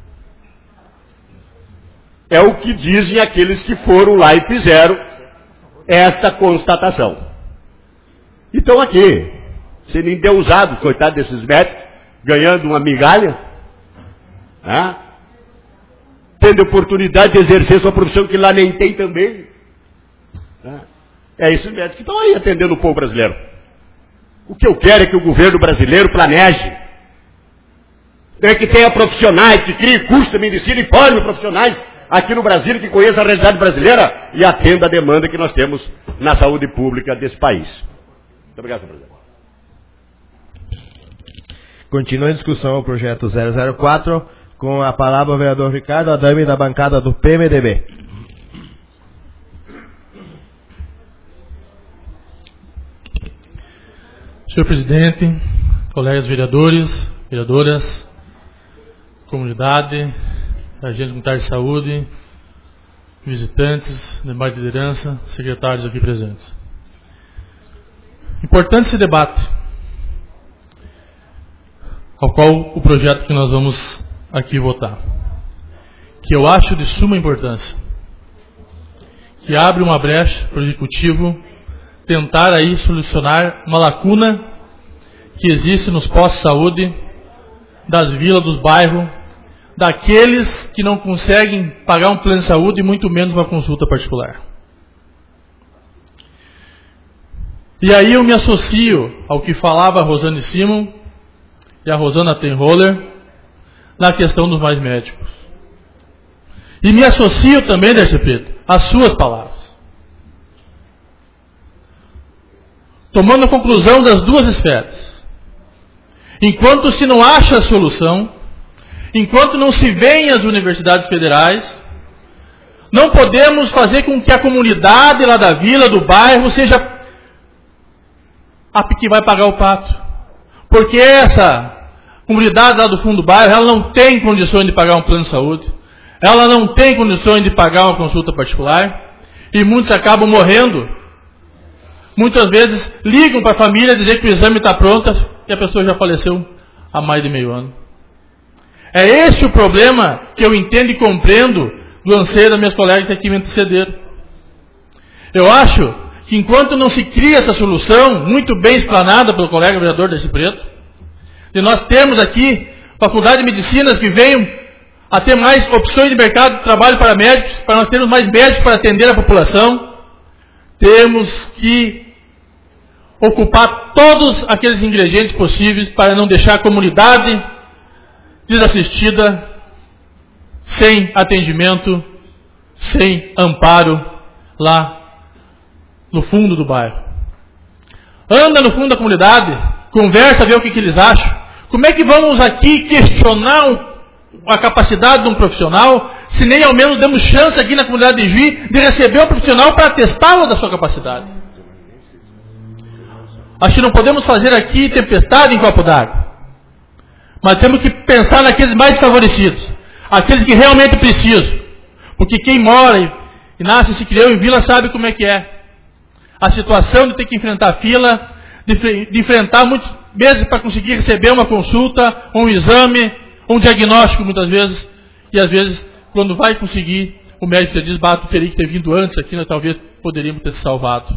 S8: É o que dizem aqueles que foram lá e fizeram esta constatação. E estão aqui, sendo endeusados, coitados desses médicos, ganhando uma migalha, né? Tendo oportunidade de exercer sua profissão que lá nem tem também. Né? É esses médicos que estão aí atendendo o povo brasileiro. O que eu quero é que o governo brasileiro planeje. É que tenha profissionais, que crie curso de medicina e forme profissionais aqui no Brasil, que conheça a realidade brasileira e atenda a demanda que nós temos na saúde pública desse país. Muito obrigado, senhor presidente.
S1: Continua em discussão o projeto 004, com a palavra o vereador Ricardo Adame, da bancada do PMDB.
S9: Senhor presidente, colegas vereadores, vereadoras, comunidade, agente comunitário de saúde, visitantes, demais liderança, secretários aqui presentes. Importante esse debate, ao qual o projeto que nós vamos aqui votar, que eu acho de suma importância, que abre uma brecha para o Executivo tentar aí solucionar uma lacuna que existe nos postos de saúde das vilas, dos bairros, daqueles que não conseguem pagar um plano de saúde e muito menos uma consulta particular. E aí eu me associo ao que falava a Rosane Simon e a Rosana Tenholler na questão dos mais médicos. E me associo também, Darcy Pedro, às suas palavras. Tomando a conclusão das duas esferas. Enquanto se não acha a solução, enquanto não se vê as universidades federais, não podemos fazer com que a comunidade lá da vila, do bairro, seja a que vai pagar o pato. Porque essa comunidade lá do fundo do bairro, ela não tem condições de pagar um plano de saúde, ela não tem condições de pagar uma consulta particular, e muitos acabam morrendo. Muitas vezes ligam para a família dizer que o exame está pronto e a pessoa já faleceu há mais de meio ano. É esse o problema que eu entendo e compreendo do anseio das minhas colegas que aqui me antecederam. Eu acho que enquanto não se cria essa solução, muito bem explanada pelo colega vereador Darcy Preto, de nós temos aqui faculdade de medicinas que venham a ter mais opções de mercado de trabalho para médicos, para nós termos mais médicos para atender a população, temos que ocupar todos aqueles ingredientes possíveis para não deixar a comunidade desassistida, sem atendimento, sem amparo lá no fundo do bairro. Anda no fundo da comunidade, conversa, vê o que eles acham. Como é que vamos aqui questionar a capacidade de um profissional, se nem ao menos demos chance aqui na comunidade de Juí de receber o profissional para testá-lo da sua capacidade? Acho que não podemos fazer aqui tempestade em copo d'água. Mas temos que pensar naqueles mais desfavorecidos, aqueles que realmente precisam. Porque quem mora e nasce e se criou em vila sabe como é que é. A situação de ter que enfrentar fila, de enfrentar muitos meses para conseguir receber uma consulta, um exame, um diagnóstico muitas vezes. E às vezes, quando vai conseguir, o médico diz, tu teria que ter vindo antes aqui, nós talvez poderíamos ter se salvado.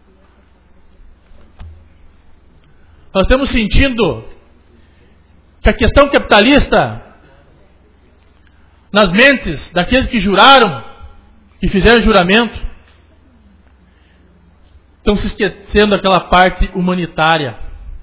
S9: Nós estamos sentindo que a questão capitalista, nas mentes daqueles que juraram e fizeram juramento, estão se esquecendo daquela parte humanitária,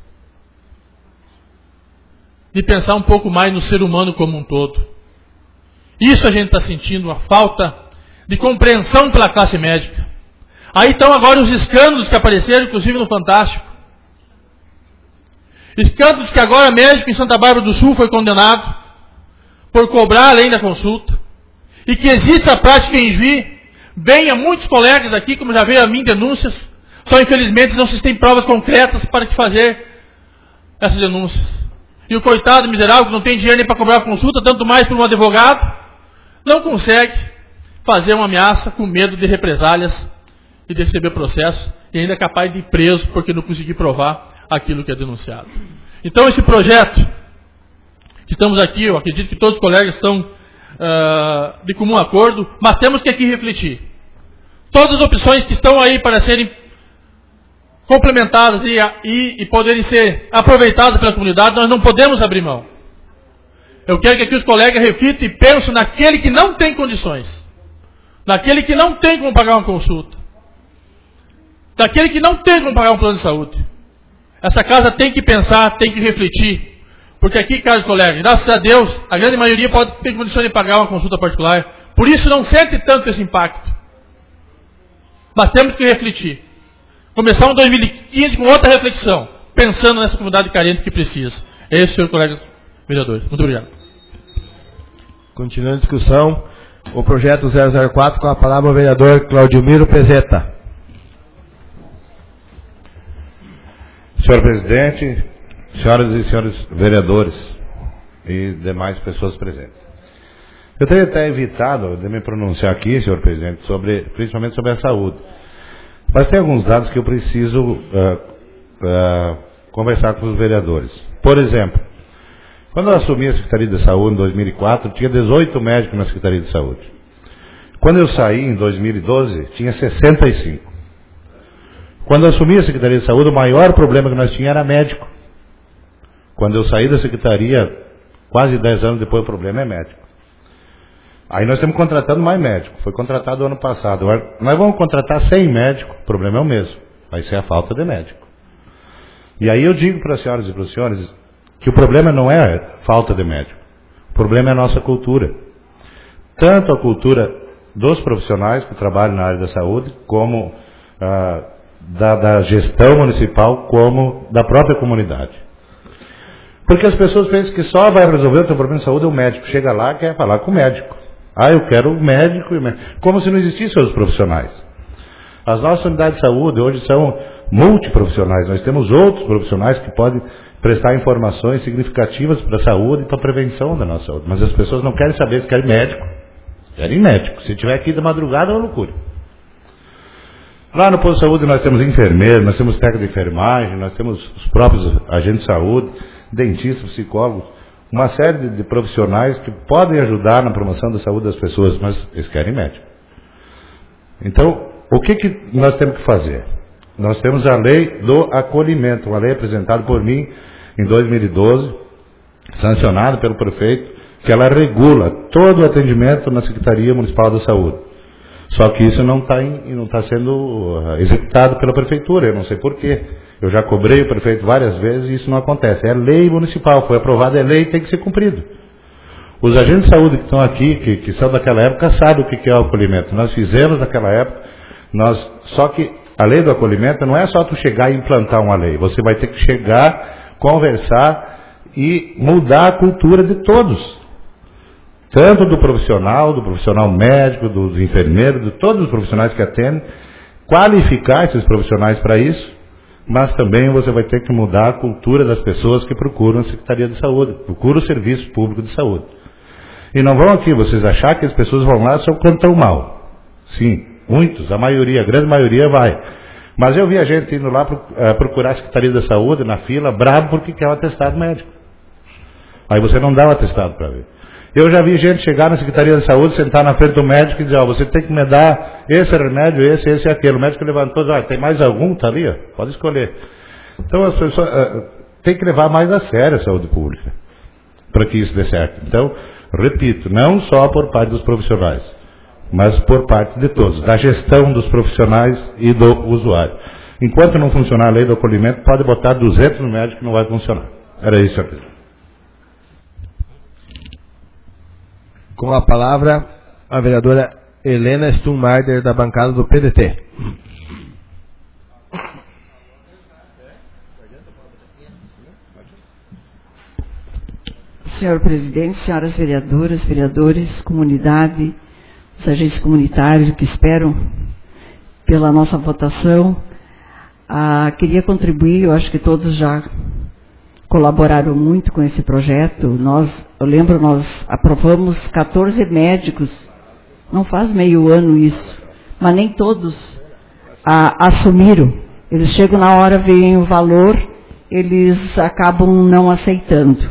S9: de pensar um pouco mais no ser humano como um todo. Isso a gente está sentindo, uma falta de compreensão pela classe médica. Aí estão agora os escândalos que apareceram, inclusive no Fantástico. Escândalos que agora médico em Santa Bárbara do Sul foi condenado por cobrar além da consulta. E que existe a prática em Juí. Venha muitos colegas aqui, como já veio a mim, denúncias. Só infelizmente não se tem provas concretas para te fazer essas denúncias. E o coitado miserável que não tem dinheiro nem para cobrar a consulta, tanto mais por um advogado, não consegue fazer uma ameaça com medo de represálias e de receber processo, e ainda é capaz de ir preso porque não conseguir provar aquilo que é denunciado. Então esse projeto que estamos aqui, eu acredito que todos os colegas estão de comum acordo, mas temos que aqui refletir. Todas as opções que estão aí para serem complementadas e poderem ser aproveitadas pela comunidade, nós não podemos abrir mão. Eu quero que aqui os colegas reflitam e pensem naquele que não tem condições, naquele que não tem como pagar uma consulta, daquele que não tem como pagar um plano de saúde. Essa casa tem que pensar, tem que refletir, porque aqui, caros colegas, graças a Deus, a grande maioria pode ter condições de pagar uma consulta particular, por isso não sente tanto esse impacto. Mas temos que refletir. Começar um 2015 com outra reflexão, pensando nessa comunidade carente que precisa. É isso, senhor colega vereador. Muito obrigado.
S1: Continuando a discussão, o projeto 004, com a palavra o vereador Claudimiro Pezeta.
S2: Senhor presidente, senhoras e senhores vereadores e demais pessoas presentes. Eu teria até evitado de me pronunciar aqui, senhor presidente, principalmente sobre a saúde. Mas tem alguns dados que eu preciso conversar com os vereadores. Por exemplo, quando eu assumi a Secretaria de Saúde em 2004, tinha 18 médicos na Secretaria de Saúde. Quando eu saí em 2012, tinha 65. Quando eu assumi a Secretaria de Saúde, o maior problema que nós tínhamos era médico. Quando eu saí da Secretaria, quase 10 anos depois, o problema é médico. Aí nós estamos contratando mais médico. Foi contratado ano passado. Agora, nós vamos contratar 100 médicos, o problema é o mesmo. Vai ser a falta de médico. E aí eu digo para as senhoras e para os senhores que o problema não é falta de médico. O problema é a nossa cultura. Tanto a cultura dos profissionais que trabalham na área da saúde, como da gestão municipal, como da própria comunidade. Porque as pessoas pensam que só vai resolver o teu problema de saúde o médico. Chega lá e quer falar com o médico. Eu quero o médico. Como se não existissem os profissionais. As nossas unidades de saúde hoje são multiprofissionais. Nós temos outros profissionais que podem prestar informações significativas para a saúde e para a prevenção da nossa saúde. Mas as pessoas não querem saber se querem médico. Querem médico. Se tiver aqui de madrugada é uma loucura. Lá no posto de saúde nós temos enfermeiros, nós temos técnico de enfermagem, nós temos os próprios agentes de saúde, dentistas, psicólogos, uma série de profissionais que podem ajudar na promoção da saúde das pessoas, mas eles querem médico. Então, o que nós temos que fazer? Nós temos a lei do acolhimento, uma lei apresentada por mim em 2012, sancionada pelo prefeito, que ela regula todo o atendimento na Secretaria Municipal da Saúde. Só que isso não está sendo executado pela prefeitura, eu não sei porquê. Eu já cobrei o prefeito várias vezes e isso não acontece. É lei municipal, foi aprovada, é lei e tem que ser cumprido. Os agentes de saúde que estão aqui, que são daquela época, sabem o que é o acolhimento. Nós fizemos naquela época, só que a lei do acolhimento não é só tu chegar e implantar uma lei. Você vai ter que chegar, conversar e mudar a cultura de todos. Tanto do profissional médico, dos enfermeiros, de todos os profissionais que atendem, qualificar esses profissionais para isso, mas também você vai ter que mudar a cultura das pessoas que procuram a Secretaria de Saúde, procuram o Serviço Público de Saúde. E não vão aqui vocês achar que as pessoas vão lá só quando estão mal. Sim, muitos, a maioria, a grande maioria vai. Mas eu vi a gente indo lá procurar a Secretaria da Saúde na fila, bravo porque quer um atestado médico. Aí você não dá o atestado para ver. Eu já vi gente chegar na Secretaria da Saúde, sentar na frente do médico e dizer, ó, você tem que me dar esse remédio, esse e aquele. O médico levantou, tem mais algum? Tá ali, ó, pode escolher. Então as pessoas têm que levar mais a sério a saúde pública para que isso dê certo. Então, repito, não só por parte dos profissionais, mas por parte de todos, da gestão dos profissionais e do usuário. Enquanto não funcionar a lei do acolhimento, pode botar 200 no médico que não vai funcionar. Era isso, senhor presidente.
S1: Com a palavra, a vereadora Helena Stummarder, da bancada do PDT.
S10: Senhor presidente, senhoras vereadoras, vereadores, comunidade, os agentes comunitários que esperam pela nossa votação, queria contribuir, eu acho que todos já colaboraram muito com esse projeto. Eu lembro, nós aprovamos 14 médicos, não faz meio ano isso, mas nem todos assumiram. Eles chegam na hora, veem o valor, eles acabam não aceitando.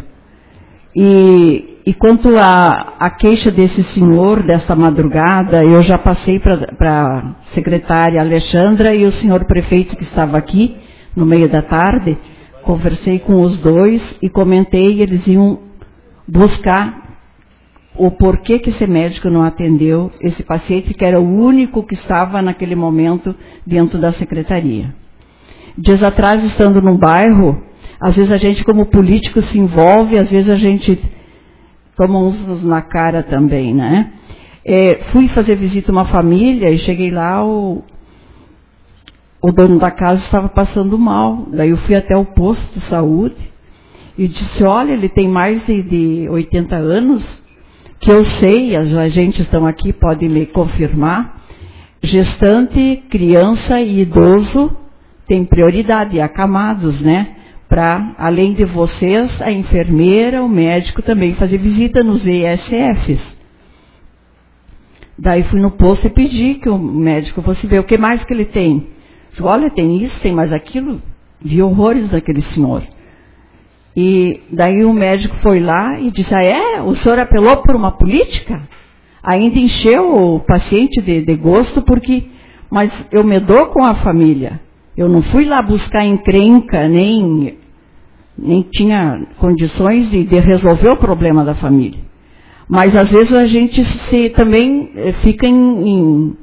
S10: E quanto à queixa desse senhor, desta madrugada, eu já passei para a secretária Alexandra e o senhor prefeito que estava aqui, no meio da tarde. Conversei com os dois e comentei, eles iam buscar o porquê que esse médico não atendeu esse paciente, que era o único que estava naquele momento dentro da secretaria. Dias atrás, estando num bairro, às vezes a gente como político se envolve, às vezes a gente toma uns na cara também, né? Fui fazer visita a uma família e cheguei lá, o dono da casa estava passando mal. Daí eu fui até o posto de saúde e disse, olha, ele tem mais de 80 anos, que eu sei, as agentes estão aqui, podem me confirmar, gestante, criança e idoso tem prioridade, acamados, né? Para, além de vocês, a enfermeira, o médico também fazer visita nos ESFs. Daí fui no posto e pedi que o médico fosse ver o que mais que ele tem. Olha, tem isso, tem mais aquilo. Vi horrores daquele senhor. E daí o médico foi lá e disse, o senhor apelou por uma política? Ainda encheu o paciente de gosto, mas eu me dou com a família. Eu não fui lá buscar encrenca, nem tinha condições de resolver o problema da família. Mas às vezes a gente também fica em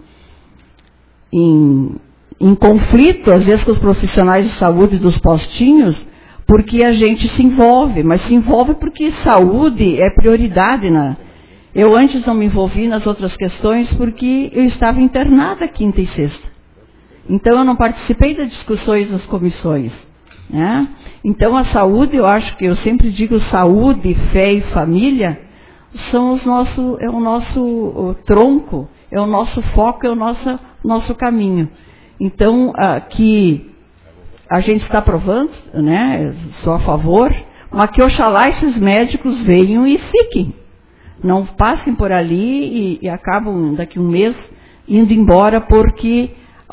S10: conflito, às vezes com os profissionais de saúde dos postinhos, porque a gente se envolve, mas se envolve porque saúde é prioridade. Eu antes não me envolvi nas outras questões porque eu estava internada quinta e sexta. Então eu não participei das discussões das comissões, né? Então a saúde, eu acho que eu sempre digo, saúde, fé e família são é o nosso tronco, é o nosso foco, é o nosso caminho. Então, que a gente está aprovando, né? Sou a favor, mas que oxalá esses médicos venham e fiquem. Não passem por ali e acabam daqui um mês indo embora porque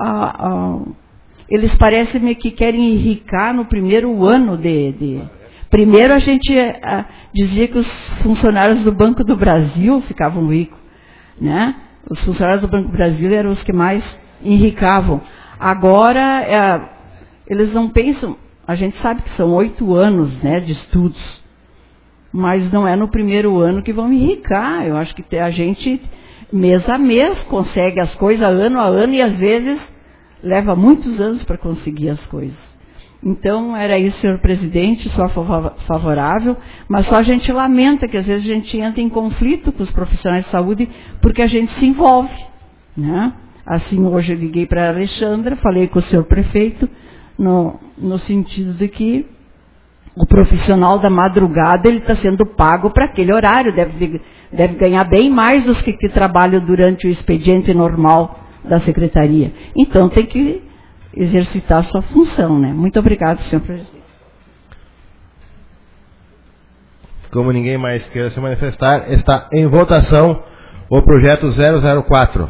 S10: eles parecem que querem enricar no primeiro ano Primeiro a gente dizia que os funcionários do Banco do Brasil ficavam ricos, né? Os funcionários do Banco do Brasil eram os que mais enricavam. Agora, eles não pensam, a gente sabe que são 8 anos, né, de estudos, mas não é no primeiro ano que vão enricar. Eu acho que a gente, mês a mês, consegue as coisas, ano a ano, e às vezes leva muitos anos para conseguir as coisas. Então, era isso, senhor presidente, sou favorável, mas só a gente lamenta que às vezes a gente entra em conflito com os profissionais de saúde porque a gente se envolve, né? Assim, hoje eu liguei para a Alexandra, falei com o senhor prefeito, no sentido de que o profissional da madrugada ele está sendo pago para aquele horário, deve ganhar bem mais dos que trabalham durante o expediente normal da secretaria. Então, tem que exercitar a sua função, né? Muito obrigado, senhor presidente.
S1: Como ninguém mais queira se manifestar, está em votação o projeto 004.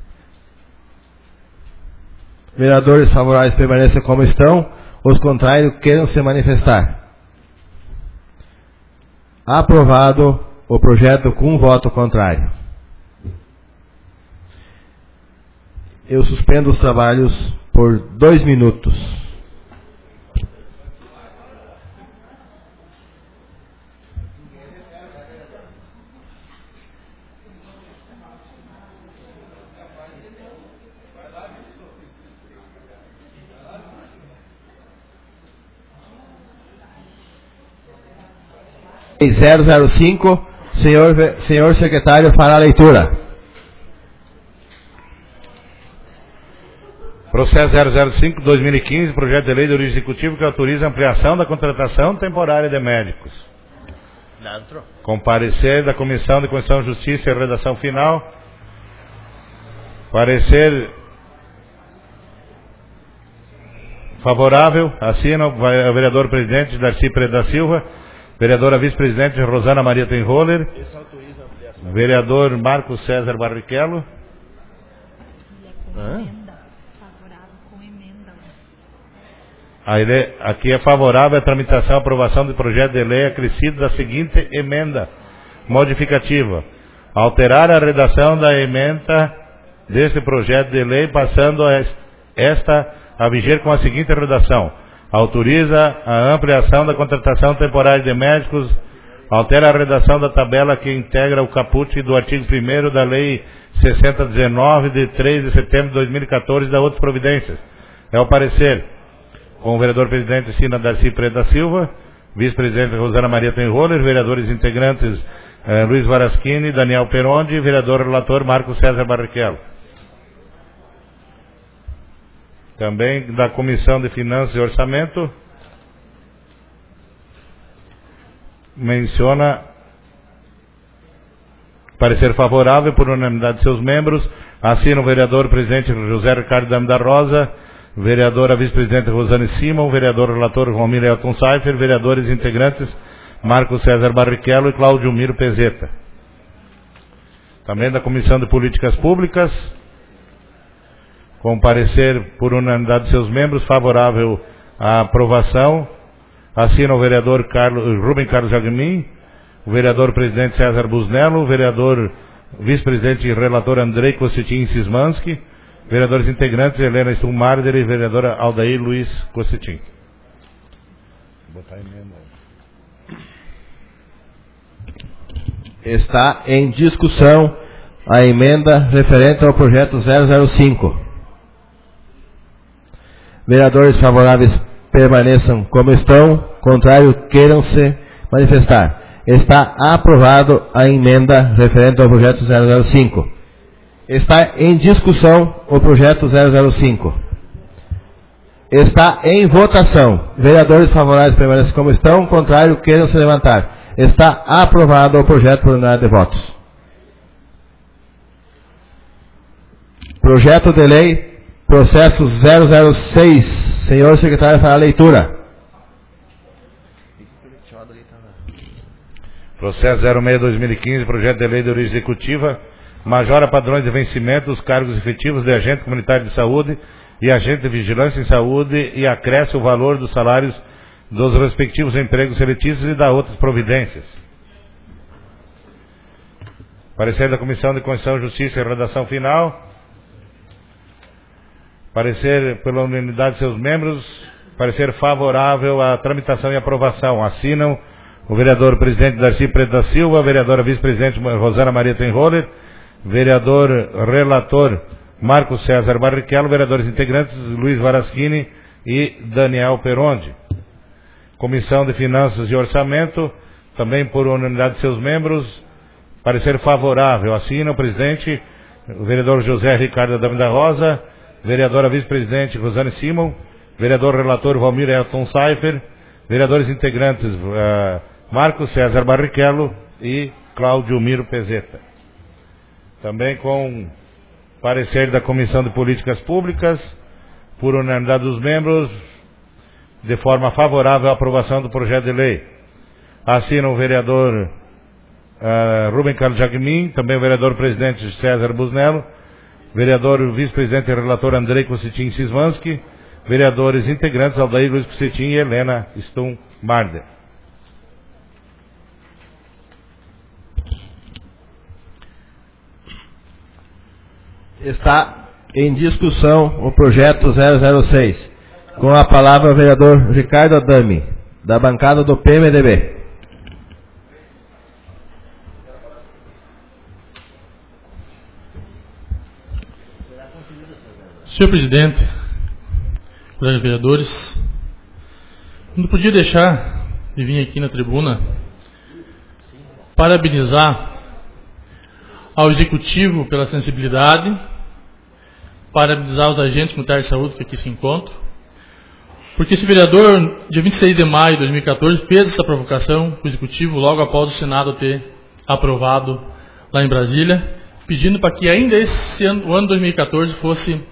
S1: Vereadores favoráveis permaneçam como estão, os contrários queiram se manifestar. Aprovado o projeto com voto contrário. Eu suspendo os trabalhos por 2 minutos. Em 005, senhor secretário fará a leitura.
S2: Processo 005/2015, projeto de lei do Executivo que autoriza a ampliação da contratação temporária de médicos. Com parecer da Comissão de Constituição, Justiça e Redação Final. Parecer favorável, assina o vereador presidente Darcy Pereira da Silva, vereadora vice-presidente Rosana Maria Tenroller, vereador Marcos César Barrichello. Aqui é favorável a tramitação e aprovação do projeto de lei acrescido da seguinte emenda modificativa: alterar a redação da emenda deste projeto de lei, passando esta a viger com a seguinte redação: autoriza a ampliação da contratação temporária de médicos, altera a redação da tabela que integra o caput do artigo 1º da Lei 6019, de 3 de setembro de 2014, da outras providências. É o parecer. Com o vereador presidente Sina Darcy Pereira da Silva, vice-presidente Rosana Maria Tenroller, vereadores integrantes Luiz Varaschini, Daniel Perondi, vereador relator Marcos César Barrichello. Também da Comissão de Finanças e Orçamento, menciona parecer favorável por unanimidade de seus membros, assina o vereador presidente José Ricardo Damo da Rosa, vereadora vice-presidente Rosane Simon, vereador relator Romir Elton Seifer, vereadores integrantes Marcos César Barrichello e Cláudio Miro Pezeta. Também da Comissão de Políticas Públicas, com parecer por unanimidade de seus membros, favorável à aprovação, assina o vereador Rubem Carlos Jagmin, o vereador presidente César Busnello, o vereador vice-presidente e relator Andrei Kostetin Sismanski, vereadores integrantes Helena Stummarder e vereadora Aldair Luiz Kostetin.
S1: Está em discussão a emenda referente ao projeto 005. Vereadores favoráveis permaneçam como estão, contrário queiram se manifestar. Está aprovado a emenda referente ao projeto 005. Está em discussão o projeto 005. Está em votação. Vereadores favoráveis permaneçam como estão, contrário queiram se levantar. Está aprovado o projeto por unanimidade de votos. Projeto de lei, processo 006. Senhor secretário, fará a leitura.
S2: Processo 06/2015, projeto de lei de origem executiva, majora padrões de vencimento dos cargos efetivos de agente comunitário de saúde e agente de vigilância em saúde e acresce o valor dos salários dos respectivos empregos seletistas e dá outras providências. Parecer da Comissão de Constituição, Justiça e Redação Final. Parecer pela unanimidade de seus membros, parecer favorável à tramitação e aprovação. Assinam o vereador presidente Darcy Pereira da Silva, a vereadora vice-presidente Rosana Maria Tenroller, vereador relator Marcos César Barrichello, vereadores integrantes Luiz Varaschini e Daniel Perondi. Comissão de Finanças e Orçamento, também por unanimidade de seus membros, parecer favorável. Assina o presidente, o vereador José Ricardo Damo da Rosa, vereadora vice-presidente Rosane Simon, vereador relator Valmir Elton Seifer, vereadores integrantes Marcos César Barrichello e Cláudio Miro Pezeta. Também com parecer da Comissão de Políticas Públicas, por unanimidade dos membros, de forma favorável à aprovação do projeto de lei. Assina o vereador Rubem Carlos Jacmin, também o vereador presidente César Busnello, vereador vice-presidente e relator Andrei Cossetin Sismansky, vereadores integrantes Aldair Luiz Cossetin e Helena Stum Marder.
S1: Está em discussão o projeto 006. Com a palavra o vereador Ricardo Adami, da bancada do PMDB.
S9: Senhor presidente, colegas vereadores, não podia deixar de vir aqui na tribuna parabenizar ao Executivo pela sensibilidade, parabenizar os agentes comunitários de saúde que aqui se encontram, porque esse vereador, dia 26 de maio de 2014, fez essa provocação para o Executivo logo após o Senado ter aprovado lá em Brasília, pedindo para que ainda esse ano, o ano 2014, fosse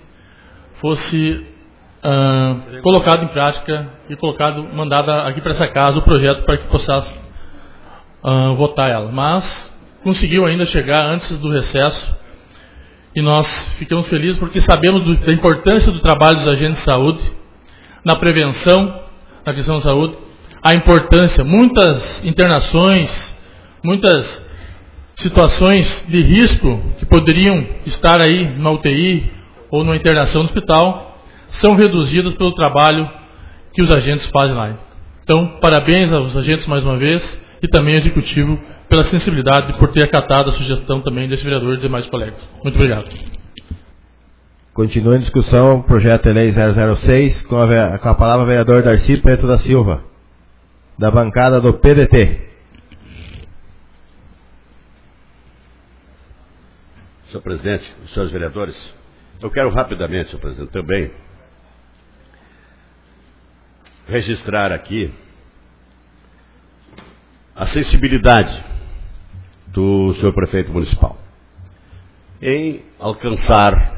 S9: colocado em prática e mandado aqui para essa casa o projeto para que possamos votar ela. Mas conseguiu ainda chegar antes do recesso e nós ficamos felizes porque sabemos da importância do trabalho dos agentes de saúde na prevenção, na questão da saúde, a importância, muitas internações, muitas situações de risco que poderiam estar aí na UTI ou numa internação no hospital, são reduzidas pelo trabalho que os agentes fazem lá. Então, parabéns aos agentes mais uma vez e também ao Executivo pela sensibilidade por ter acatado a sugestão também desse vereador e de demais colegas. Muito obrigado.
S1: Continua em discussão o projeto de lei 006, com a palavra o vereador Darcy Preto da Silva, da bancada do PDT.
S7: Senhor presidente, senhores vereadores, eu quero rapidamente, senhor presidente, também registrar aqui a sensibilidade do senhor prefeito municipal em alcançar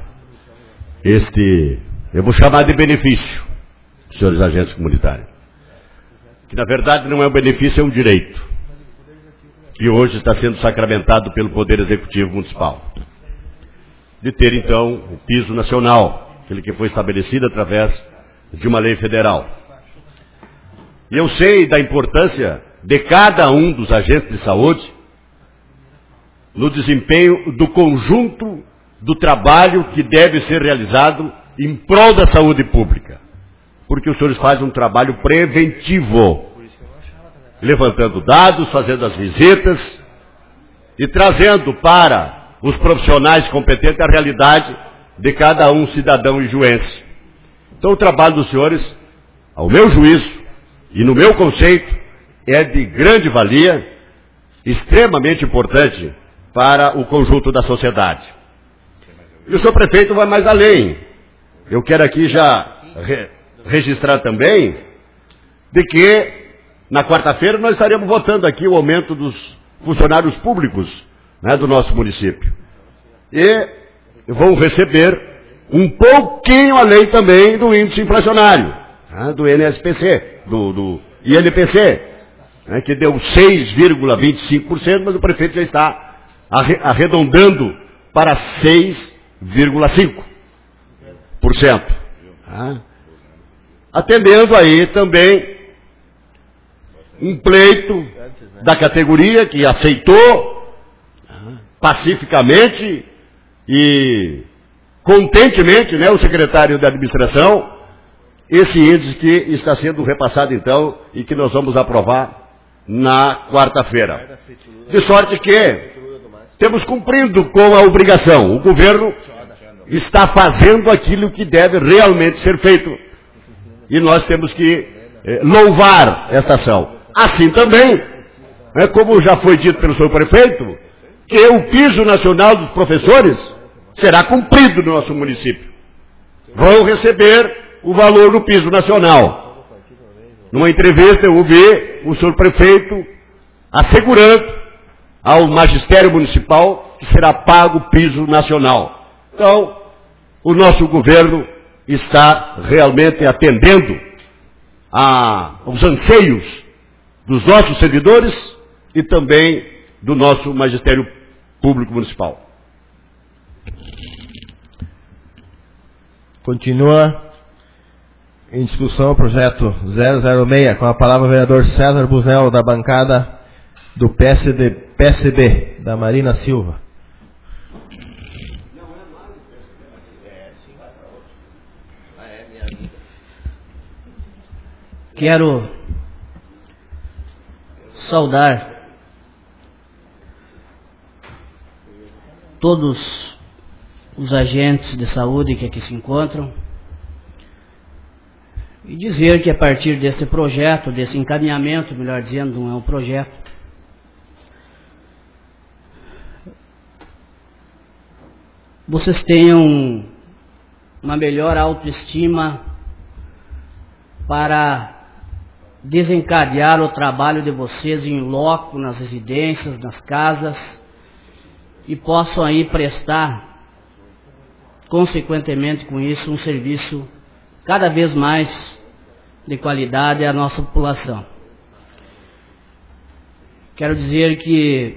S7: eu vou chamar de benefício, senhores agentes comunitários, que na verdade não é um benefício, é um direito, que hoje está sendo sacramentado pelo Poder Executivo Municipal, de ter então o piso nacional, aquele que foi estabelecido através de uma lei federal. E eu sei da importância de cada um dos agentes de saúde no desempenho do conjunto do trabalho que deve ser realizado em prol da saúde pública. Porque os senhores fazem um trabalho preventivo, levantando dados, fazendo as visitas e trazendo para os profissionais competentes a realidade de cada um cidadão ijuense. Então o trabalho dos senhores, ao meu juízo e no meu conceito, é de grande valia, extremamente importante para o conjunto da sociedade. E o senhor prefeito vai mais além. Eu quero aqui já registrar também de que na quarta-feira nós estaremos votando aqui o aumento dos funcionários públicos, né, do nosso município. E vão receber um pouquinho além também do índice inflacionário, né, do NSPC, do INPC, né, que deu 6,25%, mas o prefeito já está arredondando para 6,5%. Né, atendendo aí também um pleito da categoria que aceitou pacificamente e contentemente, né, o secretário da administração, esse índice que está sendo repassado então e que nós vamos aprovar na quarta-feira. De sorte que temos cumprindo com a obrigação. O governo está fazendo aquilo que deve realmente ser feito. E nós temos que louvar esta ação. Assim também, como já foi dito pelo senhor prefeito, que o piso nacional dos professores será cumprido no nosso município. Vão receber o valor do piso nacional. Numa entrevista eu ouvi o senhor prefeito assegurando ao magistério municipal que será pago o piso nacional. Então, o nosso governo está realmente atendendo aos anseios dos nossos servidores e também do nosso Magistério Público Municipal.
S1: Continua em discussão o projeto 006, com a palavra o vereador César Buznello, da bancada do PSB, da Marina Silva.
S11: Quero saudar todos os agentes de saúde que aqui se encontram e dizer que a partir desse projeto, desse encaminhamento, melhor dizendo, não é um projeto, vocês tenham uma melhor autoestima para desencadear o trabalho de vocês em loco, nas residências, nas casas, e possam aí prestar, consequentemente com isso, um serviço cada vez mais de qualidade à nossa população. Quero dizer que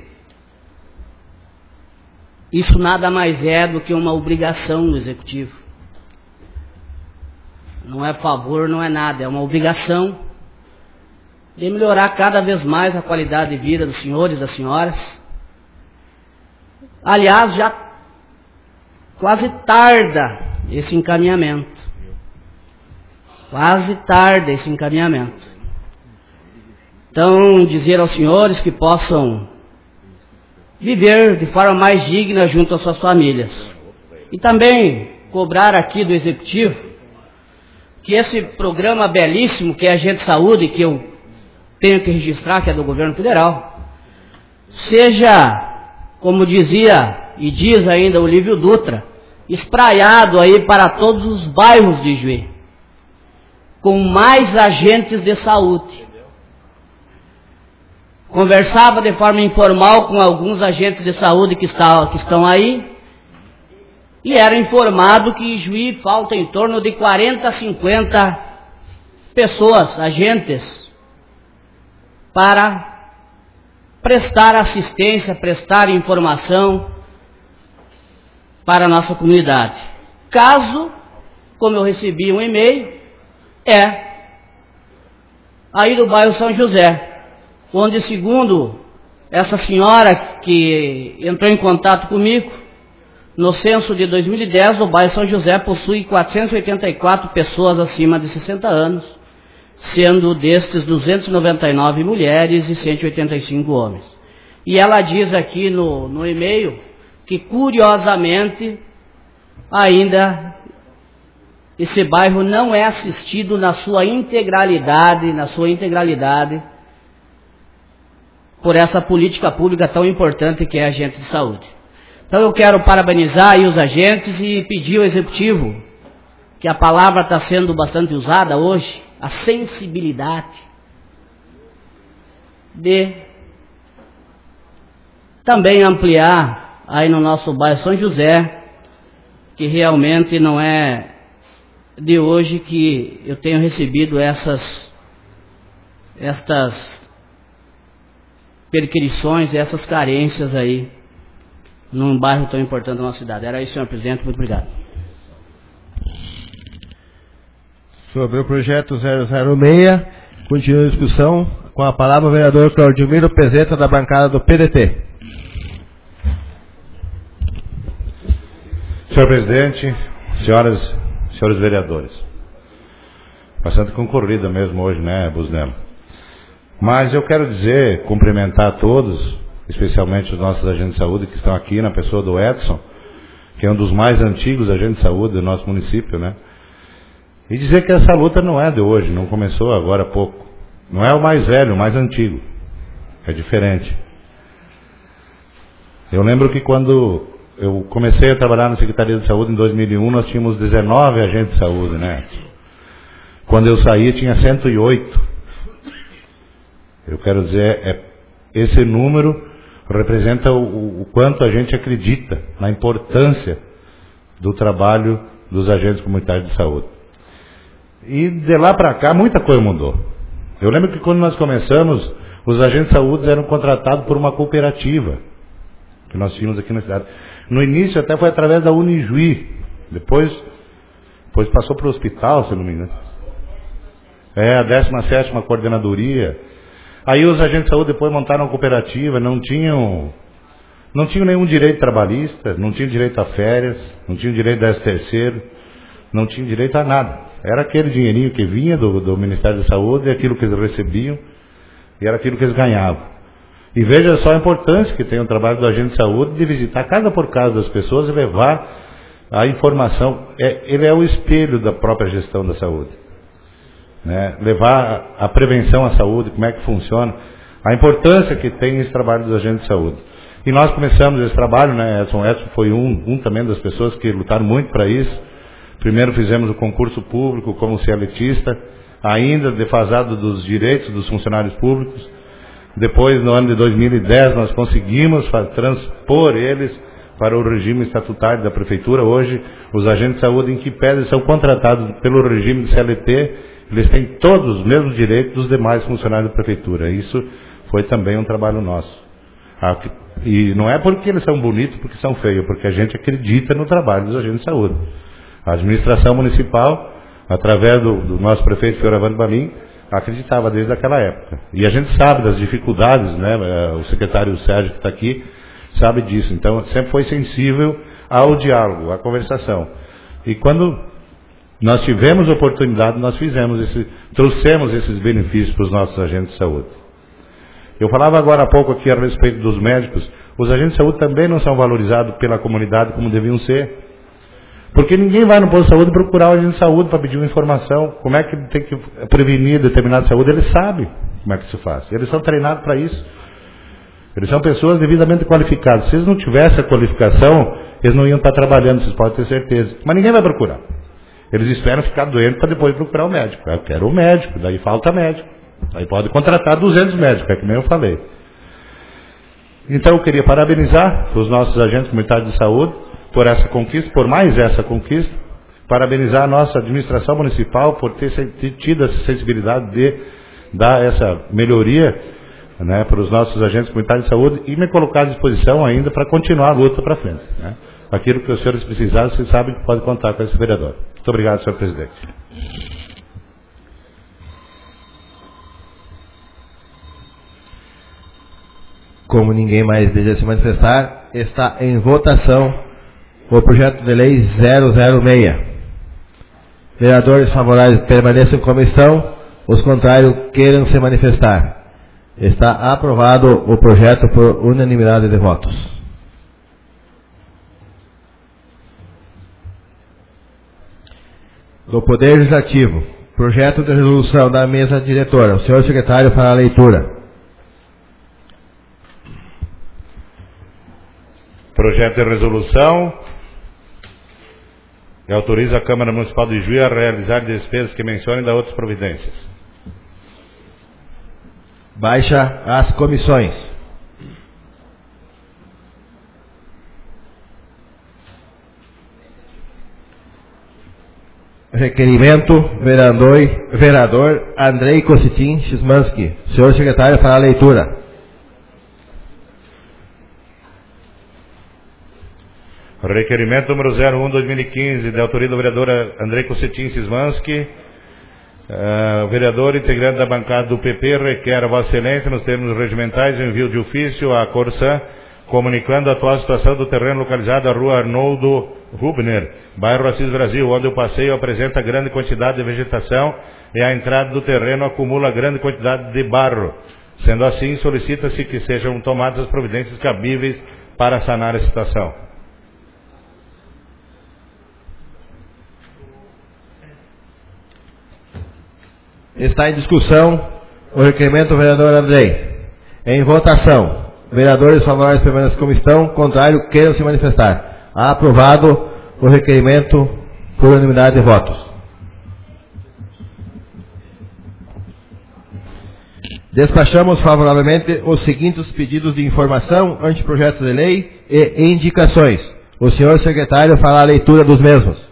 S11: isso nada mais é do que uma obrigação do Executivo. Não é favor, não é nada, é uma obrigação de melhorar cada vez mais a qualidade de vida dos senhores e das senhoras. Aliás, já quase tarda esse encaminhamento. Quase tarda esse encaminhamento. Então, dizer aos senhores que possam viver de forma mais digna junto às suas famílias. E também cobrar aqui do Executivo que esse programa belíssimo que é Agente de Saúde, que eu tenho que registrar, que é do governo federal, seja, como dizia e diz ainda o Lívio Dutra, espraiado aí para todos os bairros de Juí, com mais agentes de saúde. Conversava de forma informal com alguns agentes de saúde que estão aí, e era informado que em Juí falta em torno de 40 a 50 pessoas, agentes, para prestar assistência, prestar informação para a nossa comunidade. Caso, como eu recebi um e-mail, aí do bairro São José, onde, segundo essa senhora que entrou em contato comigo, no censo de 2010, o bairro São José possui 484 pessoas acima de 60 anos, sendo destes 299 mulheres e 185 homens. E ela diz aqui no e-mail que, curiosamente, ainda esse bairro não é assistido na sua integralidade, por essa política pública tão importante que é a agente de saúde. Então eu quero parabenizar aí os agentes e pedir ao Executivo, que a palavra está sendo bastante usada hoje, a sensibilidade de também ampliar aí no nosso bairro São José, que realmente não é de hoje que eu tenho recebido estas perquisições, essas carências aí, num bairro tão importante da nossa cidade. Era isso, senhor presidente. Muito obrigado.
S1: Sobre o projeto 006, continua a discussão. Com a palavra o vereador Claudio Miro Pezeta, da bancada do PDT.
S2: Senhor presidente, senhores vereadores. Bastante concorrida mesmo hoje, né, Buznello? Mas eu quero dizer, cumprimentar a todos, especialmente os nossos agentes de saúde que estão aqui, na pessoa do Edson, que é um dos mais antigos agentes de saúde do nosso município, né? E dizer que essa luta não é de hoje, não começou agora há pouco. Não é o mais velho, o mais antigo. É diferente. Eu lembro que quando eu comecei a trabalhar na Secretaria de Saúde em 2001, nós tínhamos 19 agentes de saúde, né? Quando eu saí, tinha 108. Eu quero dizer, esse número representa o quanto a gente acredita na importância do trabalho dos agentes comunitários de saúde. E de lá para cá, muita coisa mudou. Eu lembro que quando nós começamos, os agentes de saúde eram contratados por uma cooperativa que nós tínhamos aqui na cidade. No início até foi através da Unijuí, depois passou para o hospital, se não me engano. A 17ª coordenadoria. Aí os agentes de saúde depois montaram uma cooperativa, não tinham nenhum direito trabalhista, não tinham direito a férias, não tinham direito a 13º, não tinham direito a nada. Era aquele dinheirinho que vinha do Ministério da Saúde, aquilo que eles recebiam, e era aquilo que eles ganhavam. E veja só a importância que tem o trabalho do agente de saúde de visitar casa por casa das pessoas e levar a informação. Ele é o espelho da própria gestão da saúde. Né? Levar a prevenção à saúde, como é que funciona, a importância que tem esse trabalho dos agentes de saúde. E nós começamos esse trabalho, né? Edson foi um também das pessoas que lutaram muito para isso. Primeiro fizemos o concurso público como cientista, ainda defasado dos direitos dos funcionários públicos. Depois, no ano de 2010, nós conseguimos transpor eles para o regime estatutário da prefeitura. Hoje, os agentes de saúde, em que pese são contratados pelo regime de CLT, eles têm todos os mesmos direitos dos demais funcionários da prefeitura. Isso foi também um trabalho nosso. E não é porque eles são bonitos, porque são feios, porque a gente acredita no trabalho dos agentes de saúde. A administração municipal, através do nosso prefeito Fioravante Balim, acreditava desde aquela época. E a gente sabe das dificuldades, né? O secretário Sérgio que está aqui sabe disso. Então, sempre foi sensível ao diálogo, à conversação. E quando nós tivemos oportunidade, nós trouxemos esses benefícios para os nossos agentes de saúde. Eu falava agora há pouco aqui a respeito dos médicos. Os agentes de saúde também não são valorizados pela comunidade como deviam ser. Porque ninguém vai no posto de saúde procurar o agente de saúde para pedir uma informação. Como é que tem que prevenir determinada saúde? Eles sabem como é que se faz. Eles são treinados para isso. Eles são pessoas devidamente qualificadas. Se eles não tivessem a qualificação, eles não iam estar trabalhando, vocês podem ter certeza. Mas ninguém vai procurar. Eles esperam ficar doente para depois procurar o médico. Eu quero o médico, daí falta médico. Aí pode contratar 200 médicos, é que nem eu falei. Então eu queria parabenizar os nossos agentes comunitários de saúde por essa conquista, por mais essa conquista, parabenizar a nossa administração municipal por ter tido essa sensibilidade de dar essa melhoria, né, para os nossos agentes comunitários de saúde e me colocar à disposição ainda para continuar a luta para frente. Né? Aquilo que os senhores precisarem, vocês sabem que podem contar com esse vereador. Muito obrigado, senhor presidente.
S1: Como ninguém mais deseja se manifestar, está em votação o projeto de lei 006. Vereadores favoráveis permaneçam em comissão, os contrários queiram se manifestar. Está aprovado o projeto por unanimidade de votos. Do Poder Legislativo, projeto de resolução da mesa diretora. O senhor secretário fará a leitura.
S2: Projeto de resolução que autoriza a Câmara Municipal de Juí a realizar despesas que mencionem e dar outras providências.
S1: Baixa as comissões. Requerimento, vereador Andrei Kositin Szymanski. Senhor secretário, fará a leitura.
S2: Requerimento número 01/2015, de autoria do vereador Andrei Kositin Szymanski. O vereador integrante da bancada do PP requer a Vossa Excelência, nos termos regimentais, o envio de ofício à Corsã, comunicando a atual situação do terreno localizado na rua Arnoldo Rubner, bairro Assis Brasil, onde o passeio apresenta grande quantidade de vegetação e a entrada do terreno acumula grande quantidade de barro. Sendo assim, solicita-se que sejam tomadas as providências cabíveis para sanar a situação.
S1: Está em discussão o requerimento do vereador Andrei. Em votação. Vereadores favoráveis permanecem como estão, contrário queiram se manifestar. Aprovado o requerimento por unanimidade de votos. Despachamos favoravelmente os seguintes pedidos de informação, anteprojetos de lei e indicações. O senhor secretário fará a leitura dos mesmos.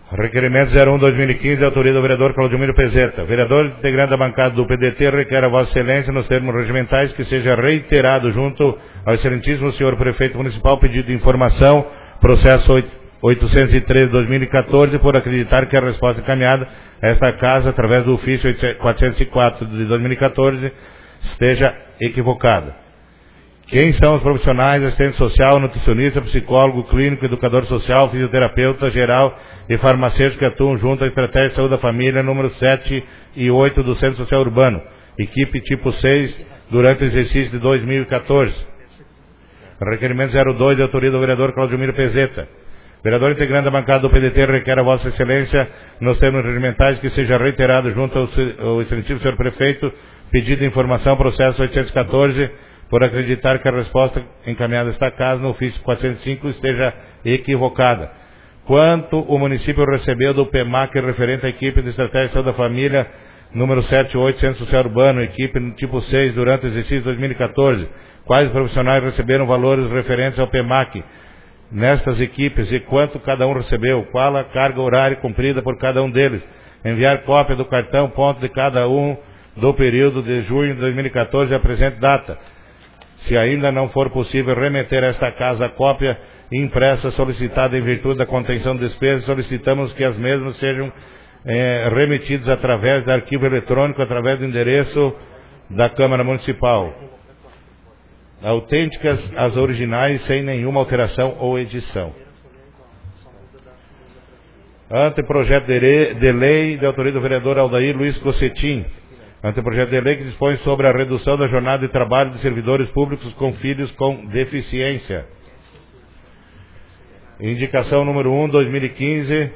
S2: Requerimento 01/2015, de autoria do vereador Claudemiro Pezeta. Vereador integrante da bancada do PDT requer a Vossa Excelência, nos termos regimentais, que seja reiterado junto ao excelentíssimo senhor prefeito municipal pedido de informação, processo 813/2014, por acreditar que a resposta encaminhada a esta casa, através do ofício 404 de 2014, esteja equivocada. Quem são os profissionais, assistente social, nutricionista, psicólogo, clínico, educador social, fisioterapeuta geral e farmacêutico que atuam junto à Estratégia de Saúde da Família, número 7 e 8 do Centro Social Urbano, equipe tipo 6, durante o exercício de 2014. Requerimento 02, de autoria do vereador Claudemiro Pezeta. Vereador integrante da bancada do PDT requer a Vossa Excelência, nos termos regimentais, que seja reiterado junto ao excelentíssimo senhor prefeito, pedido de informação, processo 814, por acreditar que a resposta encaminhada a esta casa no ofício 405 esteja equivocada. Quanto o município recebeu do PEMAC referente à equipe de Estratégia de Saúde da Família, número 78, Centro Social Urbano, equipe tipo 6, durante o exercício de 2014, quais profissionais receberam valores referentes ao PEMAC nestas equipes e quanto cada um recebeu, qual a carga horária cumprida por cada um deles, enviar cópia do cartão ponto de cada um do período de junho de 2014 à presente data. Se ainda não for possível remeter a esta casa a cópia impressa solicitada em virtude da contenção de despesas, solicitamos que as mesmas sejam remetidas através de arquivo eletrônico, através do endereço da Câmara Municipal. Autênticas as originais, sem nenhuma alteração ou edição. Anteprojeto de lei de autoria do vereador Aldair Luiz Cossetin. Anteprojeto de lei que dispõe sobre a redução da jornada de trabalho de servidores públicos com filhos com deficiência. Indicação número 1/2015.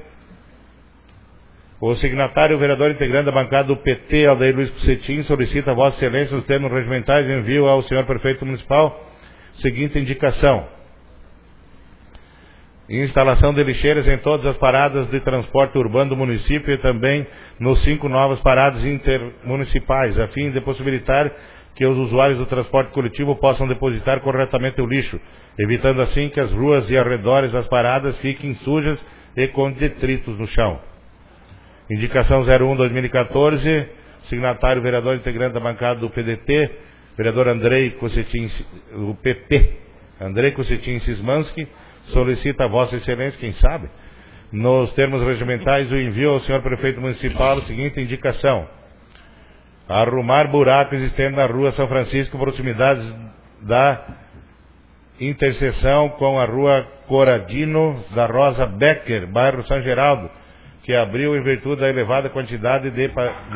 S2: O signatário, o vereador integrante da bancada do PT, Aldair Luiz Cossetin, solicita a Vossa Excelência, nos termos regimentais, envio ao senhor prefeito municipal seguinte indicação: instalação de lixeiras em todas as paradas de transporte urbano do município e também nos 5 novas paradas intermunicipais, a fim de possibilitar que os usuários do transporte coletivo possam depositar corretamente o lixo, evitando assim que as ruas e arredores das paradas fiquem sujas e com detritos no chão. Indicação 01/2014, signatário vereador integrante da bancada do PDT, vereador Andrei Cossetin, o PP, Andrei Cossetin Sismanski, solicita a Vossa Excelência, quem sabe, nos termos regimentais, o envio ao senhor prefeito municipal a seguinte indicação: arrumar buraco existente na rua São Francisco, proximidades da interseção com a rua Coradino da Rosa Becker, bairro São Geraldo, que abriu em virtude da elevada quantidade de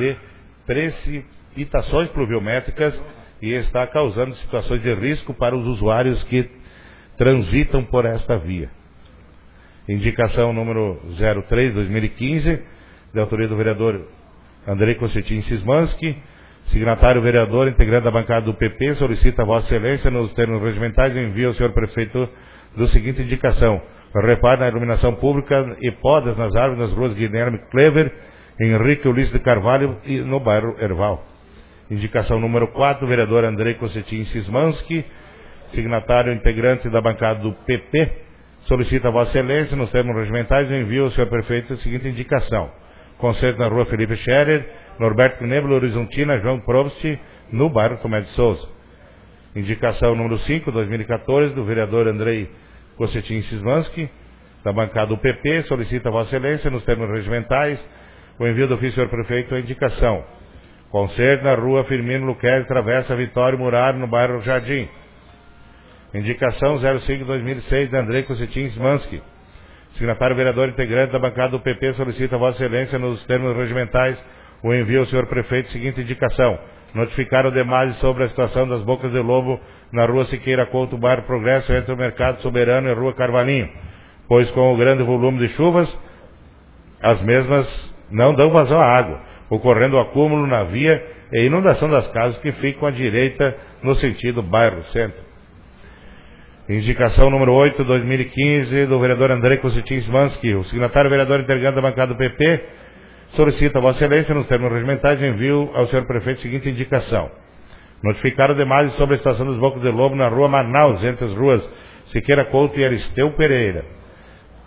S2: precipitações pluviométricas e está causando situações de risco para os usuários que transitam por esta via. Indicação número 03/2015, de autoria do vereador Andrei Cossetin Sismanski. Signatário vereador integrante da bancada do PP, solicita a Vossa Excelência, nos termos regimentais, envio ao senhor prefeito do seguinte indicação: reparo na iluminação pública e podas nas árvores nas ruas Guilherme Clever, Henrique Ulisses de Carvalho e no bairro Erval. Indicação número 4, vereador Andrei Cossetin Sismanski. Signatário integrante da bancada do PP, solicita a Vossa Excelência, nos termos regimentais, envio ao senhor prefeito a seguinte indicação: concerto na rua Felipe Scherer, Norberto Knebel, Horizontina, João Probst, no bairro Tomé de Souza. Indicação número 5/2014, do vereador Andrei Cossetin Sismanski, da bancada do PP, solicita a Vossa Excelência, nos termos regimentais, o envio do ofício ao senhor prefeito a indicação: concerto na rua Firmino Luquezzi, Travessa Vitório Muraro, no bairro Jardim. Indicação 05/2006, de Andrei Cossetin Sismanski. Signatário vereador integrante da bancada do PP, solicita a Vossa Excelência, nos termos regimentais, o envio ao senhor prefeito seguinte indicação: notificar o demais sobre a situação das bocas de lobo na rua Siqueira Couto, bairro Progresso, entre o Mercado Soberano e a rua Carvalhinho, pois com o grande volume de chuvas, as mesmas não dão vazão à água, ocorrendo acúmulo na via e inundação das casas que ficam à direita no sentido bairro centro. Indicação número 8/2015, do vereador Andrei Cossetin Sismanski. O signatário vereador integrante da bancada do PP solicita a Vossa Excelência, nos termos regimentais, envio ao senhor prefeito a seguinte indicação: notificar o demais sobre a situação dos bocos de lobo na rua Manaus, entre as ruas Siqueira Couto e Aristeu Pereira.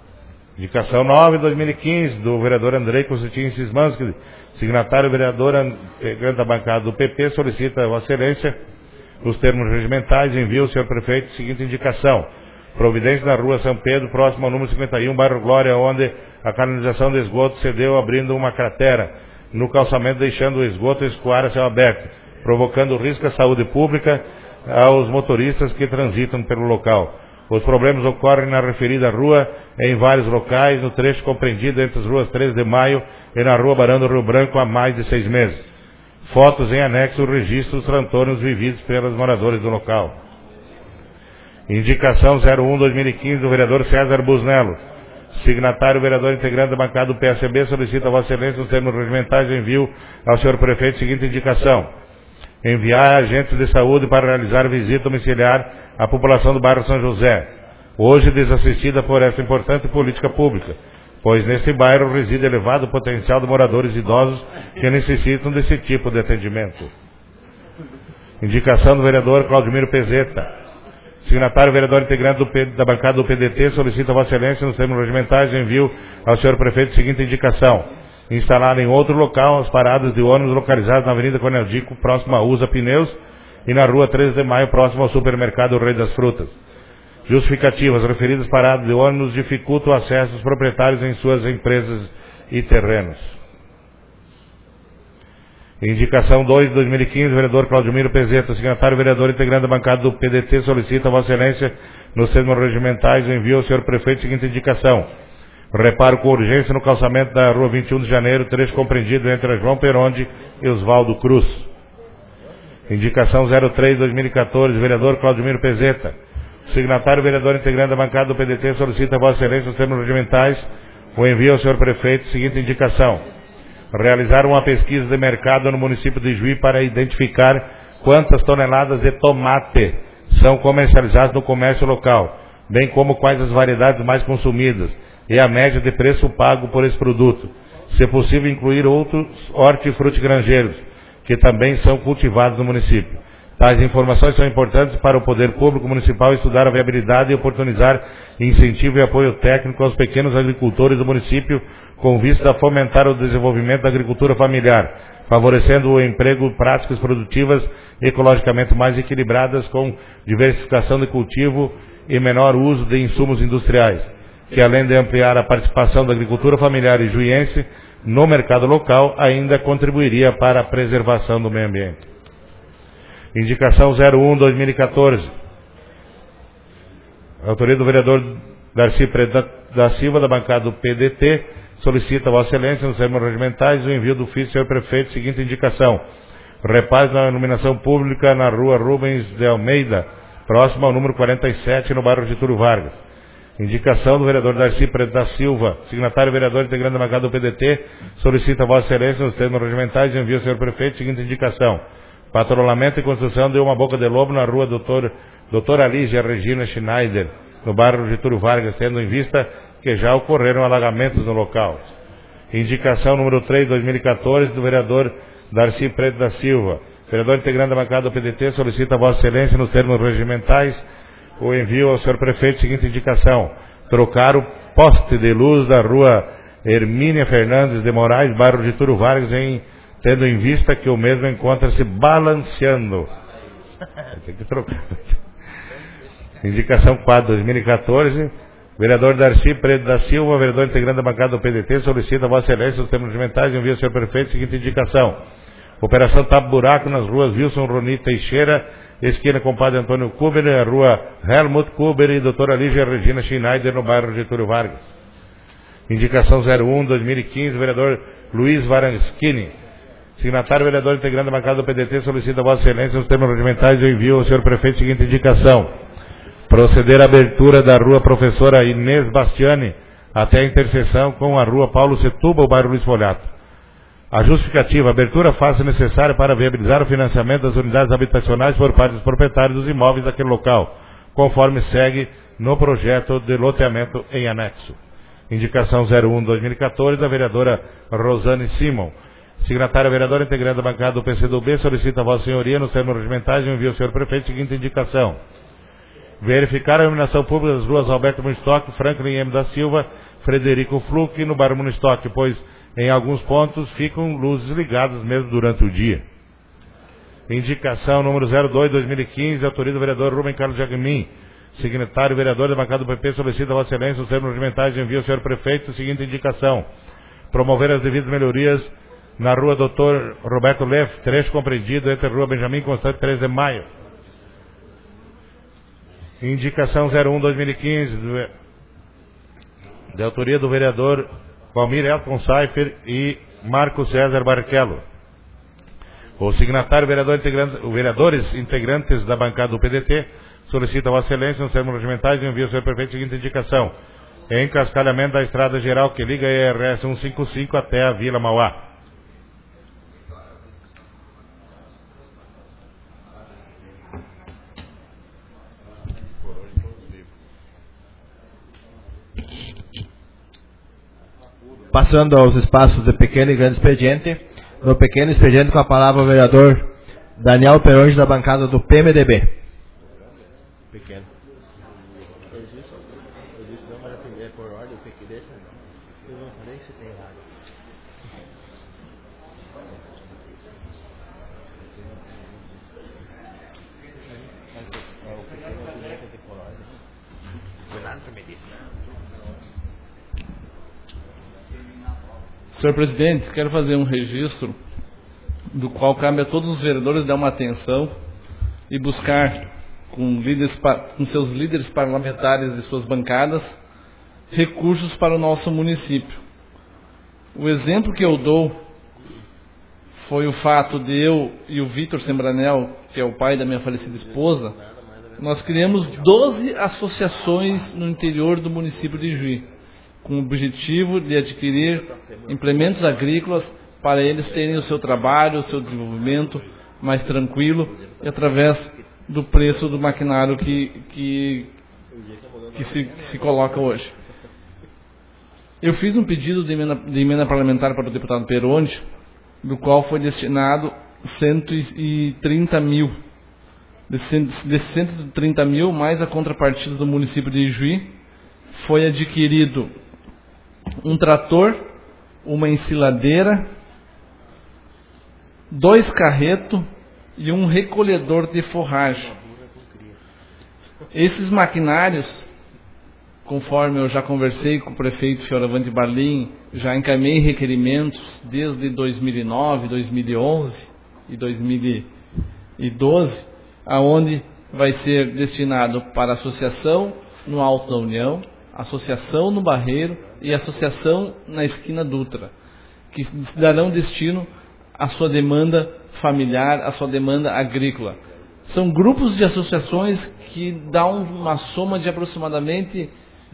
S2: Indicação 9/2015, do vereador Andrei Constantino Sismansky, signatário vereador integrante da bancada do PP, solicita a Vossa Excelência, nos termos regimentais, envia ao senhor prefeito a seguinte indicação: providência na rua São Pedro, próximo ao número 51, bairro Glória, onde a canalização de esgoto cedeu, abrindo uma cratera no calçamento, deixando o esgoto escoar a céu aberto, provocando risco à saúde pública aos motoristas que transitam pelo local. Os problemas ocorrem na referida rua em vários locais, no trecho compreendido entre as ruas 13 de Maio e na rua Barão do Rio Branco há mais de 6 meses. Fotos em anexo registro dos transtornos vividos pelos moradores do local. Indicação 01/2015 do vereador César Busnello. Signatário vereador integrante da bancada do PSB, solicita a Vossa Excelência, nos termos regimentais, envio ao senhor prefeito a seguinte indicação: enviar agentes de saúde para realizar visita domiciliar à população do bairro São José, hoje desassistida por essa importante política pública, pois neste bairro reside elevado potencial de moradores idosos que necessitam desse tipo de atendimento. Indicação do vereador Claudemiro Pezeta. Signatário vereador integrante da bancada do PDT, solicita a Vossa Excelência, nos termos regimentais, envio ao senhor prefeito a seguinte indicação: instalar em outro local as paradas de ônibus localizadas na Avenida Coronel Dico, próximo a USA Pneus, e na Rua 13 de Maio, próximo ao supermercado Rei das Frutas. Justificativas: referidas paradas de ônibus dificultam o acesso dos proprietários em suas empresas e terrenos. Indicação 2/2015, vereador Claudemiro Pezeta, signatário vereador integrante da bancada do PDT, solicita a Vossa Excelência, nos termos regimentais, o envio ao senhor prefeito a seguinte indicação: reparo com urgência no calçamento da Rua 21 de Janeiro, trecho compreendido entre a João Peronde e Oswaldo Cruz. Indicação 03/2014, vereador Claudemiro Pezeta, signatário vereador integrante da bancada do PDT, solicita a Vossa Excelência, nos termos regimentais, o envio ao senhor prefeito a seguinte indicação: realizar uma pesquisa de mercado no município de Juí para identificar quantas toneladas de tomate são comercializadas no comércio local, bem como quais as variedades mais consumidas e a média de preço pago por esse produto. Se possível, incluir outros hortifrutigranjeiros que também são cultivados no município. Tais informações são importantes para o poder público municipal estudar a viabilidade e oportunizar incentivo e apoio técnico aos pequenos agricultores do município, com vista a fomentar o desenvolvimento da agricultura familiar, favorecendo o emprego de práticas produtivas ecologicamente mais equilibradas, com diversificação de cultivo e menor uso de insumos industriais, que além de ampliar a participação da agricultura familiar e juiense no mercado local, ainda contribuiria para a preservação do meio ambiente. Indicação 01/2014. Autoria do vereador Darcy Preto da Silva, da bancada do PDT, solicita a Vossa Excelência, nos termos regimentais, o envio do ofício ao senhor prefeito, seguinte indicação: reparo na iluminação pública na Rua Rubens de Almeida, próximo ao número 47, no bairro Getúlio Vargas. Indicação do vereador Darcy Preto da Silva, signatário vereador integrante da bancada do PDT, solicita a Vossa Excelência, nos termos regimentais, o envio ao senhor prefeito, seguinte indicação: patrulhamento e construção de uma boca de lobo na rua Doutora Lígia Regina Schneider, no bairro Getúlio Vargas, tendo em vista que já ocorreram alagamentos no local. Indicação número 3/2014, do vereador Darcy Preto da Silva. Vereador integrante da bancada do PDT, solicita a Vossa Excelência, nos termos regimentais, o envio ao senhor prefeito a seguinte indicação: trocar o poste de luz da rua Hermínia Fernandes de Moraes, bairro Getúlio Vargas, tendo em vista que o mesmo encontra-se balanceando. Tem que trocar. Indicação 4/2014, vereador Darcy Preto da Silva, vereador integrante da bancada do PDT, solicita a Vossa Excelência, os termos regimentais, envia ao senhor prefeito a seguinte indicação: operação tapa buraco nas ruas Wilson Roni Teixeira, esquina com Padre Antônio Kuber, a rua Helmut Kuber e doutora Lígia Regina Schneider, no bairro Getúlio Vargas. Indicação 01/2015, vereador Luiz Varanschini, signatário vereador integrante da bancada do PDT, solicita a Vossa Excelência, nos termos regimentais, eu envio ao senhor prefeito a seguinte indicação: proceder à abertura da rua Professora Inês Bastiani até a interseção com a rua Paulo Setúbal, bairro Luiz Folhato. A justificativa: a abertura faz-se necessária para viabilizar o financiamento das unidades habitacionais por parte dos proprietários dos imóveis daquele local, conforme segue no projeto de loteamento em anexo. Indicação 01/2014, da vereadora Rosane Simon. Signatária vereadora integrante da bancada do PCdoB, solicita a Vossa Senhoria, nos termos regimentais, envia ao senhor prefeito a seguinte indicação: Verificar a iluminação pública das ruas Alberto Munistock, Franklin M. da Silva, Frederico Fluck no bairro Munistock, pois em alguns pontos ficam luzes ligadas mesmo durante o dia. Indicação número 02/2015, autoria do vereador Rubem Carlos Jagmin. Signatário vereador da bancada do PP, solicita a Vossa Excelência os termos regimentais de envio ao senhor prefeito. Seguinte indicação: promover as devidas melhorias na rua Dr. Roberto Leff, trecho compreendido entre a rua Benjamin Constante 3 de Maio. Indicação 01/2015, de autoria do vereador Valmir Elton Seifer e Marco César Barrichello. O signatário vereadores integrantes da bancada do PDT solicita a Vossa Excelência nos termos regimentais de envio ao senhor prefeito a seguinte indicação: encascalhamento da estrada geral que liga a IRS 155 até a Vila Mauá.
S1: Passando aos espaços de pequeno e grande expediente. No pequeno expediente, com a palavra o vereador Daniel Peronge, da bancada do PMDB. Pequeno.
S5: Senhor presidente, quero fazer um registro do qual cabe a todos os vereadores dar uma atenção e buscar com seus líderes parlamentares de suas bancadas recursos para o nosso município. O exemplo que eu dou foi o fato de eu e o Vitor Sembranel, que é o pai da minha falecida esposa, nós criamos 12 associações no interior do município de Ijuí, com o objetivo de adquirir implementos agrícolas para eles terem o seu trabalho, o seu desenvolvimento mais tranquilo e através do preço do maquinário que se coloca hoje. Eu fiz um pedido de emenda parlamentar para o deputado Peronde, do qual foi destinado 130 mil. Desses 130 mil, mais a contrapartida do município de Ijuí, foi adquirido um trator, uma ensiladeira, 2 carretos e um recolhedor de forragem. Esses maquinários, conforme eu já conversei com o prefeito Fioravante Barlim, já encaminhei requerimentos desde 2009, 2011 e 2012, aonde vai ser destinado para associação no Alto da União, associação no Barreiro e associação na esquina Dutra, que darão destino à sua demanda familiar, à sua demanda agrícola. São grupos de associações que dão uma soma de aproximadamente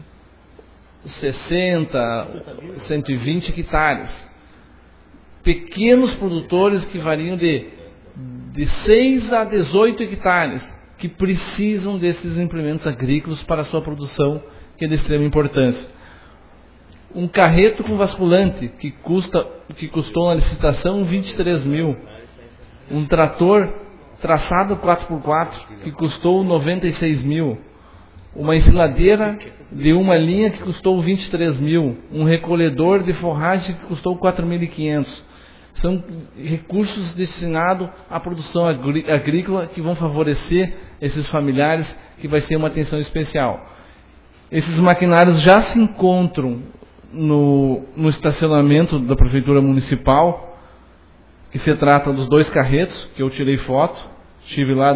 S5: 60, 120 hectares. Pequenos produtores que variam de 6 a 18 hectares, que precisam desses implementos agrícolas para a sua produção, que é de extrema importância. Um carreto com basculante, que custou na licitação 23 mil. Um trator traçado 4x4, que custou 96 mil. Uma ensiladeira de uma linha que custou 23 mil. Um recolhedor de forragem que custou 4.500. São recursos destinados à produção agrícola que vão favorecer esses familiares, que vai ser uma atenção especial. Esses maquinários já se encontram no estacionamento da Prefeitura Municipal, que se trata dos 2 carretos, que eu tirei foto, estive lá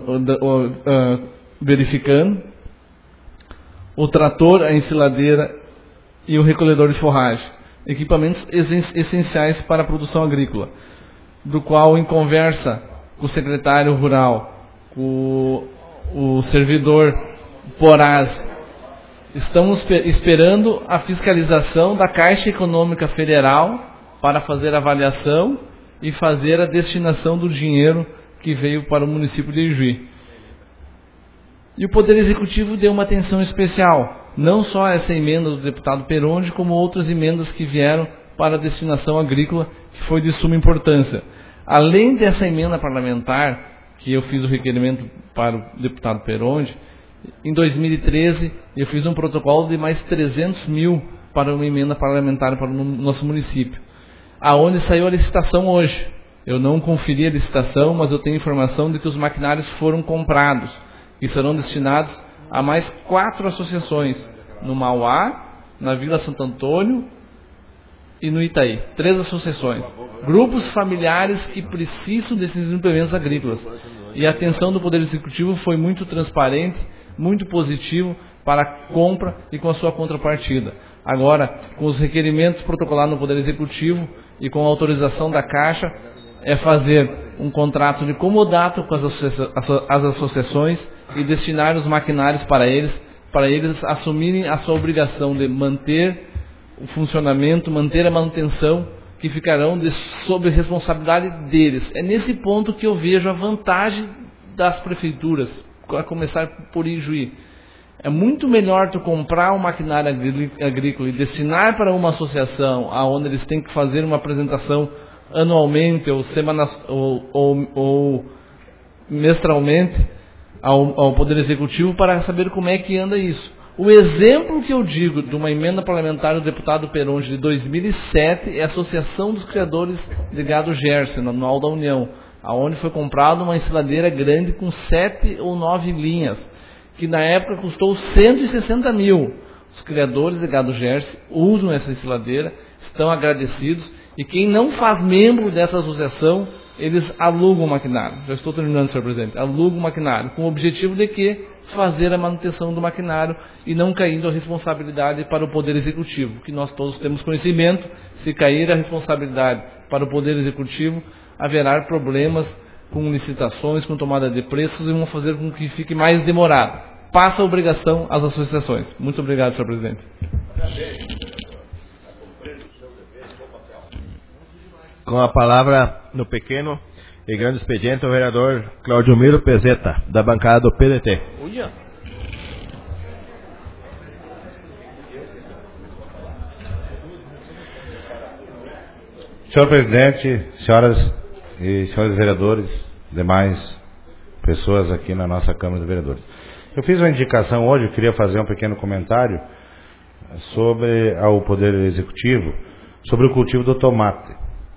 S5: verificando, o trator, a ensiladeira e o recolhedor de forragem, equipamentos essenciais para a produção agrícola, do qual, em conversa com o secretário rural, com o servidor Poraz, estamos esperando a fiscalização da Caixa Econômica Federal para fazer a avaliação e fazer a destinação do dinheiro que veio para o município de Ijuí. E o Poder Executivo deu uma atenção especial, não só a essa emenda do deputado Peronde, como outras emendas que vieram para a destinação agrícola, que foi de suma importância. Além dessa emenda parlamentar, que eu fiz o requerimento para o deputado Peronde, Em 2013, eu fiz um protocolo de mais 300 mil para uma emenda parlamentar para o nosso município, aonde saiu a licitação hoje. Eu não conferi a licitação, mas eu tenho informação de que os maquinários foram comprados e serão destinados a mais 4 associações, no Mauá, na Vila Santo Antônio e no Itaí. 3 associações. Grupos familiares que precisam desses implementos agrícolas. E a atenção do Poder Executivo foi muito transparente, muito positivo para a compra e com a sua contrapartida. Agora, com os requerimentos protocolados no Poder Executivo e com a autorização da Caixa, é fazer um contrato de comodato com as associações e destinar os maquinários para eles assumirem a sua obrigação de manter o funcionamento, manter a manutenção, que ficarão sob responsabilidade deles. É nesse ponto que eu vejo a vantagem das prefeituras, a começar por Ijuí. É muito melhor tu comprar um maquinário agrícola e destinar para uma associação, aonde eles têm que fazer uma apresentação anualmente ou mestralmente ao Poder Executivo para saber como é que anda isso. O exemplo que eu digo de uma emenda parlamentar do deputado Peronte de 2007 é a Associação dos Criadores de Gado Gerson, no Anual da União, aonde foi comprada uma ensiladeira grande com 7 ou 9 linhas, que na época custou 160 mil. Os criadores de gado Gerson usam essa ensiladeira, estão agradecidos, e quem não faz membro dessa associação, eles alugam o maquinário. Já estou terminando, senhor presidente. Alugam o maquinário, com o objetivo de que fazer a manutenção do maquinário e não caindo a responsabilidade para o Poder Executivo, que nós todos temos conhecimento. Se cair a responsabilidade para o Poder Executivo, haverá problemas com licitações, com tomada de preços, e vão fazer com que fique mais demorado. Passa a obrigação às associações. Muito obrigado, senhor presidente.
S1: Com a palavra no pequeno e grande expediente, o vereador Claudio Miro Pezeta, da bancada do PDT.
S5: Uia.
S2: Senhor presidente, senhoras e senhores vereadores, demais pessoas aqui na nossa Câmara de Vereadores. Eu fiz uma indicação hoje, eu queria fazer um pequeno comentário sobre ao Poder Executivo, sobre o cultivo do tomate.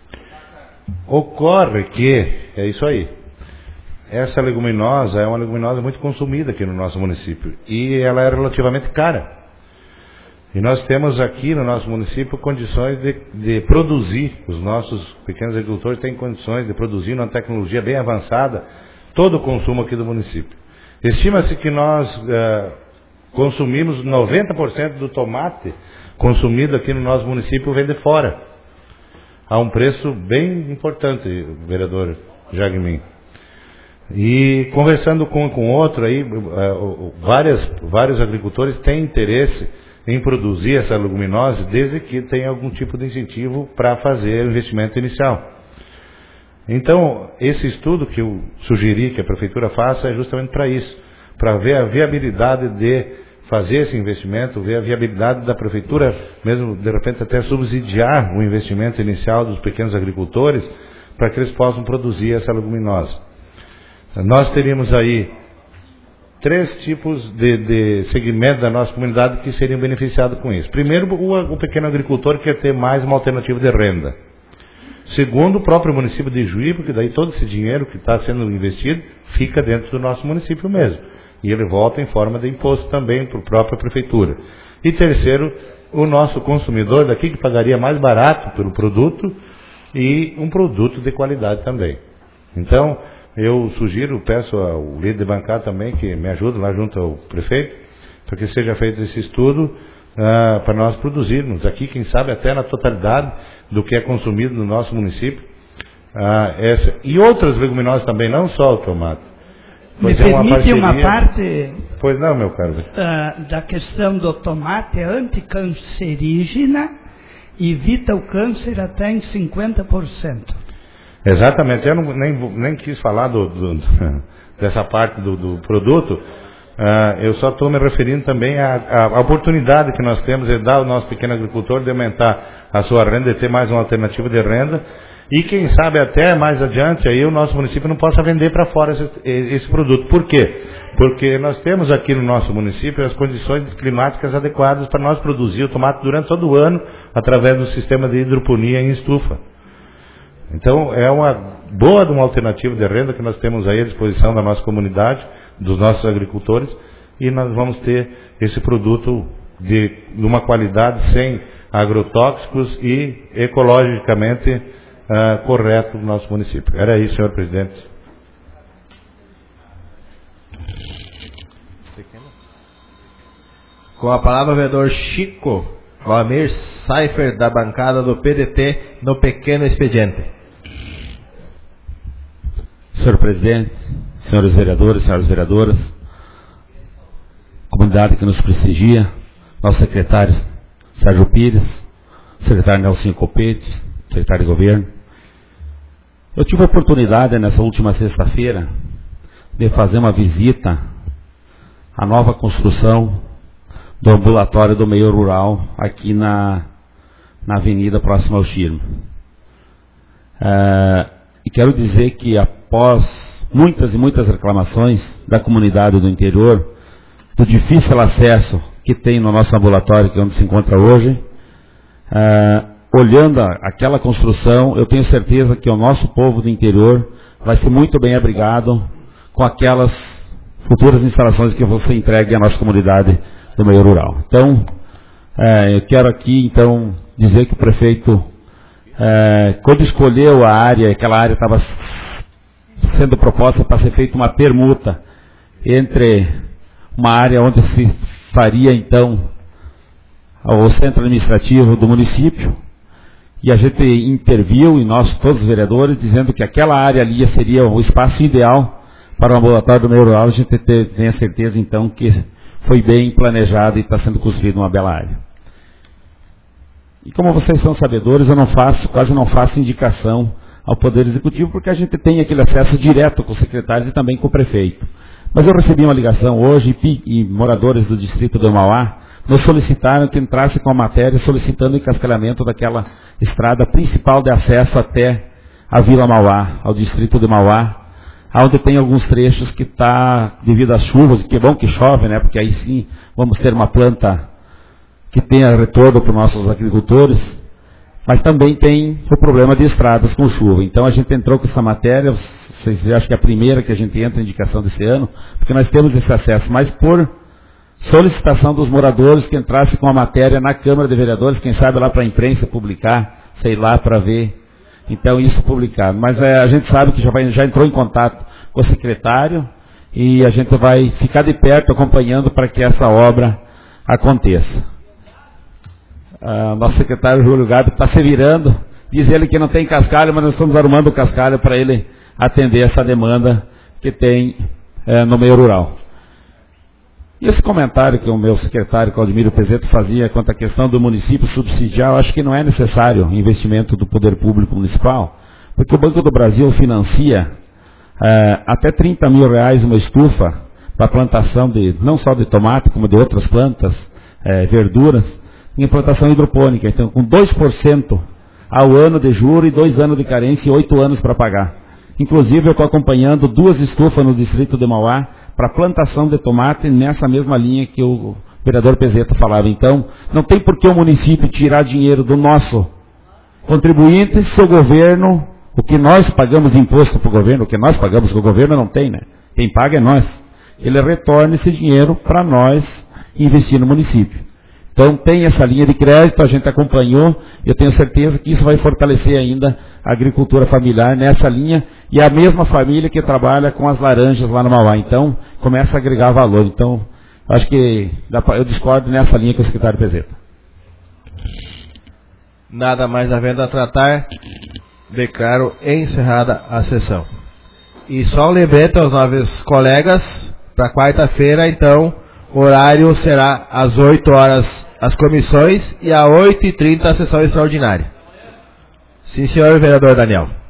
S2: Ocorre que, é isso aí, essa leguminosa é uma leguminosa muito consumida aqui no nosso município e ela é relativamente cara. E nós temos aqui no nosso município condições de produzir, os nossos pequenos agricultores têm condições de produzir numa tecnologia bem avançada todo o consumo aqui do município. Estima-se que nós consumimos 90% do tomate consumido aqui no nosso município vem de fora, a um preço bem importante, vereador Jagmin. E conversando com outro aí, vários agricultores têm interesse em produzir essa leguminosa, desde que tenha algum tipo de incentivo para fazer o investimento inicial. Então, esse estudo que eu sugeri que a Prefeitura faça é justamente para isso, para ver a viabilidade de fazer esse investimento, ver a viabilidade da Prefeitura, mesmo de repente até subsidiar o investimento inicial dos pequenos agricultores, para que eles possam produzir essa leguminosa. Nós teríamos aí 3 tipos de segmento da nossa comunidade que seriam beneficiados com isso. Primeiro, o pequeno agricultor que quer ter mais uma alternativa de renda. Segundo, o próprio município de Ijuí, porque daí todo esse dinheiro que está sendo investido fica dentro do nosso município mesmo. E ele volta em forma de imposto também para a própria prefeitura. E terceiro, o nosso consumidor daqui que pagaria mais barato pelo produto e um produto de qualidade também. Então, eu sugiro, peço ao líder de bancada também que me ajude lá junto ao prefeito, para que seja feito esse estudo para nós produzirmos aqui, quem sabe até na totalidade do que é consumido no nosso município. E outras leguminosas também, não só o tomate.
S12: Me permite uma parte?
S2: Pois não, meu caro.
S12: Da questão do tomate, é anticancerígena e evita o câncer até em 50%.
S2: Exatamente, eu nem quis falar dessa parte do produto, eu só estou me referindo também à oportunidade que nós temos de dar ao nosso pequeno agricultor de aumentar a sua renda, de ter mais uma alternativa de renda E quem sabe até mais adiante aí o nosso município não possa vender para fora esse produto. Por quê? Porque nós temos aqui no nosso município as condições climáticas adequadas para nós produzir o tomate durante todo o ano através do sistema de hidroponia em estufa. Então é uma boa de uma alternativa de renda que nós temos aí à disposição da nossa comunidade, dos nossos agricultores, e nós vamos ter esse produto de uma qualidade sem agrotóxicos e ecologicamente correto no nosso município. Era isso, senhor presidente.
S1: Com a palavra, o vereador Chico Valmir Seifer, da bancada do PDT, no pequeno expediente.
S13: Senhor presidente, senhores vereadores, senhoras vereadoras, comunidade que nos prestigia, nossos secretários Sérgio Pires, secretário Nelson Copete, secretário de governo. Eu tive a oportunidade nessa última sexta-feira de fazer uma visita à nova construção do ambulatório do meio rural aqui na avenida próxima ao Chirmo. E quero dizer que após muitas e muitas reclamações da comunidade do interior, do difícil acesso que tem no nosso ambulatório, que é onde se encontra hoje, olhando aquela construção, eu tenho certeza que o nosso povo do interior vai ser muito bem abrigado com aquelas futuras instalações que vão ser entregues à nossa comunidade do meio rural. Então, eu quero aqui, então, dizer que o prefeito, quando escolheu a área, aquela área estava sendo proposta para ser feita uma permuta entre uma área onde se faria, então, o centro administrativo do município, e a gente interviu, e nós, todos os vereadores, dizendo que aquela área ali seria o espaço ideal para o ambulatório do meio rural. A gente tem a certeza, então, que foi bem planejado e está sendo construída uma bela área. E como vocês são sabedores, eu quase não faço indicação ao Poder Executivo, porque a gente tem aquele acesso direto com os secretários e também com o prefeito. Mas eu recebi uma ligação hoje e moradores do distrito do Mauá nos solicitaram que entrasse com a matéria solicitando o encascalhamento daquela estrada principal de acesso até a Vila Mauá, ao distrito de Mauá, onde tem alguns trechos que está, devido às chuvas, que é bom que chove, né? Porque aí sim vamos ter uma planta que tenha retorno para os nossos agricultores, mas também tem o problema de estradas com chuva. Então a gente entrou com essa matéria, vocês acham que é a primeira que a gente entra em indicação desse ano, porque nós temos esse acesso, mas por solicitação dos moradores que entrasse com a matéria na Câmara de Vereadores, quem sabe lá para a imprensa publicar, sei lá, para ver, então isso publicado. Mas a gente sabe que já entrou em contato com o secretário e a gente vai ficar de perto acompanhando para que essa obra aconteça. Nosso secretário Júlio Gabi está se virando, diz ele que não tem cascalho, mas nós estamos arrumando o cascalho para ele atender essa demanda que tem no meio rural. E esse comentário que o meu secretário Claudemiro Pesetto fazia quanto à questão do município subsidiar, eu acho que não é necessário investimento do poder público municipal, porque o Banco do Brasil financia até R$30 mil uma estufa para plantação não só de tomate, como de outras plantas, verduras, em plantação hidropônica. Então, com 2% ao ano de juro e 2 anos de carência e 8 anos para pagar. Inclusive, eu estou acompanhando 2 estufas no distrito de Mauá para plantação de tomate nessa mesma linha que o vereador Pesetto falava. Então, não tem por que o município tirar dinheiro do nosso contribuinte se o governo, o que nós pagamos de imposto para o governo, o que nós pagamos que o governo não tem, né? Quem paga é nós. Ele retorna esse dinheiro para nós investir no município. Então tem essa linha de crédito, a gente acompanhou, e eu tenho certeza que isso vai fortalecer ainda a agricultura familiar nessa linha, e a mesma família que trabalha com as laranjas lá no Mauá. Então começa a agregar valor. Então acho que eu discordo nessa linha com o secretário Pesetto.
S1: Nada mais havendo a tratar, declaro encerrada a sessão. E só um lembrete aos novos colegas, para quarta-feira, então, o horário será às 8 horas as comissões e às 8h30 a sessão extraordinária. Sim, senhor vereador Daniel.